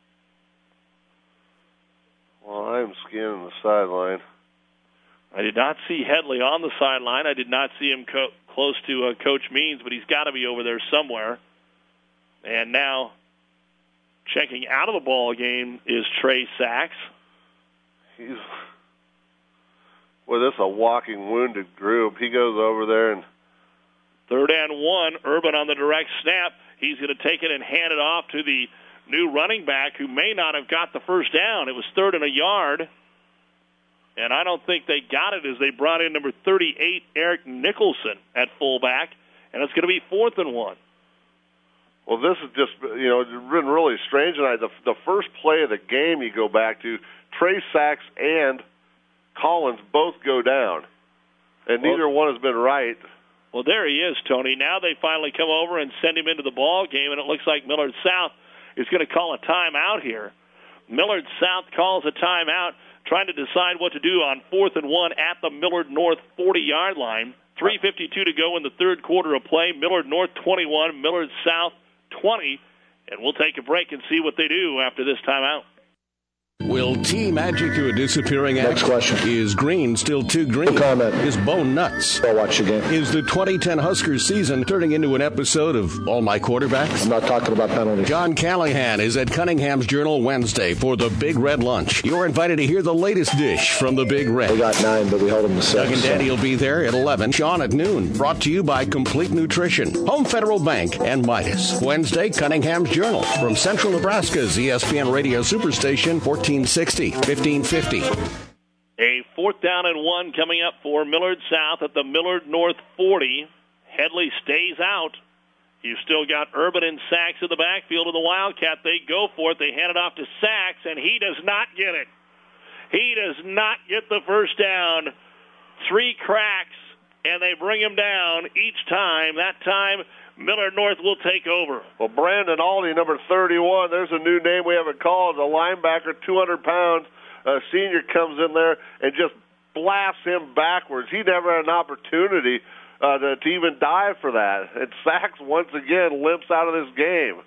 Well, I'm scanning the sideline. I did not see Headley on the sideline. I did not see him co- close to uh, Coach Means, but he's got to be over there somewhere. And now, checking out of the ball game is Trey Sachs. He's, well, this is a walking wounded group. He goes over there and third and one. Urban on the direct snap. He's going to take it and hand it off to the new running back who may not have got the first down. It was third and a yard. And I don't think they got it as they brought in number thirty-eight, Eric Nicholson, at fullback. And it's going to be fourth and one. Well, this is just, you know, it's been really strange tonight. The, the first play of the game you go back to, Trey Sachs and Collins both go down. And well, neither one has been right. Well, there he is, Tony. Now they finally come over and send him into the ball game, and it looks like Millard South is going to call a timeout here. Millard South calls a timeout, trying to decide what to do on fourth and one at the Millard North forty-yard line. three fifty-two to go in the third quarter of play. Millard North twenty-one, Millard South twenty, And we'll take a break and see what they do after this timeout. Will T magic to a disappearing act? Next question. Is green still too green? No comment. Is Bo nuts? I'll watch the game. Is the twenty ten Huskers season turning into an episode of All My Quarterbacks? I'm not talking about penalties. John Callahan is at Cunningham's Journal Wednesday for the Big Red Lunch. You're invited to hear the latest dish from the Big Red. We got nine, but we held them to six. Doug and Daddy so. will be there at eleven. Sean at noon. Brought to you by Complete Nutrition, Home Federal Bank, and Midas. Wednesday, Cunningham's Journal from Central Nebraska's E S P N Radio Superstation, fourteen sixty. fifteen fifty. A fourth down and one coming up for Millard South at the Millard North forty. Headley stays out. You've still got Urban and Sachs in the backfield of the Wildcat. They go for it. They hand it off to Sachs, and he does not get it. He does not get the first down. Three cracks, and they bring him down each time. That time, Millard North will take over. Well, Brandon Aldi, number thirty-one, there's a new name we haven't called, a linebacker, two hundred pounds. A senior comes in there and just blasts him backwards. He never had an opportunity uh, to, to even dive for that. And Sachs, once again, limps out of this game.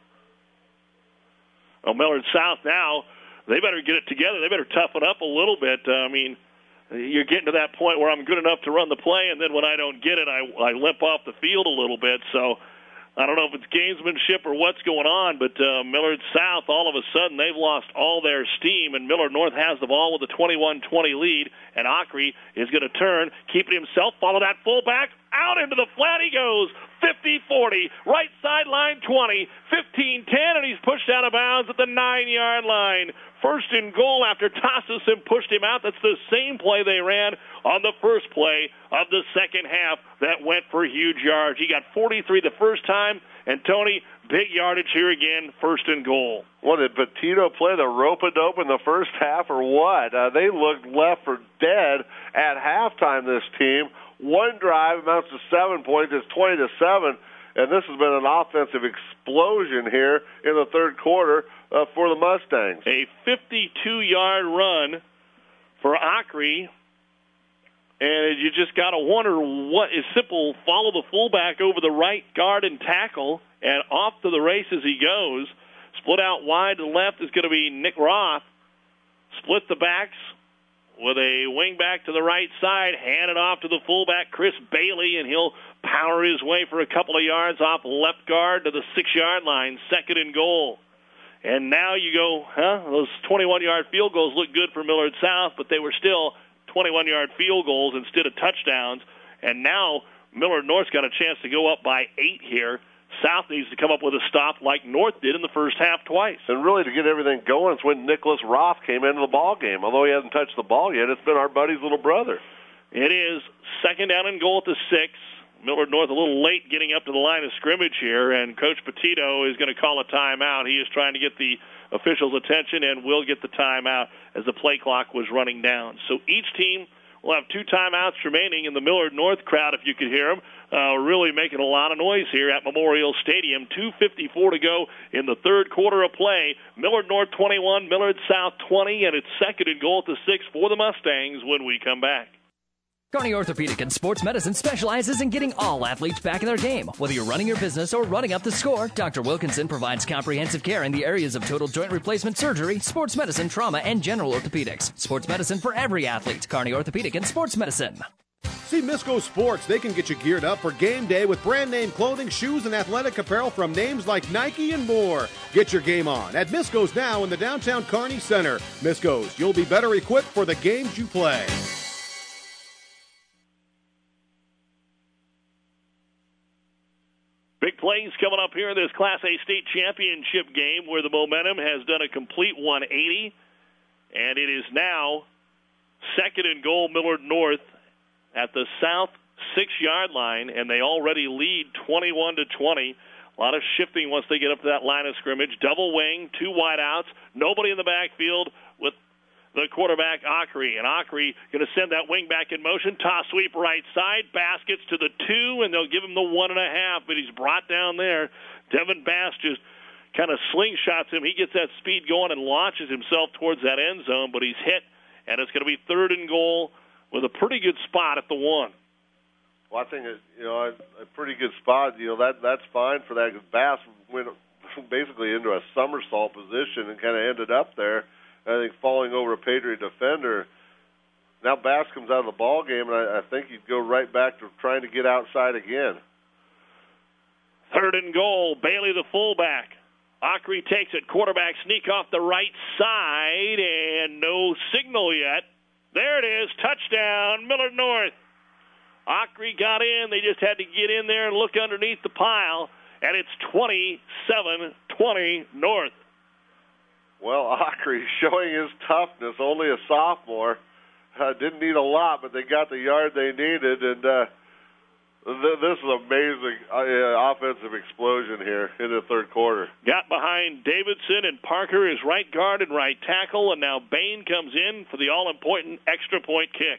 Well, Millard South now, they better get it together. They better toughen up a little bit. Uh, I mean, you're getting to that point where I'm good enough to run the play, and then when I don't get it, I, I limp off the field a little bit. So I don't know if it's gamesmanship or what's going on, but uh, Millard South, all of a sudden, they've lost all their steam, and Millard North has the ball with a twenty-one twenty lead, and Ockrey is going to turn, keeping himself, follow that fullback, out into the flat he goes, fifty forty, right sideline twenty, fifteen ten, and he's pushed out of bounds at the nine-yard line. First and goal after Tossison pushed him out. That's the same play they ran on the first play of the second half that went for huge yards. He got forty-three the first time, and Tony, big yardage here again, first and goal. What, did Petito play the rope-a-dope in the first half or what? Uh, they looked left for dead at halftime, this team. One drive amounts to seven points. It's twenty to seven. And this has been an offensive explosion here in the third quarter uh, for the Mustangs. A fifty-two-yard run for Ockrey. And you just got to wonder what is simple. Follow the fullback over the right guard and tackle, and off to the races he goes. Split out wide to the left is going to be Nick Roth. Split the backs with a wing back to the right side. Hand it off to the fullback, Chris Bailey, and he'll power his way for a couple of yards off left guard to the six-yard line, second and goal. And now you go, huh, those twenty-one-yard field goals look good for Millard South, but they were still twenty-one-yard field goals instead of touchdowns. And now Millard North's got a chance to go up by eight here. South needs to come up with a stop like North did in the first half twice. And really to get everything going, it's when Nicholas Roth came into the ball game. Although he hasn't touched the ball yet, it's been our buddy's little brother. It is second down and goal at the six. Millard North a little late getting up to the line of scrimmage here, and Coach Petito is going to call a timeout. He is trying to get the officials' attention and will get the timeout as the play clock was running down. So each team will have two timeouts remaining, in the Millard North crowd, if you could hear them, uh, really making a lot of noise here at Memorial Stadium. two fifty-four to go in the third quarter of play. Millard North twenty-one, Millard South twenty, and it's second and goal at the six for the Mustangs when we come back. Kearney Orthopedic and Sports Medicine specializes in getting all athletes back in their game. Whether you're running your business or running up the score, Doctor Wilkinson provides comprehensive care in the areas of total joint replacement surgery, sports medicine, trauma, and general orthopedics. Sports medicine for every athlete. Kearney Orthopedic and Sports Medicine. See Misco Sports. They can get you geared up for game day with brand name clothing, shoes, and athletic apparel from names like Nike and more. Get your game on at Misco's now in the downtown Kearney Center. Misco's, you'll be better equipped for the games you play. Big plays coming up here in this Class A state championship game where the momentum has done a complete one eighty, and it is now second and goal Millard North at the south six-yard line, and they already lead twenty-one to twenty. A lot of shifting once they get up to that line of scrimmage. Double wing, two wideouts, nobody in the backfield with the quarterback, Ockrey. And Ockrey going to send that wing back in motion. Toss sweep right side. Bass gets to the two, and they'll give him the one and a half, but he's brought down there. Devin Bass just kind of slingshots him. He gets that speed going and launches himself towards that end zone, but he's hit, and it's going to be third and goal with a pretty good spot at the one. Well, I think, it, you know, a, a pretty good spot. You know, that that's fine for that. Bass went basically into a somersault position and kind of ended up there, I think, falling over a Patriot defender. Now Bass comes out of the ball game, and I, I think he'd go right back to trying to get outside again. Third and goal, Bailey the fullback. Ockery takes it, quarterback sneak off the right side, and no signal yet. There it is, touchdown, Millard North. Ockery got in, they just had to get in there and look underneath the pile, and it's twenty-seven twenty North. Well, Ockery showing his toughness, only a sophomore. Uh, didn't need a lot, but they got the yard they needed, and uh, th- this is amazing uh, offensive explosion here in the third quarter. Got behind Davidson, and Parker is right guard and right tackle, and now Bain comes in for the all-important extra point kick.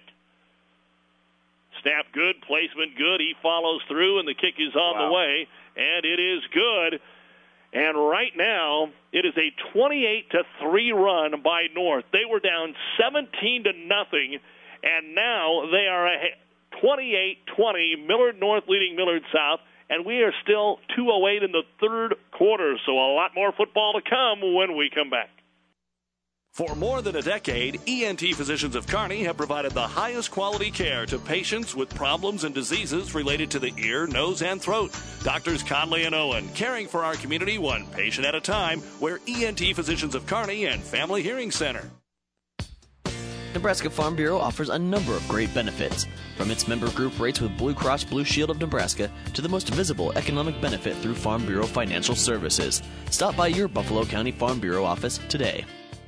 Snap good, placement good, he follows through, and the kick is on wow. the way, and it is good. And right now, it is a twenty-eight to three run by North. They were down seventeen to nothing, and now they are ahead twenty-eight twenty. Millard North leading Millard South, and we are still two oh eight in the third quarter, so a lot more football to come when we come back. For more than a decade, E N T Physicians of Kearney have provided the highest quality care to patients with problems and diseases related to the ear, nose, and throat. Doctors Conley and Owen, caring for our community one patient at a time. We're E N T Physicians of Kearney and Family Hearing Center. Nebraska Farm Bureau offers a number of great benefits, from its member group rates with Blue Cross Blue Shield of Nebraska to the most visible economic benefit through Farm Bureau Financial Services. Stop by your Buffalo County Farm Bureau office today.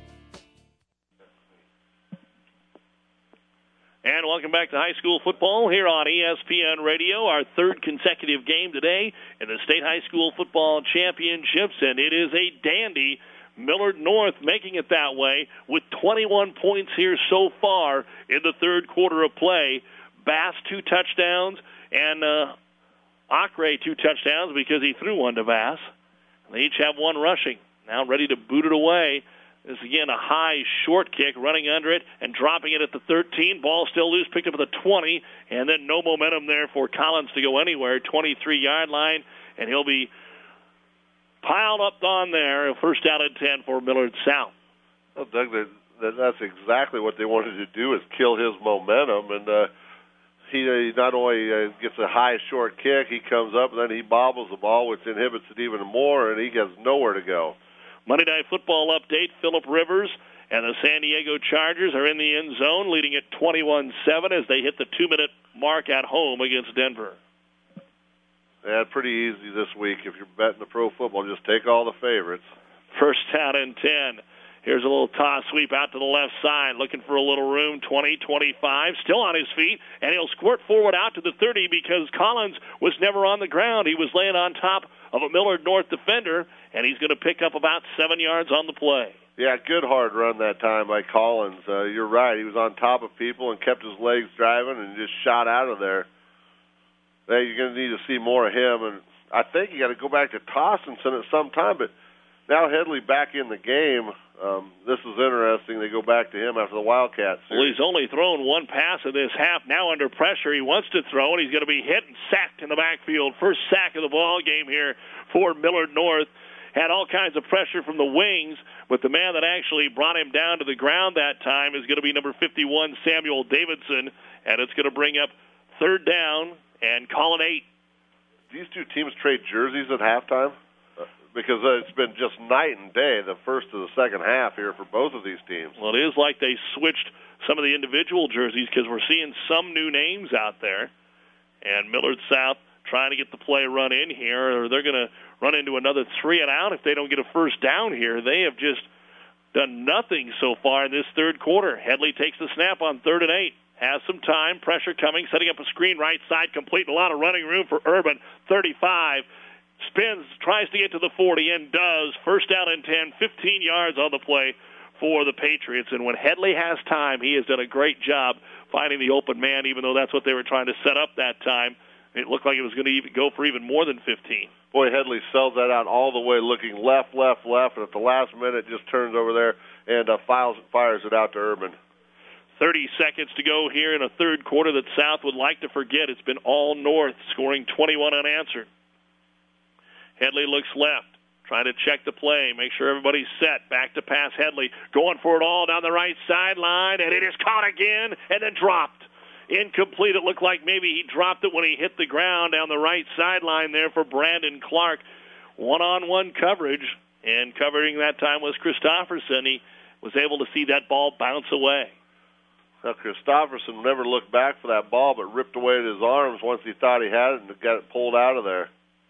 And welcome back to high school football here on E S P N Radio, our third consecutive game today in the State High School Football Championships, and it is a dandy. Millard North making it that way with twenty-one points here so far in the third quarter of play. Bass, two touchdowns, and uh, Ockery, two touchdowns because he threw one to Bass. They each have one rushing. Now ready to boot it away. This, again, a high short kick, running under it and dropping it at the thirteen. Ball still loose, picked up at the twenty, and then no momentum there for Collins to go anywhere. twenty-three-yard line, and he'll be piled up on there. First down and ten for Millard South. Well, Doug, that's exactly what they wanted to do, is kill his momentum. And uh, he, he not only uh, gets a high short kick, he comes up, and then he bobbles the ball, which inhibits it even more, and he has nowhere to go. Monday Night Football update, Phillip Rivers and the San Diego Chargers are in the end zone, leading it twenty-one seven as they hit the two-minute mark at home against Denver. Yeah, pretty easy this week. If you're betting the pro football, just take all the favorites. First down and ten. Here's a little toss sweep out to the left side, looking for a little room, twenty, twenty-five, still on his feet, and he'll squirt forward out to the thirty because Collins was never on the ground. He was laying on top of a Millard North defender, and he's going to pick up about seven yards on the play. Yeah, good hard run that time by Collins. Uh, you're right. He was on top of people and kept his legs driving and just shot out of there. Hey, you're going to need to see more of him, and I think you got to go back to Tossinson at some time, but now Headley back in the game. Um, this is interesting. They go back to him after the Wildcats. Well, he's only thrown one pass in this half. Now under pressure, he wants to throw, and he's going to be hit and sacked in the backfield. First sack of the ball game here for Millard North. Had all kinds of pressure from the wings, but the man that actually brought him down to the ground that time is going to be number fifty-one, Samuel Davidson, and it's going to bring up third down and call it eight. These two teams trade jerseys at halftime? Because it's been just night and day, the first to the second half here for both of these teams. Well, it is like they switched some of the individual jerseys because we're seeing some new names out there. And Millard South trying to get the play run in here, or they're going to run into another three and out if they don't get a first down here. They have just done nothing so far in this third quarter. Headley takes the snap on third and eight. Has some time, pressure coming, setting up a screen right side, complete, a lot of running room for Urban, thirty-five. Spins, tries to get to the forty, and does. First down and ten, fifteen yards on the play for the Patriots. And when Headley has time, he has done a great job finding the open man, even though that's what they were trying to set up that time. It looked like it was going to even go for even more than fifteen. Boy, Headley sells that out all the way, looking left, left, left, and at the last minute just turns over there and uh, files, fires it out to Urban. thirty seconds to go here in a third quarter that South would like to forget. It's been all North, scoring twenty-one unanswered. Headley looks left, trying to check the play, make sure everybody's set. Back to pass Headley, going for it all down the right sideline, and it is caught again and then dropped. Incomplete. It looked like maybe he dropped it when he hit the ground down the right sideline there for Brandon Clark. One-on-one coverage, and covering that time was Christopherson. He was able to see that ball bounce away. Now, Christopherson never looked back for that ball, but ripped away at his arms once he thought he had it and got it pulled out of there.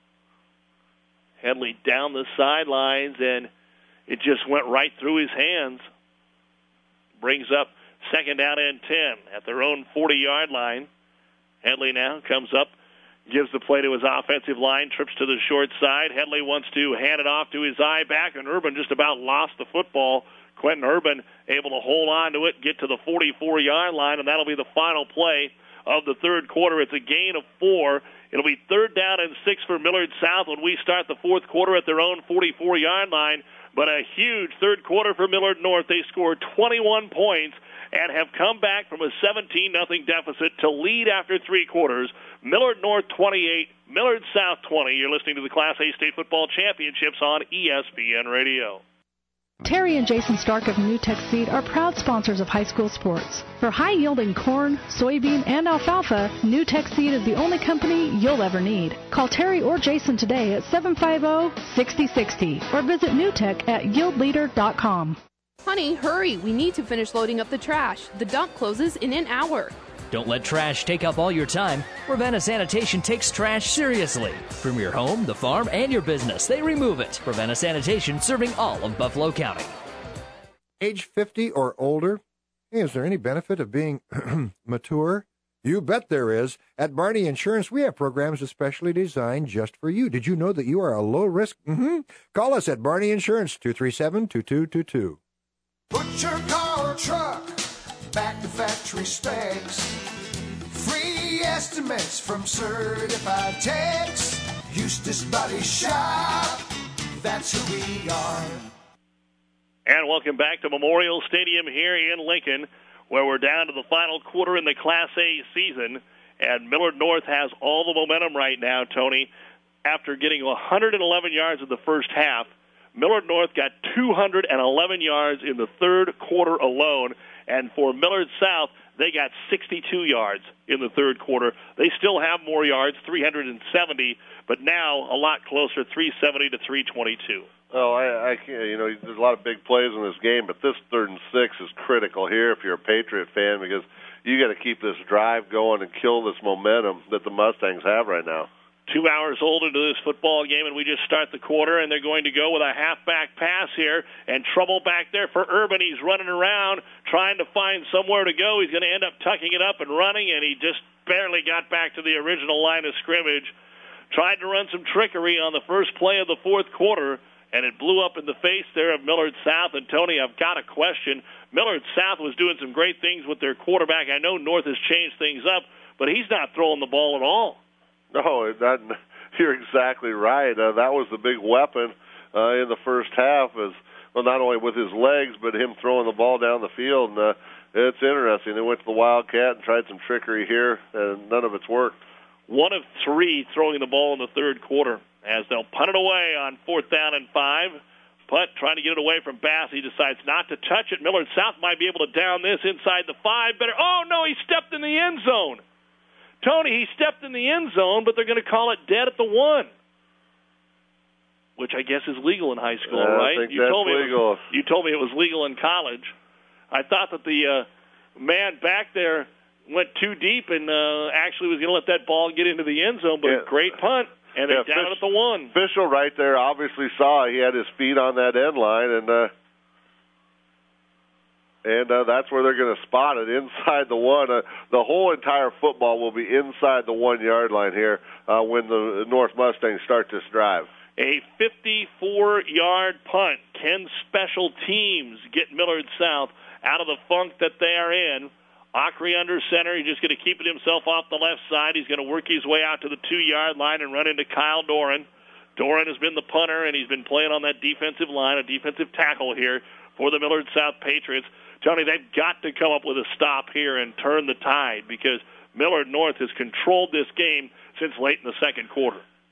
Headley down the sidelines, and it just went right through his hands. Brings up second down and ten at their own forty-yard line. Headley now comes up, gives the play to his offensive line, trips to the short side. Headley wants to hand it off to his eye back, and Urban just about lost the football. Quentin Urban able to hold on to it, get to the forty-four-yard line, and that'll be the final play of the third quarter. It's a gain of four. It'll be third down and six for Millard South when we start the fourth quarter at their own forty-four-yard line. But a huge third quarter for Millard North. They scored twenty-one points and have come back from a seventeen nothing deficit to lead after three quarters. Millard North twenty-eight, Millard South twenty. You're listening to the Class A State Football Championships on E S P N Radio. Terry and Jason Stark of NewTek Seed are proud sponsors of high school sports. For high-yielding corn, soybean, and alfalfa, NewTek Seed is the only company you'll ever need. Call Terry or Jason today at seven five zero, six zero six zero or visit newtek at yield leader dot com. Honey, hurry. We need to finish loading up the trash. The dump closes in an hour. Don't let trash take up all your time. Ravenna Sanitation takes trash seriously. From your home, the farm, and your business, they remove it. Ravenna Sanitation, serving all of Buffalo County. Age fifty or older? Hey, is there any benefit of being mature? You bet there is. At Barney Insurance, we have programs especially designed just for you. Did you know that you are a low risk? Mm-hmm. Call us at Barney Insurance, two three seven, two two two two. Put your car or truck back to factory specs. Free estimates from certified techs. Eustace Body Shop, that's who we are. And welcome back to Memorial Stadium here in Lincoln, where we're down to the final quarter in the Class A season. And Millard North has all the momentum right now, Tony. After getting one hundred eleven yards in the first half, Millard North got two hundred eleven yards in the third quarter alone. And for Millard South, they got sixty-two yards in the third quarter. They still have more yards, three hundred seventy, but now a lot closer, three seventy to three twenty-two. Oh, I, I can't. You know, there's a lot of big plays in this game, but this third and six is critical here if you're a Patriot fan, because you got to keep this drive going and kill this momentum that the Mustangs have right now. Two hours old into this football game, and we just start the quarter, and they're going to go with a halfback pass here, and trouble back there for Urban. He's running around trying to find somewhere to go. He's going to end up tucking it up and running, and he just barely got back to the original line of scrimmage. Tried to run some trickery on the first play of the fourth quarter, and it blew up in the face there of Millard South. And, Tony, I've got a question. Millard South was doing some great things with their quarterback. I know North has changed things up, but he's not throwing the ball at all. No, that, you're exactly right. Uh, that was the big weapon uh, in the first half, is well, not only with his legs, but him throwing the ball down the field. And, uh, it's interesting. They went to the Wildcat and tried some trickery here, and none of it's worked. One of three throwing the ball in the third quarter as they'll punt it away on fourth down and five. Punt, trying to get it away from Bass. He decides not to touch it. Millard South might be able to down this inside the five. Better. Oh, no, he stepped in the end zone. Tony, he stepped in the end zone, but they're going to call it dead at the one, which I guess is legal in high school, yeah, right? I think you that's told me legal. It was, you told me it was legal in college. I thought that the uh, man back there went too deep and uh, actually was going to let that ball get into the end zone, but yeah. a great punt, and yeah, they down fish, at the one. Official right there obviously saw he had his feet on that end line, and uh, and uh, that's where they're going to spot it, inside the one. Uh, the whole entire football will be inside the one-yard line here uh, when the North Mustangs start this drive. A fifty-four-yard punt. Can special teams get Millard South out of the funk that they are in? Ockrey under center. He's just going to keep it himself off the left side. He's going to work his way out to the two-yard line and run into Kyle Doran. Doran has been the punter, and he's been playing on that defensive line, a defensive tackle here for the Millard South Patriots. Tony, they've got to come up with a stop here and turn the tide, because Millard North has controlled this game since late in the second quarter.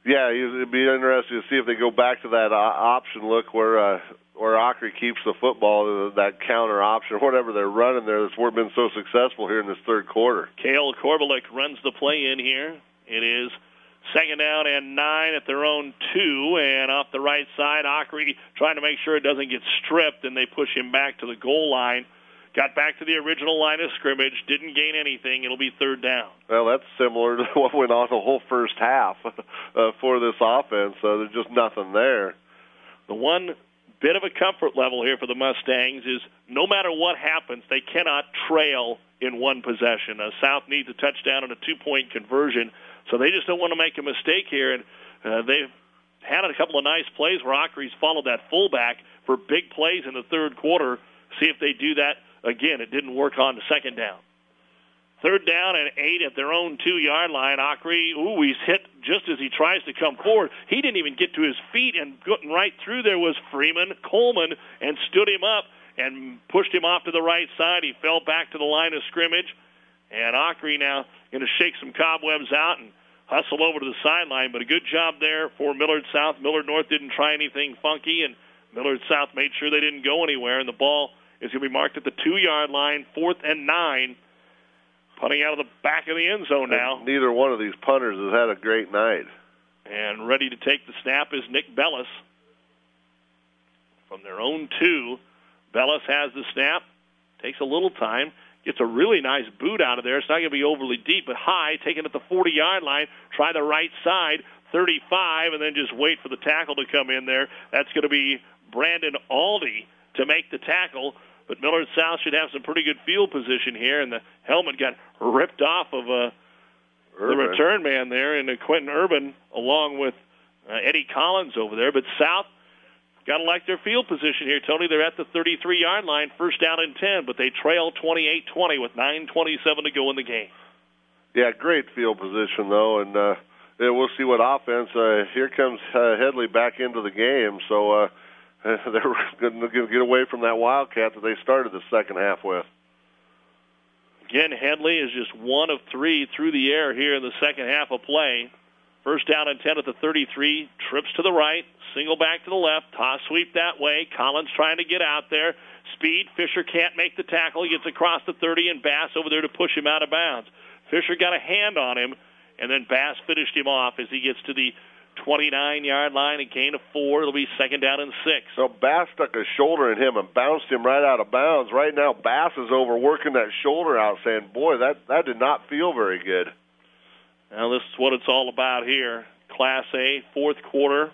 Yeah, it'd be interesting to see if they go back to that uh, option look where uh, where Ockery keeps the football, that counter option, whatever they're running there that's been so successful here in this third quarter. Cale Korbelik runs the play in here. It is second down and nine at their own two, and off the right side, Ockery trying to make sure it doesn't get stripped, and they push him back to the goal line. Got back to the original line of scrimmage, didn't gain anything. It'll be third down. Well, that's similar to what went on the whole first half uh, for this offense. So there's just nothing there. The one bit of a comfort level here for the Mustangs is no matter what happens, they cannot trail in one possession. Uh, South needs a touchdown and a two-point conversion, so they just don't want to make a mistake here. And uh, they've had a couple of nice plays where Ockery's followed that fullback for big plays in the third quarter. See if they do that again. It didn't work on the second down. Third down and eight at their own two-yard line. Ockery, ooh, he's hit just as he tries to come forward. He didn't even get to his feet, and getting right through there was Freeman Coleman and stood him up and pushed him off to the right side. He fell back to the line of scrimmage, and Ockery now going to shake some cobwebs out and hustle over to the sideline. But a good job there for Millard South. Millard North didn't try anything funky, and Millard South made sure they didn't go anywhere, and the ball is going to be marked at the two-yard line, fourth and nine. Punting out of the back of the end zone now. And neither one of these punters has had a great night. And ready to take the snap is Nick Bellis. From their own two, Bellis has the snap. Takes a little time. Gets a really nice boot out of there. It's not going to be overly deep, but high. Taken at the forty-yard line. Try the right side, thirty-five, and then just wait for the tackle to come in there. That's going to be Brandon Aldy to make the tackle. But Millard South should have some pretty good field position here, and the helmet got ripped off of uh, the return man there, and uh, Quentin Urban along with uh, Eddie Collins over there. But South got to like their field position here, Tony. They're at the thirty-three-yard line, first down and ten, but they trail twenty-eight twenty with nine twenty-seven to go in the game. Yeah, great field position, though, and uh, yeah, we'll see what offense. Uh, here comes uh, Headley back into the game, so... Uh, they're going to get away from that Wildcat that they started the second half with. Again, Headley is just one of three through the air here in the second half of play. First down and ten at the thirty-three. Trips to the right, single back to the left, toss sweep that way. Collins trying to get out there. Speed. Fisher can't make the tackle. He gets across the thirty, and Bass over there to push him out of bounds. Fisher got a hand on him, and then Bass finished him off as he gets to the twenty-nine-yard line, a gain of four. It'll be second down and six. So Bass stuck his shoulder in him and bounced him right out of bounds. Right now, Bass is overworking that shoulder out, saying, boy, that, that did not feel very good. Now, this is what it's all about here. Class A, fourth quarter.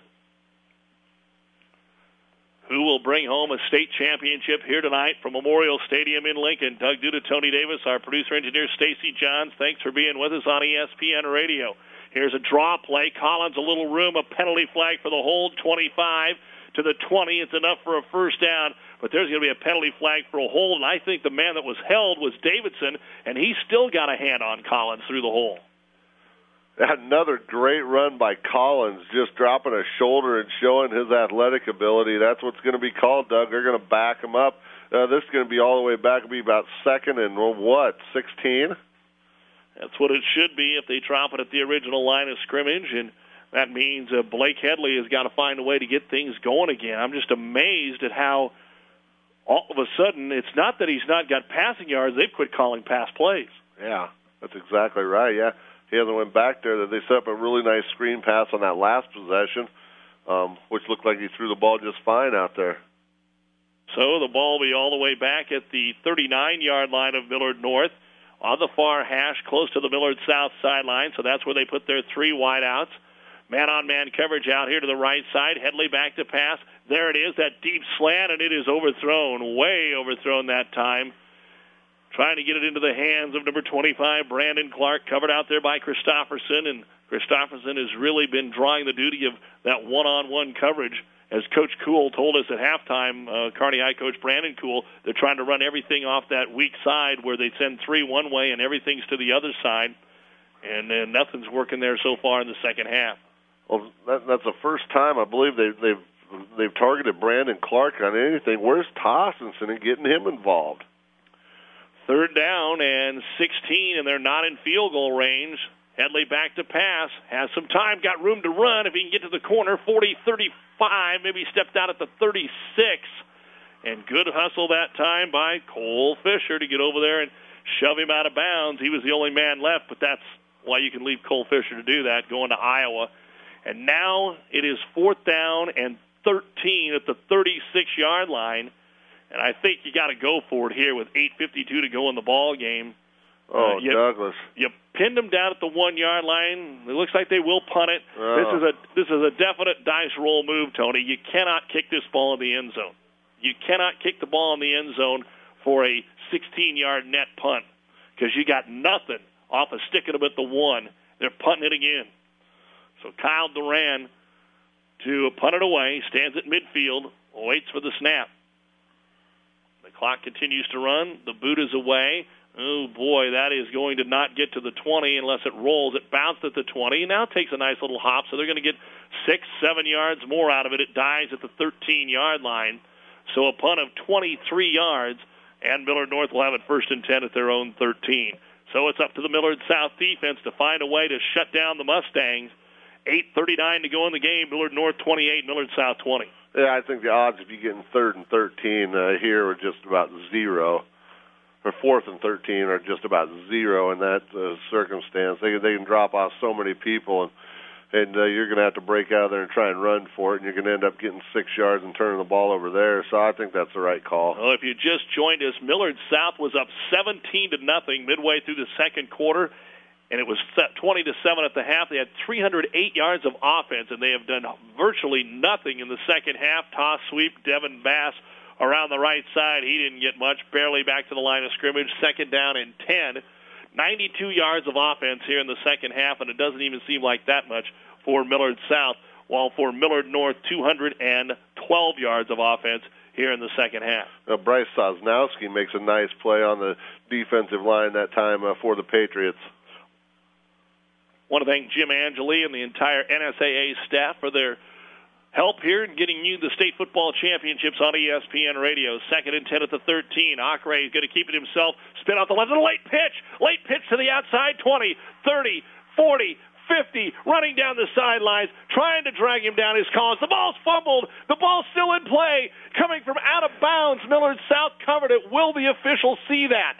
Who will bring home a state championship here tonight from Memorial Stadium in Lincoln? Doug Duda, Tony Davis, our producer-engineer Stacy Johns. Thanks for being with us on E S P N Radio. Here's a draw play. Collins, a little room, a penalty flag for the hold, twenty-five to the twenty. It's enough for a first down, but there's going to be a penalty flag for a hold, and I think the man that was held was Davidson, and he still got a hand on Collins through the hole. Another great run by Collins, just dropping a shoulder and showing his athletic ability. That's what's going to be called, Doug. They're going to back him up. Uh, this is going to be all the way back. It'll be about second and, well, what, sixteen? That's what it should be if they drop it at the original line of scrimmage, and that means uh, Blake Headley has got to find a way to get things going again. I'm just amazed at how all of a sudden it's not that he's not got passing yards. They've quit calling pass plays. Yeah, that's exactly right, yeah. He hasn't went back there. They set up a really nice screen pass on that last possession, um, which looked like he threw the ball just fine out there. So the ball will be all the way back at the thirty-nine-yard line of Millard North. On the far hash, close to the Millard South sideline, so that's where they put their three wideouts. Man-on-man coverage out here to the right side. Headley back to pass. There it is, that deep slant, and it is overthrown, way overthrown that time. Trying to get it into the hands of number twenty-five, Brandon Clark, covered out there by Christopherson, and Christopherson has really been drawing the duty of that one-on-one coverage. As Coach Kuhl told us at halftime, uh, Kearney High coach Brandon Kuhl, they're trying to run everything off that weak side where they send three one way and everything's to the other side, and uh, nothing's working there so far in the second half. Well, that, that's the first time I believe they, they've they've targeted Brandon Clark on anything. Where's Tossinson and getting him involved? Third down and sixteen, and they're not in field goal range. Headley back to pass. Has some time, got room to run. If he can get to the corner, forty thirty-five, maybe stepped out at the thirty-six. And good hustle that time by Cole Fisher to get over there and shove him out of bounds. He was the only man left, but that's why you can leave Cole Fisher to do that, going to Iowa. And now it is fourth down and thirteen at the thirty-six-yard line. And I think you got to go for it here with eight fifty-two to go in the ball game. Oh, uh, you, Douglas! You pinned them down at the one-yard line. It looks like they will punt it. Oh. This is a this is a definite dice roll move, Tony. You cannot kick this ball in the end zone. You cannot kick the ball in the end zone for a sixteen-yard net punt because you got nothing off of sticking them at the one. They're punting it again. So Kyle Duran to punt it away, stands at midfield, waits for the snap. The clock continues to run. The boot is away. Oh, boy, that is going to not get to the twenty unless it rolls. It bounced at the twenty. Now it takes a nice little hop, so they're going to get six, seven yards more out of it. It dies at the thirteen-yard line. So a punt of twenty-three yards, and Millard North will have it first and ten at their own thirteen. So it's up to the Millard South defense to find a way to shut down the Mustangs. eight thirty-nine to go in the game. Millard North twenty-eight, Millard South twenty. Yeah, I think the odds if you get in third and thirteen uh, here are just about zero. Or fourth and thirteen are just about zero in that uh, circumstance. They they can drop off so many people, and and uh, you're going to have to break out of there and try and run for it, and you're going to end up getting six yards and turning the ball over there. So I think that's the right call. Well, if you just joined us, Millard South was up seventeen to nothing midway through the second quarter, and it was twenty to seven at the half. They had three hundred eight yards of offense, and they have done virtually nothing in the second half. Toss sweep, Devin Bass around the right side. He didn't get much, barely back to the line of scrimmage. Second down and ten. ninety-two yards of offense here in the second half, and it doesn't even seem like that much for Millard South, while for Millard North, two hundred twelve yards of offense here in the second half. Uh, Bryce Sosnowski makes a nice play on the defensive line that time uh, for the Patriots. I want to thank Jim Angeli and the entire N S A A staff for their help here in getting you the state football championships on E S P N Radio. Second and ten at the thirteen. Acre is going to keep it himself. Spin out the left. And a late pitch. Late pitch to the outside. twenty, thirty, forty, fifty. Running down the sidelines. Trying to drag him down his Collins. The ball's fumbled. The ball's still in play. Coming from out of bounds. Millard South covered it. Will the official see that?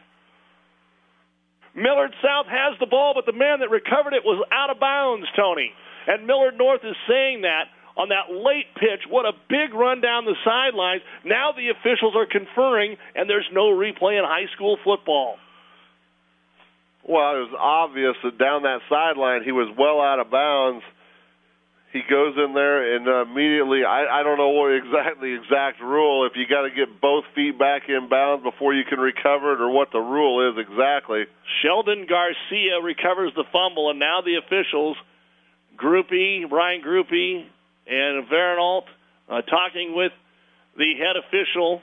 Millard South has the ball, but the man that recovered it was out of bounds, Tony. And Millard North is saying that on that late pitch. What a big run down the sidelines. Now the officials are conferring, and there's no replay in high school football. Well, it was obvious that down that sideline he was well out of bounds. He goes in there and uh, immediately, I, I don't know what exactly exact rule, if you got to get both feet back in bounds before you can recover it or what the rule is exactly. Sheldon Garcia recovers the fumble, and now the officials, Groupie, Brian Groupie, and Veronalt uh, talking with the head official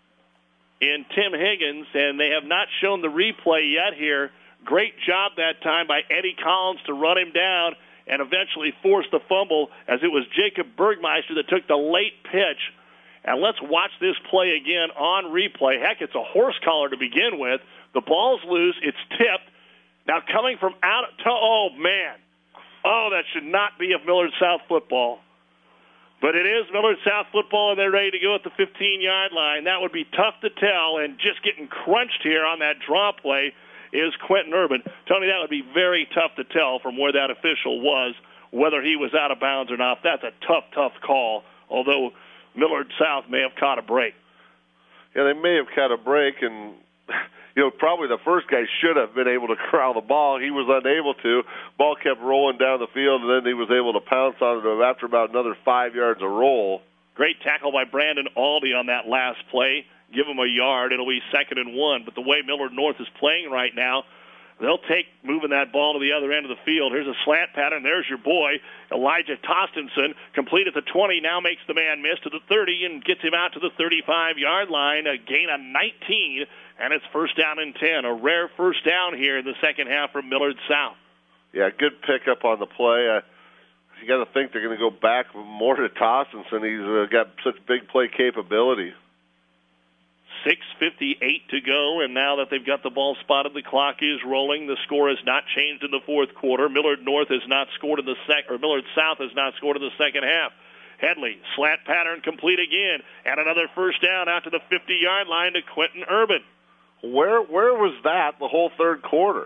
in Tim Higgins, and they have not shown the replay yet here. Great job that time by Eddie Collins to run him down and eventually force the fumble, as it was Jacob Bergmeister that took the late pitch. And let's watch this play again on replay. Heck, it's a horse collar to begin with. The ball's loose. It's tipped. Now coming from out to, oh, man. Oh, that should not be a Millard South football. But it is Millard South football, and they're ready to go at the fifteen-yard line. That would be tough to tell, and just getting crunched here on that draw play is Quentin Urban. Tony, that would be very tough to tell from where that official was, whether he was out of bounds or not. That's a tough, tough call, although Millard South may have caught a break. Yeah, they may have caught a break, and you know, probably the first guy should have been able to corral the ball. He was unable to. Ball kept rolling down the field, and then he was able to pounce on it after about another five yards of roll. Great tackle by Brandon Aldi on that last play. Give him a yard. It'll be second and one. But the way Millard North is playing right now, they'll take moving that ball to the other end of the field. Here's a slant pattern. There's your boy, Elijah Tostenson, complete at the twenty, now makes the man miss to the thirty and gets him out to the thirty-five-yard line, a gain of nineteen, and it's first down and ten. A rare first down here in the second half from Millard South. Yeah, good pickup on the play. Uh, you got to think they're going to go back more to Tostenson. He's uh, got such big play capability. six fifty-eight to go, and now that they've got the ball spotted, the clock is rolling. The score has not changed in the fourth quarter. Millard North has not scored in the sec, or Millard South has not scored in the second half. Headley, slant pattern complete again, and another first down out to the fifty-yard line to Quentin Urban. Where where was that the whole third quarter?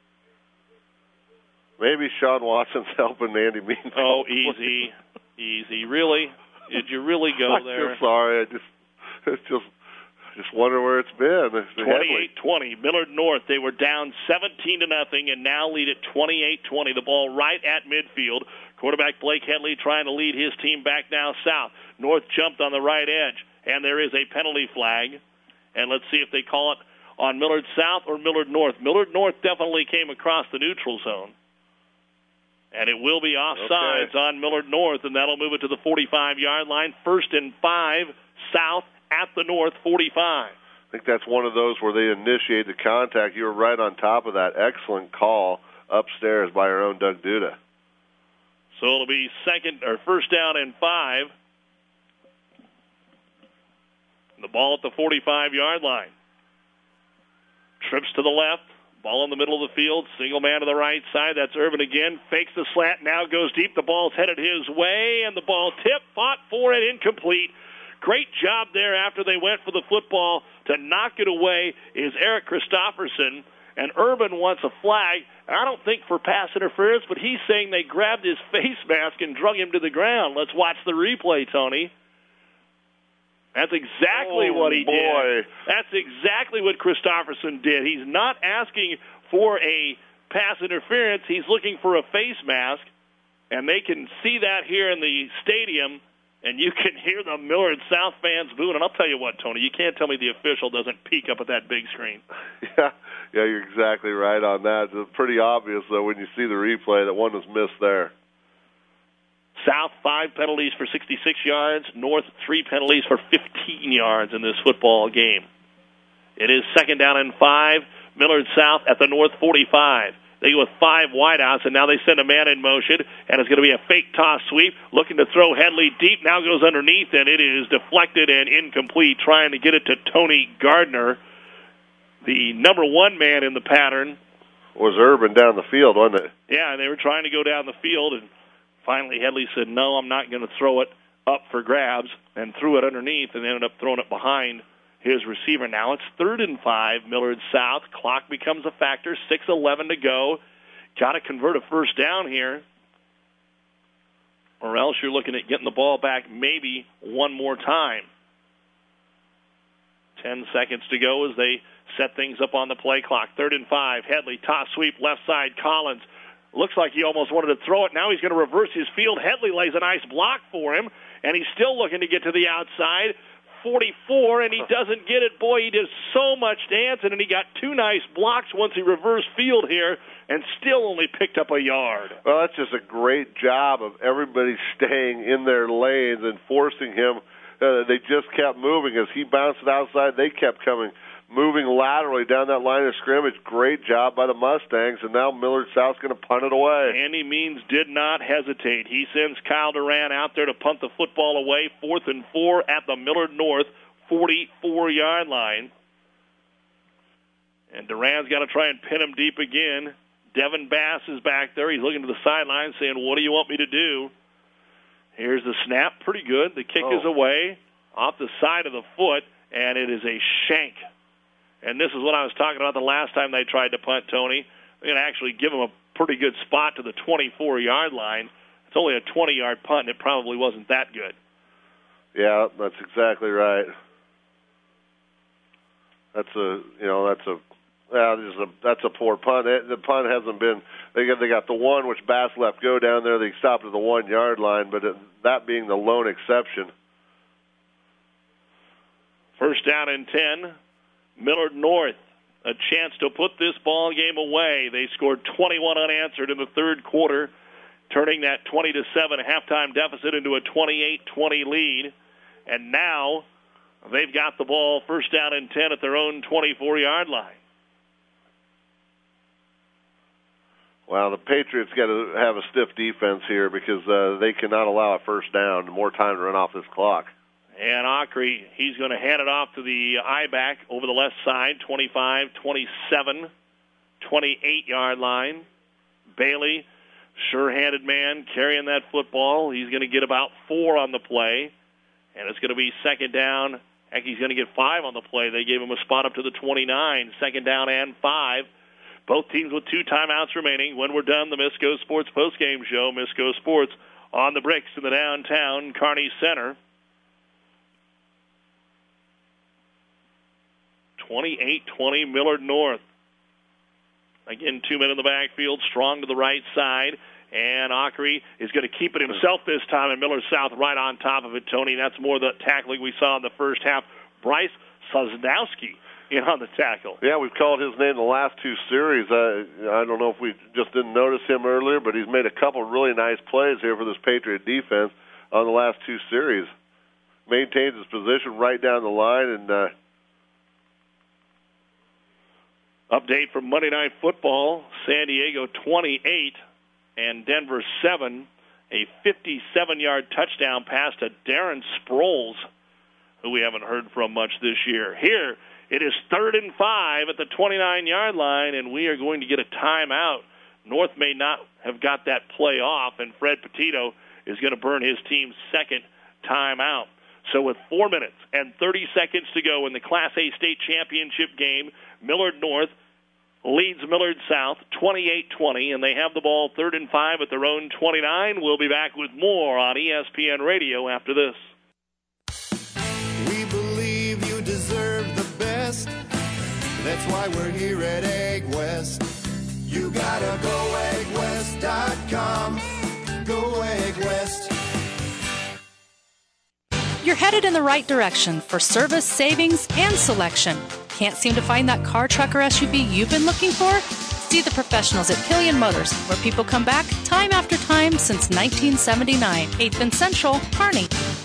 Maybe Sean Watson's helping Andy Mean. Oh, easy, easy. Really? Did you really go I'm there? I'm sorry. I just, it's just, just wonder where it's been. twenty-eight twenty, Millard North. They were down seventeen to nothing, and now lead at twenty-eight twenty. The ball right at midfield. Quarterback Blake Headley trying to lead his team back now south. North jumped on the right edge, and there is a penalty flag. And let's see if they call it on Millard South or Millard North. Millard North definitely came across the neutral zone. And it will be offsides okay. on Millard North, and that'll move it to the forty-five-yard line. First and five, south at the North forty-five. I think that's one of those where they initiate the contact. You were right on top of that. Excellent call upstairs by our own Doug Duda. So it'll be second or first down and five. The ball at the forty-five-yard line. Trips to the left. Ball in the middle of the field. Single man to the right side. That's Urban again. Fakes the slant. Now goes deep. The ball's headed his way, and the ball tipped. Fought for it. Incomplete. Great job there after they went for the football to knock it away is Eric Christopherson. And Urban wants a flag. I don't think for pass interference, but he's saying they grabbed his face mask and drug him to the ground. Let's watch the replay, Tony. That's exactly oh, what he boy. did. That's exactly what Christopherson did. He's not asking for a pass interference. He's looking for a face mask, and they can see that here in the stadium, and you can hear the Millard South fans booing. And I'll tell you what, Tony, you can't tell me the official doesn't peek up at that big screen. Yeah, yeah, you're exactly right on that. It's pretty obvious, though, when you see the replay that one was missed there. South, five penalties for sixty-six yards. North, three penalties for fifteen yards in this football game. It is second down and five. Millard South at the North forty-five. They go with five wideouts, and now they send a man in motion, and it's going to be a fake toss sweep. Looking to throw Headley deep, now goes underneath, and it is deflected and incomplete, trying to get it to Tony Gardner. The number one man in the pattern was Urban down the field, wasn't it? Yeah, they were trying to go down the field, and finally Headley said, no, I'm not going to throw it up for grabs, and threw it underneath and ended up throwing it behind his receiver. Now it's third and five, Millard South. Clock becomes a factor, six eleven to go. Got to convert a first down here, or else you're looking at getting the ball back maybe one more time. Ten seconds to go as they set things up on the play clock. Third and five, Headley, toss sweep, left side, Collins. Looks like he almost wanted to throw it. Now he's going to reverse his field. Headley lays a nice block for him, and he's still looking to get to the outside. forty-four, and he doesn't get it. Boy, he did so much dancing, and he got two nice blocks once he reversed field here, and still only picked up a yard. Well, that's just a great job of everybody staying in their lanes and forcing him. Uh, they just kept moving. As he bounced it outside, they kept coming, moving laterally down that line of scrimmage. Great job by the Mustangs, and now Millard South's going to punt it away. Andy Means did not hesitate. He sends Kyle Duran out there to punt the football away. Fourth and four at the Millard North forty-four-yard line. And Duran's got to try and pin him deep again. Devin Bass is back there. He's looking to the sideline saying, what do you want me to do? Here's the snap. Pretty good. The kick oh. is away off the side of the foot, and it is a shank. And this is what I was talking about the last time they tried to punt, Tony. They're going to actually give him a pretty good spot to the twenty-four-yard line. It's only a twenty-yard punt, and it probably wasn't that good. Yeah, that's exactly right. That's a, you know, that's a, yeah, this is a, that's a poor punt. It, the punt hasn't been. They got they got the one which Bass left go down there. They stopped at the one-yard line, but it, that being the lone exception. First down and ten. Millard North, a chance to put this ball game away. They scored twenty-one unanswered in the third quarter, turning that twenty to seven halftime deficit into a twenty-eight twenty lead. And now they've got the ball first down and ten at their own twenty-four-yard line. Well, the Patriots got to have a stiff defense here because uh, they cannot allow a first down. More time to run off this clock. And Ockery, he's going to hand it off to the I-back over the left side, twenty-five, twenty-seven, twenty-eight-yard line. Bailey, sure-handed man, carrying that football. He's going to get about four on the play, and it's going to be second down. Heck, he's going to get five on the play. They gave him a spot up to the twenty-nine, second down and five. Both teams with two timeouts remaining. When we're done, the Misco Sports postgame show. Misco Sports on the bricks in the downtown Kearney Center. twenty-eight twenty Millard North. Again, two men in the backfield, strong to the right side. And Ockery is going to keep it himself this time, and Millard South right on top of it, Tony. That's more the tackling we saw in the first half. Bryce Sosnowski in on the tackle. Yeah, we've called his name the last two series. Uh, I don't know if we just didn't notice him earlier, but he's made a couple really nice plays here for this Patriot defense on the last two series. Maintains his position right down the line, and uh, update from Monday Night Football, San Diego twenty-eight and Denver seven. A fifty-seven-yard touchdown pass to Darren Sproles, who we haven't heard from much this year. Here, it is third and five at the twenty-nine-yard line, and we are going to get a timeout. North may not have got that play off, and Fred Petito is going to burn his team's second timeout. So with four minutes and thirty seconds to go in the Class A state championship game, Millard North leads Millard South twenty-eight twenty, and they have the ball third and five at their own twenty-nine. We'll be back with more on E S P N Radio after this. We believe you deserve the best. That's why we're here at Egg West. You gotta go egg west dot com. Go Egg West. You're headed in the right direction for service, savings, and selection. Can't seem to find that car, truck, or S U V you've been looking for? See the professionals at Killian Motors, where people come back time after time since nineteen seventy-nine. eighth and Central, Kearney.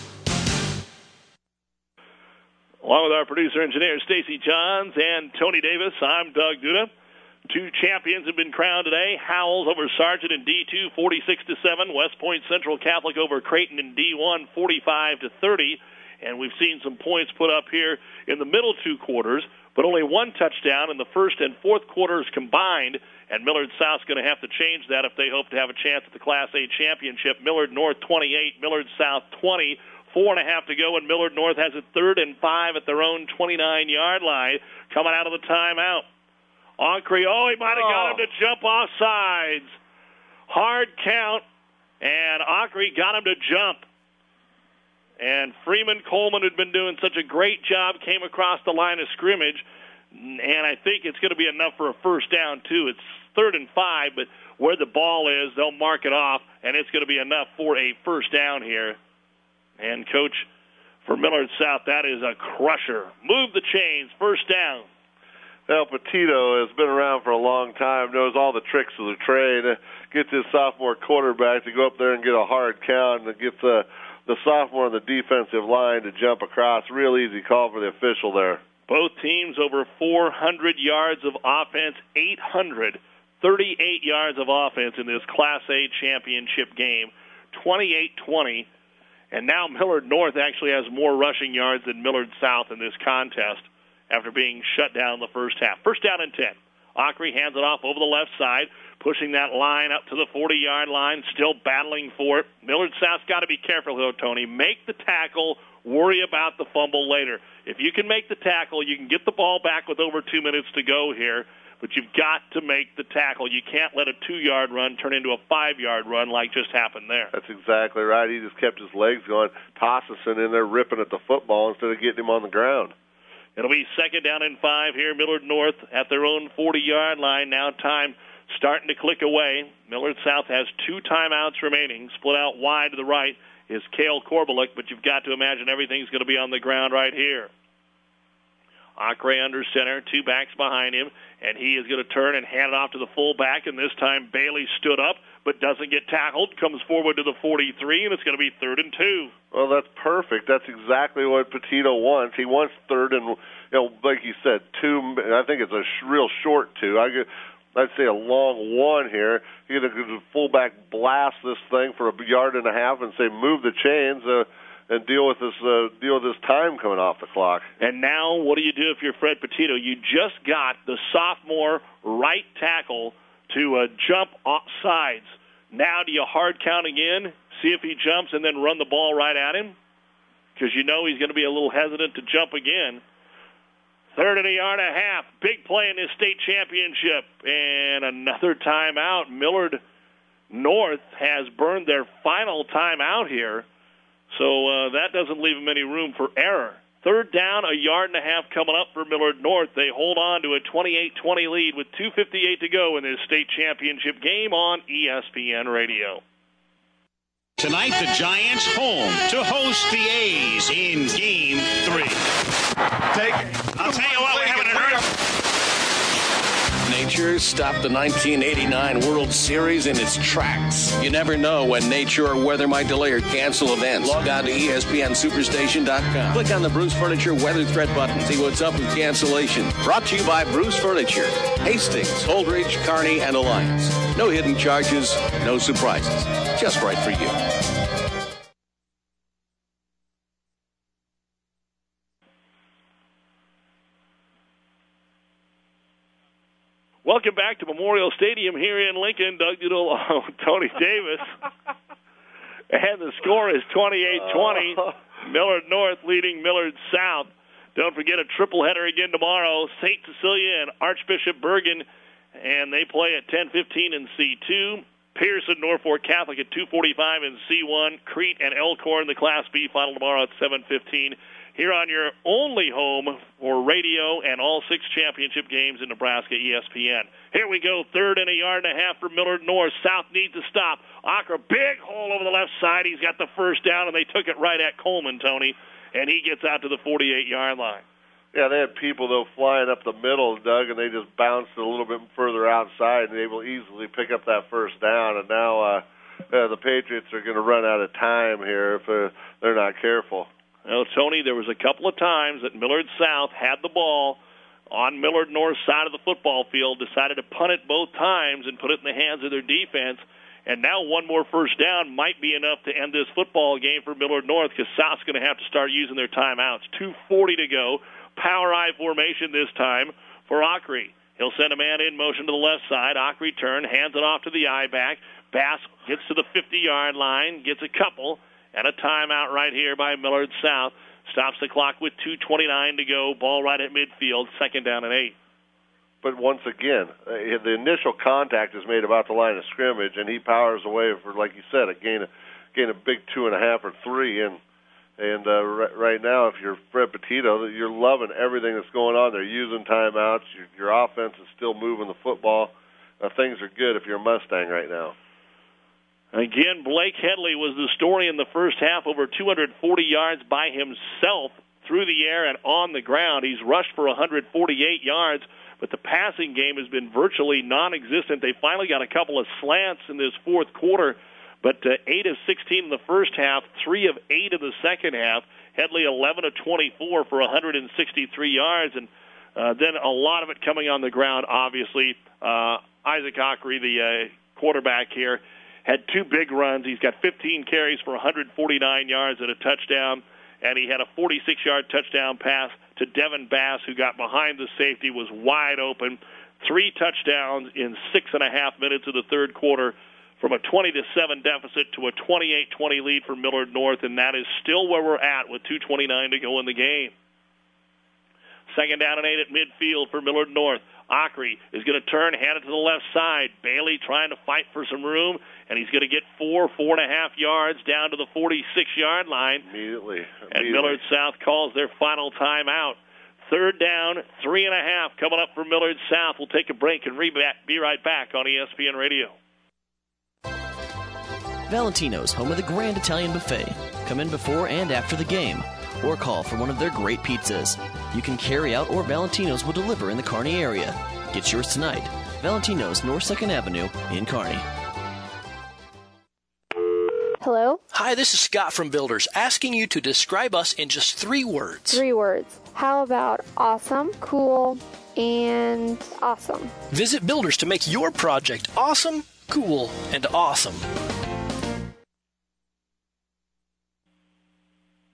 Along with our producer-engineer Stacy Johns and Tony Davis, I'm Doug Duda. Two champions have been crowned today. Howells over Sargent in D two, forty-six to seven. West Point Central Catholic over Creighton in D one, forty-five to thirty. And we've seen some points put up here in the middle two quarters, but only one touchdown in the first and fourth quarters combined. And Millard South's going to have to change that if they hope to have a chance at the Class A championship. Millard North twenty-eight, Millard South twenty. Four and a half to go, and Millard North has it third and five at their own twenty-nine-yard line, coming out of the timeout. Ockery, oh, he might have got him to jump off sides. Hard count, and Ockery got him to jump. And Freeman Coleman had been doing such a great job, came across the line of scrimmage, and I think it's going to be enough for a first down, too. It's third and five, but where the ball is, they'll mark it off, and it's going to be enough for a first down here. And, Coach, for Millard South, that is a crusher. Move the chains, first down. Well, Petito has been around for a long time, knows all the tricks of the trade, uh, gets his sophomore quarterback to go up there and get a hard count, and gets uh, the sophomore on the defensive line to jump across. Real easy call for the official there. Both teams over four hundred yards of offense, eight hundred thirty-eight yards of offense in this Class A championship game, twenty-eight twenty. And now Millard North actually has more rushing yards than Millard South in this contest after being shut down in the first half. First down and ten. Ockery hands it off over the left side, pushing that line up to the forty-yard line, still battling for it. Millard South's got to be careful, though, Tony. Make the tackle, worry about the fumble later. If you can make the tackle, you can get the ball back with over two minutes to go here, but you've got to make the tackle. You can't let a two-yard run turn into a five-yard run like just happened there. That's exactly right. He just kept his legs going. Tossin in there ripping at the football instead of getting him on the ground. It'll be second down and five here. Millard North at their own forty-yard line. Now time starting to click away. Millard South has two timeouts remaining. Split out wide to the right is Cale Korbelik, but you've got to imagine everything's going to be on the ground right here. Ockery under center, two backs behind him, and he is going to turn and hand it off to the fullback, and this time Bailey stood up but doesn't get tackled, comes forward to the forty-three, and it's going to be third and two. Well, that's perfect. That's exactly what Petito wants. He wants third and, you know, like you said, two. I think it's a sh- real short two. I get, I'd say a long one here. Either the fullback blast this thing for a yard and a half and say move the chains, uh, and deal with this uh, deal with this time coming off the clock. And now, what do you do if you're Fred Petito? You just got the sophomore right tackle to uh, jump off sides. Now, do you hard count again, see if he jumps, and then run the ball right at him? Because you know he's going to be a little hesitant to jump again. Third and a yard and a half. Big play in this state championship. And another timeout. Millard North has burned their final timeout here. So uh, that doesn't leave them any room for error. Third down, a yard and a half coming up for Millard North. They hold on to a twenty-eight twenty lead with two fifty-eight to go in this state championship game on E S P N Radio. Tonight, the Giants home to host the A's in Game three. Take it. I'll tell you what, we haven't heard. Nature stopped the nineteen eighty-nine World Series in its tracks. You never know when nature or weather might delay or cancel events. Log on to E S P N Superstation dot com. Click on the Bruce Furniture Weather Threat button. See what's up with cancellation. Brought to you by Bruce Furniture. Hastings, Holdridge, Kearney, and Alliance. No hidden charges, no surprises. Just right for you. Welcome back to Memorial Stadium here in Lincoln. Doug Duda along with Tony Davis. And the score is twenty-eight twenty. Millard North leading Millard South. Don't forget a triple header again tomorrow. Saint Cecilia and Archbishop Bergen, and they play at ten fifteen in C two. Pearson, Norfolk Catholic at two forty-five in C one. Crete and Elkhorn, the Class B final tomorrow at seven fifteen. Here on your only home for radio and all six championship games in Nebraska, E S P N. Here we go, third and a yard and a half for Millard North. South needs to stop. Akra, big hole over the left side. He's got the first down, and they took it right at Coleman, Tony, and he gets out to the forty-eight-yard line. Yeah, they had people, though, flying up the middle, Doug, and they just bounced it a little bit further outside, and they will easily pick up that first down. And now uh, uh, the Patriots are going to run out of time here if uh, they're not careful. Well, Tony, there was a couple of times that Millard South had the ball on Millard North's side of the football field, decided to punt it both times and put it in the hands of their defense, and now one more first down might be enough to end this football game for Millard North because South's going to have to start using their timeouts. two forty to go. Power I formation this time for Ockrey. He'll send a man in motion to the left side. Ockrey turn, hands it off to the I back. Bass gets to the fifty-yard line, gets a couple, and a timeout right here by Millard South. Stops the clock with two twenty-nine to go. Ball right at midfield, second down and eight. But once again, uh, the initial contact is made about the line of scrimmage, and he powers away for, like you said, a gain, a, gain a big two and a half or three. And and uh, r- right now, if you're Fred Petito, you're loving everything that's going on. They're using timeouts. Your, your offense is still moving the football. Uh, things are good if you're a Mustang right now. Again, Blake Headley was the story in the first half, over two hundred forty yards by himself through the air and on the ground. He's rushed for one hundred forty-eight yards, but the passing game has been virtually non-existent. They finally got a couple of slants in this fourth quarter, but uh, eight of sixteen in the first half, three of eight in the second half. Headley eleven of twenty-four for one hundred sixty-three yards, and uh, then a lot of it coming on the ground, obviously. Uh, Isaac Ockrey, the uh, quarterback here, had two big runs. He's got fifteen carries for one hundred forty-nine yards and a touchdown, and he had a forty-six-yard touchdown pass to Devin Bass, who got behind the safety, was wide open. Three touchdowns in six and a half minutes of the third quarter, from a twenty to seven deficit to a twenty-eight twenty lead for Millard North, and that is still where we're at with two twenty-nine to go in the game. Second down and eight at midfield for Millard North. Ockrey is going to turn, hand it to the left side. Bailey trying to fight for some room, and he's going to get four, four and a half yards down to the forty-six-yard line. Immediately. And Millard South calls their final timeout. Third down, three and a half coming up for Millard South. We'll take a break and be right back on E S P N Radio. Valentino's, home of the Grand Italian Buffet. Come in before and after the game, or call for one of their great pizzas. You can carry out, or Valentino's will deliver in the Kearney area. Get yours tonight. Valentino's, North second Avenue in Kearney. Hello? Hi, this is Scott from Builders, asking you to describe us in just three words. Three words. How about awesome, cool, and awesome? Visit Builders to make your project awesome, cool, and awesome.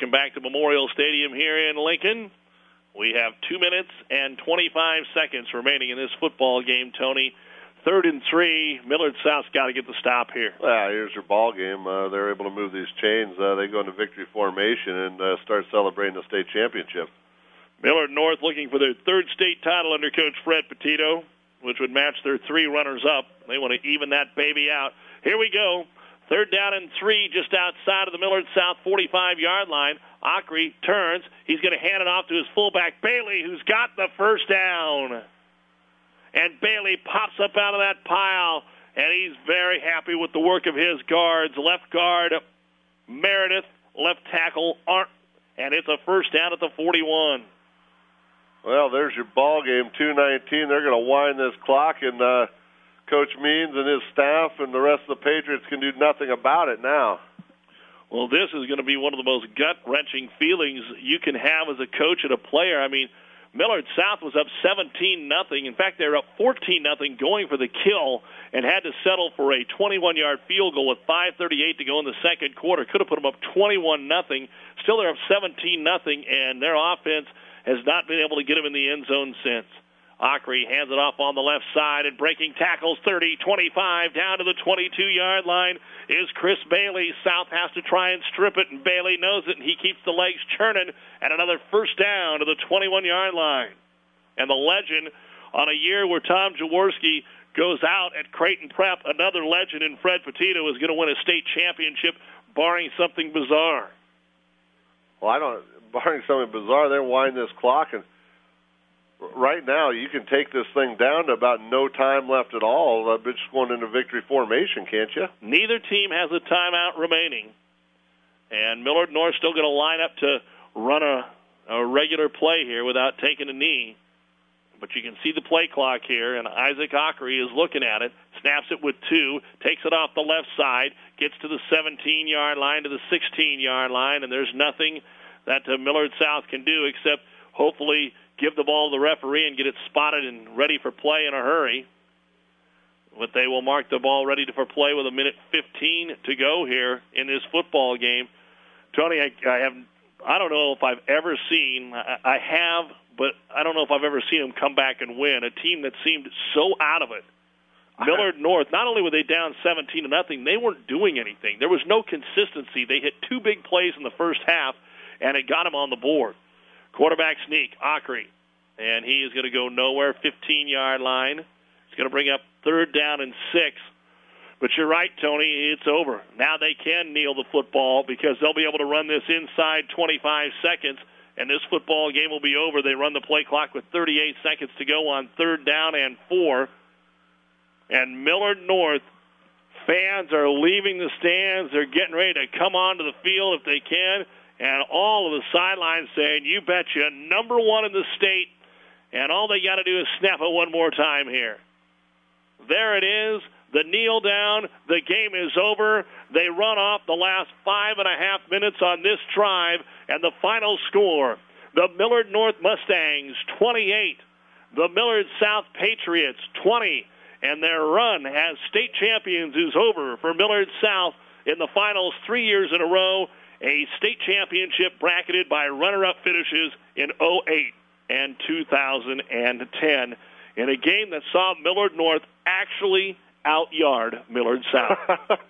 Welcome back to Memorial Stadium here in Lincoln. We have two minutes and twenty-five seconds remaining in this football game, Tony. Third and three. Millard South's got to get the stop here. Well, here's your ball game. Uh, they're able to move these chains. Uh, they go into victory formation and uh, start celebrating the state championship. Millard North looking for their third state title under Coach Fred Petito, which would match their three runners-up. They want to even that baby out. Here we go. Third down and three just outside of the Millard South forty-five-yard line. Ockery turns. He's going to hand it off to his fullback, Bailey, who's got the first down. And Bailey pops up out of that pile, and he's very happy with the work of his guards. Left guard, Meredith. Left tackle, Arndt. And it's a first down at the forty-one. Well, there's your ball game, two nineteen. They're going to wind this clock, and uh, Coach Means and his staff and the rest of the Patriots can do nothing about it now. Well, this is going to be one of the most gut-wrenching feelings you can have as a coach and a player. I mean, Millard South was up seventeen nothing. In fact, they were up fourteen nothing going for the kill and had to settle for a twenty-one-yard field goal with five thirty-eight to go in the second quarter. Could have put them up twenty-one nothing. Still, they're up seventeen nothing, and their offense has not been able to get them in the end zone since. Ockery hands it off on the left side, and breaking tackles thirty, twenty-five, down to the twenty-two-yard line is Chris Bailey. South has to try and strip it, and Bailey knows it, and he keeps the legs churning, and another first down to the twenty-one-yard line. And the legend on a year where Tom Jaworski goes out at Creighton Prep, another legend in Fred Petito is going to win a state championship, barring something bizarre. Well, I don't, barring something bizarre, they wind this clock, and right now, you can take this thing down to about no time left at all. Uh, just going into victory formation, can't you? Neither team has a timeout remaining. And Millard North still going to line up to run a, a regular play here without taking a knee. But you can see the play clock here, and Isaac Ockery is looking at it, snaps it with two, takes it off the left side, gets to the seventeen-yard line, to the sixteen-yard line, and there's nothing that uh, Millard South can do except hopefully give the ball to the referee and get it spotted and ready for play in a hurry. But they will mark the ball ready for play with a minute fifteen to go here in this football game. Tony, I, I have, I don't know if I've ever seen, I, I have, but I don't know if I've ever seen them come back and win. A team that seemed so out of it. Millard North, not only were they down seventeen to nothing, they weren't doing anything. There was no consistency. They hit two big plays in the first half, and it got them on the board. Quarterback sneak, Ockery, and he is going to go nowhere, fifteen-yard line. He's going to bring up third down and six. But you're right, Tony, it's over. Now they can kneel the football because they'll be able to run this inside twenty-five seconds, and this football game will be over. They run the play clock with thirty-eight seconds to go on third down and four. And Millard North fans are leaving the stands. They're getting ready to come onto the field if they can. And all of the sidelines saying, you betcha, number one in the state. And all they got to do is snap it one more time here. There it is. The kneel down. The game is over. They run off the last five and a half minutes on this drive. And the final score, the Millard North Mustangs, twenty-eight. The Millard South Patriots, twenty. And their run as state champions is over for Millard South in the finals three years in a row. A state championship bracketed by runner-up finishes in oh eight and two thousand ten in a game that saw Millard North actually out-yard Millard South.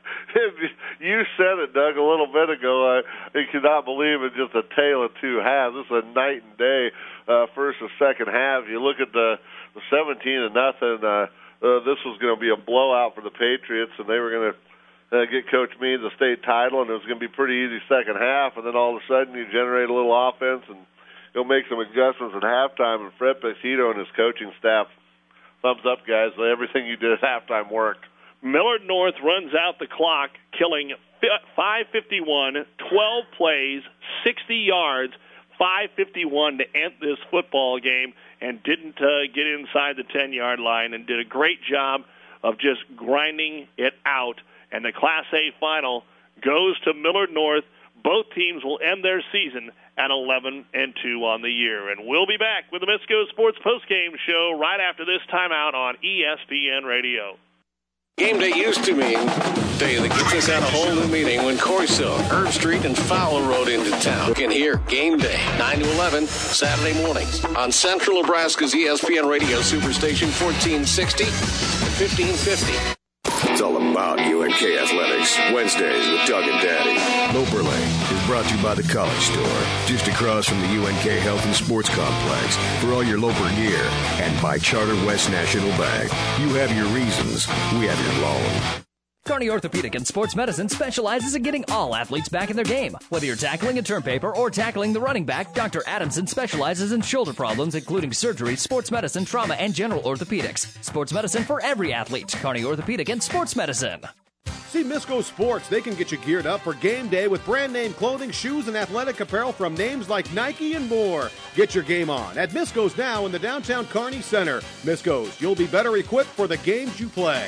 You said it, Doug, a little bit ago. I, I cannot believe it's just a tale of two halves. This is a night and day, uh, first and second half. You look at the, the seventeen to nothing. Uh, uh, this was going to be a blowout for the Patriots, and they were going to Uh, get Coach Means a state title, and it was going to be pretty easy second half, and then all of a sudden you generate a little offense and go make some adjustments at halftime, and Fred Petito and his coaching staff, thumbs up, guys. Everything you did at halftime worked. Millard North runs out the clock, killing five fifty-one, twelve plays, sixty yards, five fifty-one to end this football game, and didn't uh, get inside the ten-yard line, and did a great job of just grinding it out. And the Class A final goes to Millard North. Both teams will end their season at eleven and two on the year. And we'll be back with the Misco Sports Postgame Show right after this timeout on E S P N Radio. Game day used to mean day that gets us at a whole new meaning when Corey Silk, Herb Street, and Fowler Road into town. You can hear Game Day, nine to eleven, Saturday mornings on Central Nebraska's E S P N Radio Superstation fourteen sixty and fifteen fifty. It's all about U N K Athletics. Wednesdays with Doug and Daddy. Loperley is brought to you by the College Store, just across from the U N K Health and Sports Complex for all your Loper gear, and by Charter West National Bank. You have your reasons, we have your loan. Kearney Orthopedic and Sports Medicine specializes in getting all athletes back in their game. Whether you're tackling a term paper or tackling the running back, Doctor Adamson specializes in shoulder problems, including surgery, sports medicine, trauma, and general orthopedics. Sports medicine for every athlete. Kearney Orthopedic and Sports Medicine. See Misco Sports. They can get you geared up for game day with brand name clothing, shoes, and athletic apparel from names like Nike and more. Get your game on at Misco's now in the downtown Kearney Center. Misco's, you'll be better equipped for the games you play.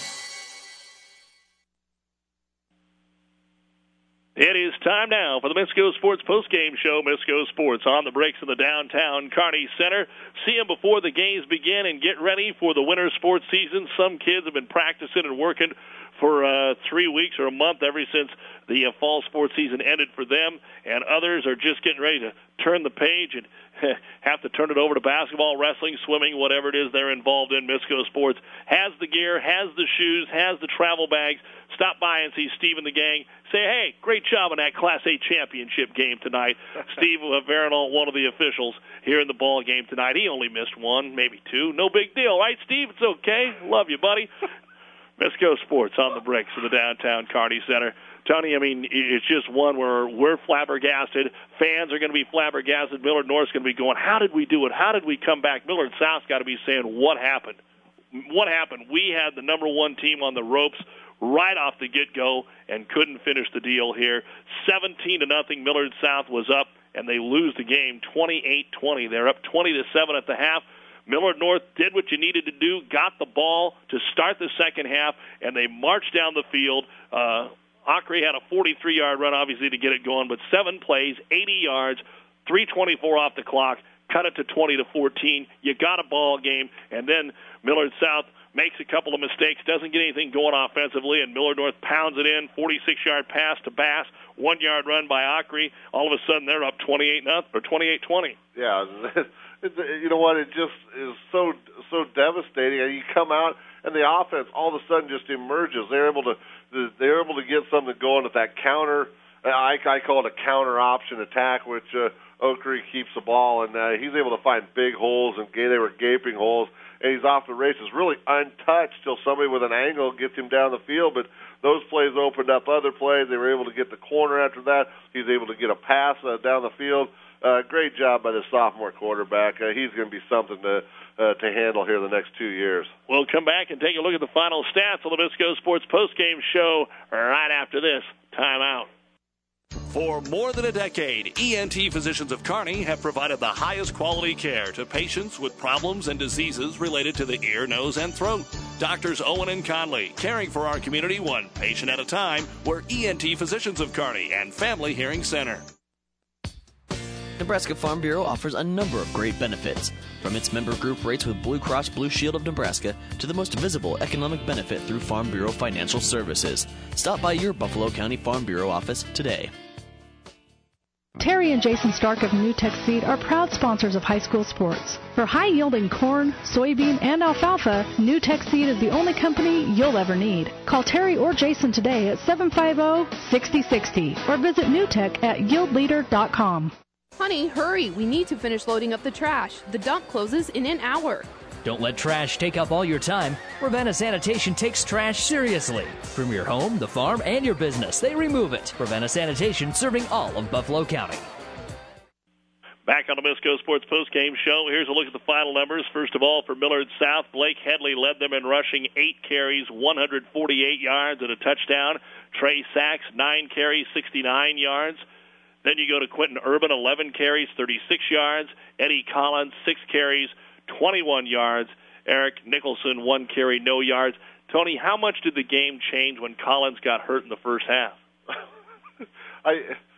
It is time now for the Misco Sports postgame show. Misco Sports on the breaks in the downtown Kearney Center. See them before the games begin and get ready for the winter sports season. Some kids have been practicing and working for uh, three weeks or a month ever since the uh, fall sports season ended for them, and others are just getting ready to turn the page and have to turn it over to basketball, wrestling, swimming, whatever it is they're involved in. Misco Sports has the gear, has the shoes, has the travel bags. Stop by and see Steve and the gang. Say, hey, great job on that Class A championship game tonight. Steve Veronal, one of the officials here in the ball game tonight. He only missed one, maybe two. No big deal, right, Steve? It's okay. Love you, buddy. Misco Sports on the bricks of the downtown Kearney Center. Tony, I mean, it's just one where we're flabbergasted. Fans are going to be flabbergasted. Millard North's going to be going, how did we do it? How did we come back? Millard South's got to be saying, what happened? What happened? We had the number one team on the ropes right off the get-go and couldn't finish the deal here. seventeen to nothing, Millard South was up, and they lose the game twenty-eight twenty. They're up twenty to seven at the half. Millard North did what you needed to do, got the ball to start the second half, and they marched down the field. Uh, Ockrey had a forty-three-yard run, obviously, to get it going, but seven plays, eighty yards, three twenty-four off the clock, cut it to twenty to fourteen. You got a ball game, and then Millard South makes a couple of mistakes, doesn't get anything going offensively, and Millard North pounds it in, forty-six-yard pass to Bass, one-yard run by Ockrey. All of a sudden, they're up twenty-eight nothing or twenty-eight twenty. Yeah, it's, you know what? It just is so so devastating. And you come out, and the offense all of a sudden just emerges. They're able to they're able to get something going at that counter. I, I call it a counter option attack, which uh, Ockrey keeps the ball, and uh, he's able to find big holes, and they were gaping holes. And he's off the races, really untouched till somebody with an angle gets him down the field. But those plays opened up other plays. They were able to get the corner after that. He's able to get a pass uh, down the field. Uh, great job by the sophomore quarterback. Uh, he's going to be something to uh, to handle here the next two years. We'll come back and take a look at the final stats on the Misco Sports postgame show right after this timeout. For more than a decade, E N T Physicians of Kearney have provided the highest quality care to patients with problems and diseases related to the ear, nose, and throat. Doctors Owen and Conley, caring for our community one patient at a time. We're E N T Physicians of Kearney and Family Hearing Center. Nebraska Farm Bureau offers a number of great benefits, from its member group rates with Blue Cross Blue Shield of Nebraska to the most visible economic benefit through Farm Bureau Financial Services. Stop by your Buffalo County Farm Bureau office today. Terry and Jason Stark of New Tech Seed are proud sponsors of high school sports. For high-yielding corn, soybean, and alfalfa, New Tech Seed is the only company you'll ever need. Call Terry or Jason today at seven five zero, six zero six zero or visit newtech at yield leader dot com. Honey, hurry. We need to finish loading up the trash. The dump closes in an hour. Don't let trash take up all your time. Ravenna Sanitation takes trash seriously. From your home, the farm, and your business, they remove it. Ravenna Sanitation, serving all of Buffalo County. Back on the Misco Sports postgame show, here's a look at the final numbers. First of all, for Millard South, Blake Headley led them in rushing, eight carries, one hundred forty-eight yards and a touchdown. Trey Sachs, nine carries, sixty-nine yards. Then you go to Quentin Urban, eleven carries, thirty-six yards. Eddie Collins, six carries, twenty-one yards. Eric Nicholson, one carry, no yards. Tony, how much did the game change when Collins got hurt in the first half? I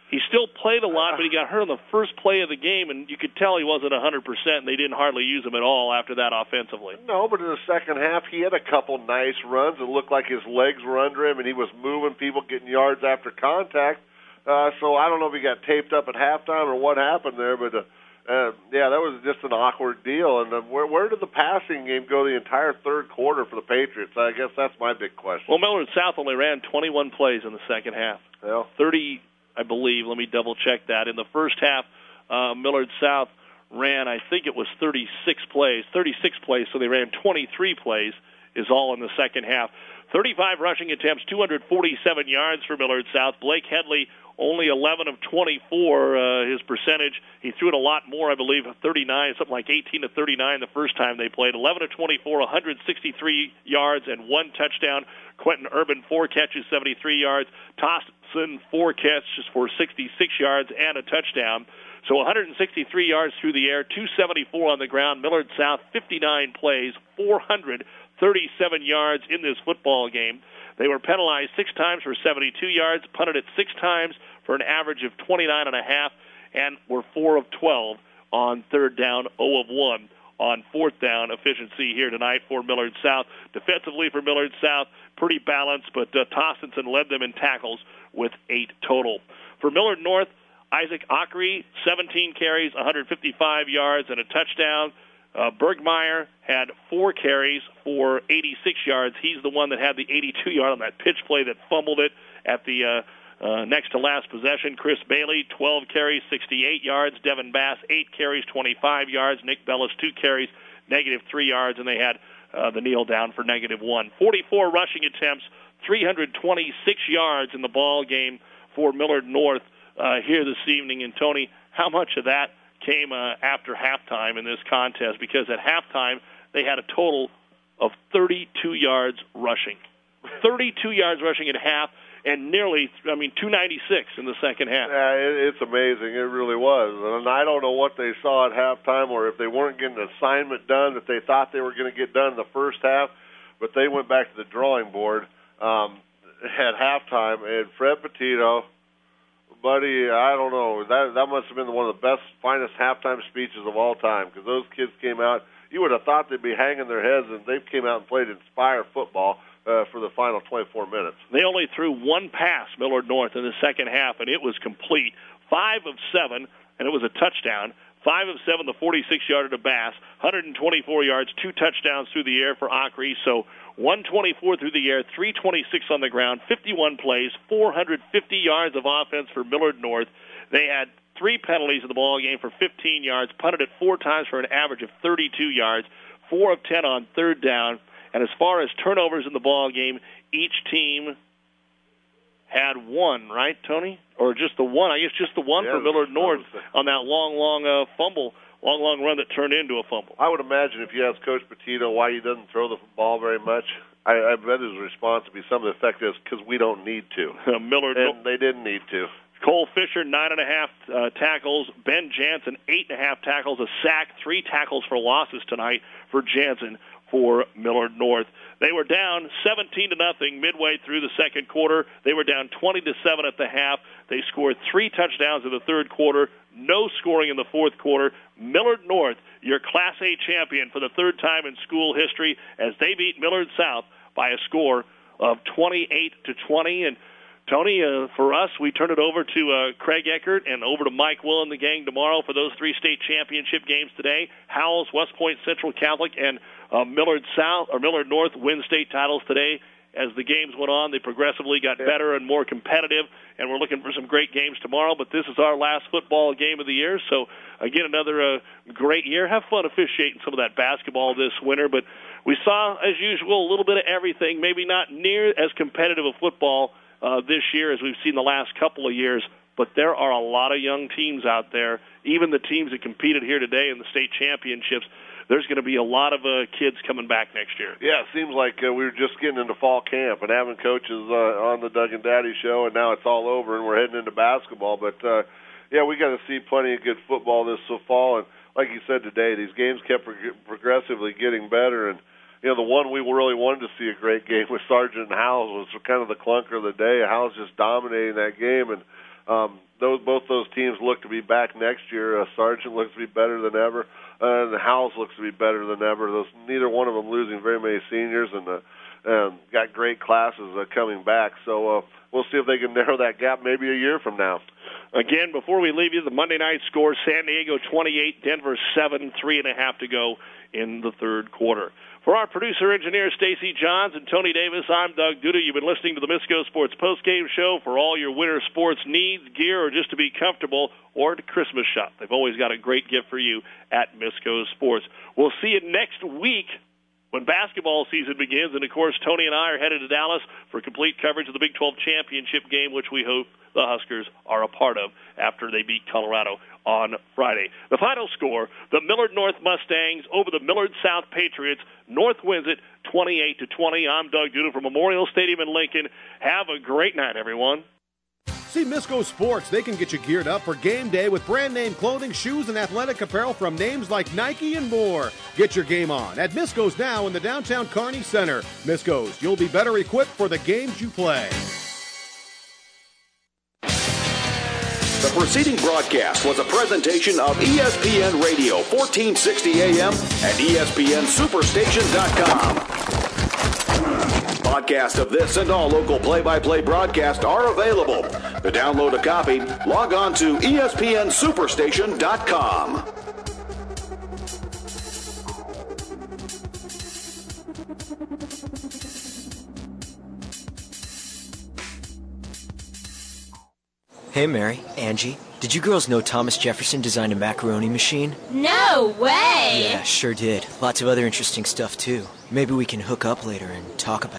He still played a lot, but he got hurt on the first play of the game, and you could tell he wasn't one hundred percent, and they didn't hardly use him at all after that offensively. No, but in the second half, he had a couple nice runs. It looked like his legs were under him, and he was moving people, getting yards after contact. Uh, so I don't know if he got taped up at halftime or what happened there, but, uh, uh, yeah, that was just an awkward deal. And uh, where, where did the passing game go the entire third quarter for the Patriots? I guess that's my big question. Well, Millard South only ran twenty-one plays in the second half. Yeah. thirty I believe. Let me double-check that. In the first half, uh, Millard South ran, I think it was thirty-six plays, thirty-six plays, so they ran twenty-three plays is all in the second half. thirty-five rushing attempts, two hundred forty-seven yards for Millard South. Blake Headley, only eleven of twenty-four, uh, his percentage. He threw it a lot more, I believe, thirty-nine, something like eighteen to thirty-nine the first time they played. eleven of twenty-four, one hundred sixty-three yards and one touchdown. Quentin Urban, four catches, seventy-three yards. Tossin, four catches for sixty-six yards and a touchdown. So one hundred sixty-three yards through the air, two seventy-four on the ground. Millard South, fifty-nine plays, four hundred thirty-seven yards in this football game. They were penalized six times for seventy-two yards, punted it six times for an average of twenty-nine and a half, and were four of twelve on third down, zero of one on fourth down efficiency here tonight for Millard South. Defensively for Millard South, pretty balanced, but uh, Tossinson led them in tackles with eight total. For Millard North, Isaac Ockery, seventeen carries, one hundred fifty-five yards, and a touchdown. Uh, Bergmeyer had four carries for eighty-six yards. He's the one that had the eighty-two yard on that pitch play that fumbled it at the uh, uh, next to last possession. Chris Bailey, twelve carries, sixty-eight yards. Devin Bass, eight carries, twenty-five yards. Nick Bellis, two carries, negative three yards, and they had uh, the kneel down for negative one. forty-four rushing attempts, three hundred twenty-six yards in the ball game for Millard North uh, here this evening. And Tony, how much of that came uh, after halftime in this contest? Because at halftime they had a total of thirty-two yards rushing. thirty-two yards rushing at half, and nearly, I mean, two ninety-six in the second half. Yeah, it, it's amazing. It really was. And I don't know what they saw at halftime, or if they weren't getting an assignment done that they thought they were going to get done in the first half, but they went back to the drawing board um, at halftime, and Fred Petito, buddy, I don't know. That that must have been one of the best, finest halftime speeches of all time, because those kids came out. You would have thought they'd be hanging their heads, and they came out and played Inspire football uh, for the final twenty-four minutes. They only threw one pass, Millard North, in the second half, and it was complete. Five of seven, and it was a touchdown. Five of seven, the forty-six yarder to Bass. one hundred twenty-four yards, two touchdowns through the air for Ockery. So one twenty-four through the air, three twenty-six on the ground, fifty-one plays, four hundred fifty yards of offense for Millard North. They had three penalties in the ball game for fifteen yards, punted it four times for an average of thirty-two yards, four of ten on third down. And as far as turnovers in the ball game, each team had one, right, Tony? Or just the one? I guess just the one yeah, for Millard North on that long, long uh, fumble, long, long run that turned into a fumble. I would imagine if you ask Coach Petito why he doesn't throw the ball very much, I, I bet his response would be some of the effect is because we don't need to. Uh, Millard, and they didn't need to. Cole Fisher, nine and a half uh, tackles. Ben Jansen, eight and a half tackles, a sack, three tackles for losses tonight for Jansen for Millard North. They were down seventeen to nothing midway through the second quarter. They were down twenty to seven at the half. They scored three touchdowns in the third quarter. No scoring in the fourth quarter. Millard North, your Class A champion for the third time in school history, as they beat Millard South by a score of twenty-eight to twenty. And Tony, uh, for us, we turn it over to uh, Craig Eckert and over to Mike Will and the gang tomorrow for those three state championship games today. Howells, West Point Central Catholic, and uh, Millard South or Millard North win state titles today. As the games went on, they progressively got better and more competitive, and we're looking for some great games tomorrow. But this is our last football game of the year, so again, another uh, great year. Have fun officiating some of that basketball this winter. But we saw, as usual, a little bit of everything. Maybe not near as competitive a football Uh, this year as we've seen the last couple of years, but there are a lot of young teams out there. Even the teams that competed here today in the state championships, there's going to be a lot of uh, kids coming back next year. Yeah, it seems like uh, we were just getting into fall camp and having coaches uh, on the Doug and Daddy show, and now it's all over and we're heading into basketball. But, uh, yeah, we got to see plenty of good football this fall. And like you said today, these games kept prog- progressively getting better. And you know, the one we really wanted to see a great game with Sergeant Howells was kind of the clunker of the day. Howells just dominating that game. And Um, those both those teams look to be back next year. Uh, Sargent looks to be better than ever, uh, and Howells looks to be better than ever. Those neither one of them losing very many seniors, and uh, and got great classes uh, coming back. So uh, we'll see if they can narrow that gap maybe a year from now. Again, before we leave you, the Monday night score: San Diego twenty-eight, Denver seven, three and a half to go in the third quarter. For our producer-engineer, Stacy Johns and Tony Davis, I'm Doug Duda. You've been listening to the Misco Sports Postgame Show. For all your winter sports needs, gear, or just to be comfortable, or to Christmas shop, they've always got a great gift for you at Misco Sports. We'll see you next week when basketball season begins. And, of course, Tony and I are headed to Dallas for complete coverage of the Big twelve championship game, which we hope the Huskers are a part of after they beat Colorado on Friday. The final score, the Millard North Mustangs over the Millard South Patriots. North wins it twenty-eight to twenty. I'm Doug Duda from Memorial Stadium in Lincoln. Have a great night, everyone. See Misco Sports. They can get you geared up for game day with brand name clothing, shoes, and athletic apparel from names like Nike and more. Get your game on at Misco's now in the downtown Kearney Center. Misco's, you'll be better equipped for the games you play. The preceding broadcast was a presentation of E S P N Radio, fourteen sixty A M and E S P N Superstation dot com. Podcast of this and all local play-by-play broadcasts are available. To download a copy, log on to E S P N Superstation dot com. Hey, Mary, Angie, did you girls know Thomas Jefferson designed a macaroni machine? No way! Yeah, sure did. Lots of other interesting stuff, too. Maybe we can hook up later and talk about it.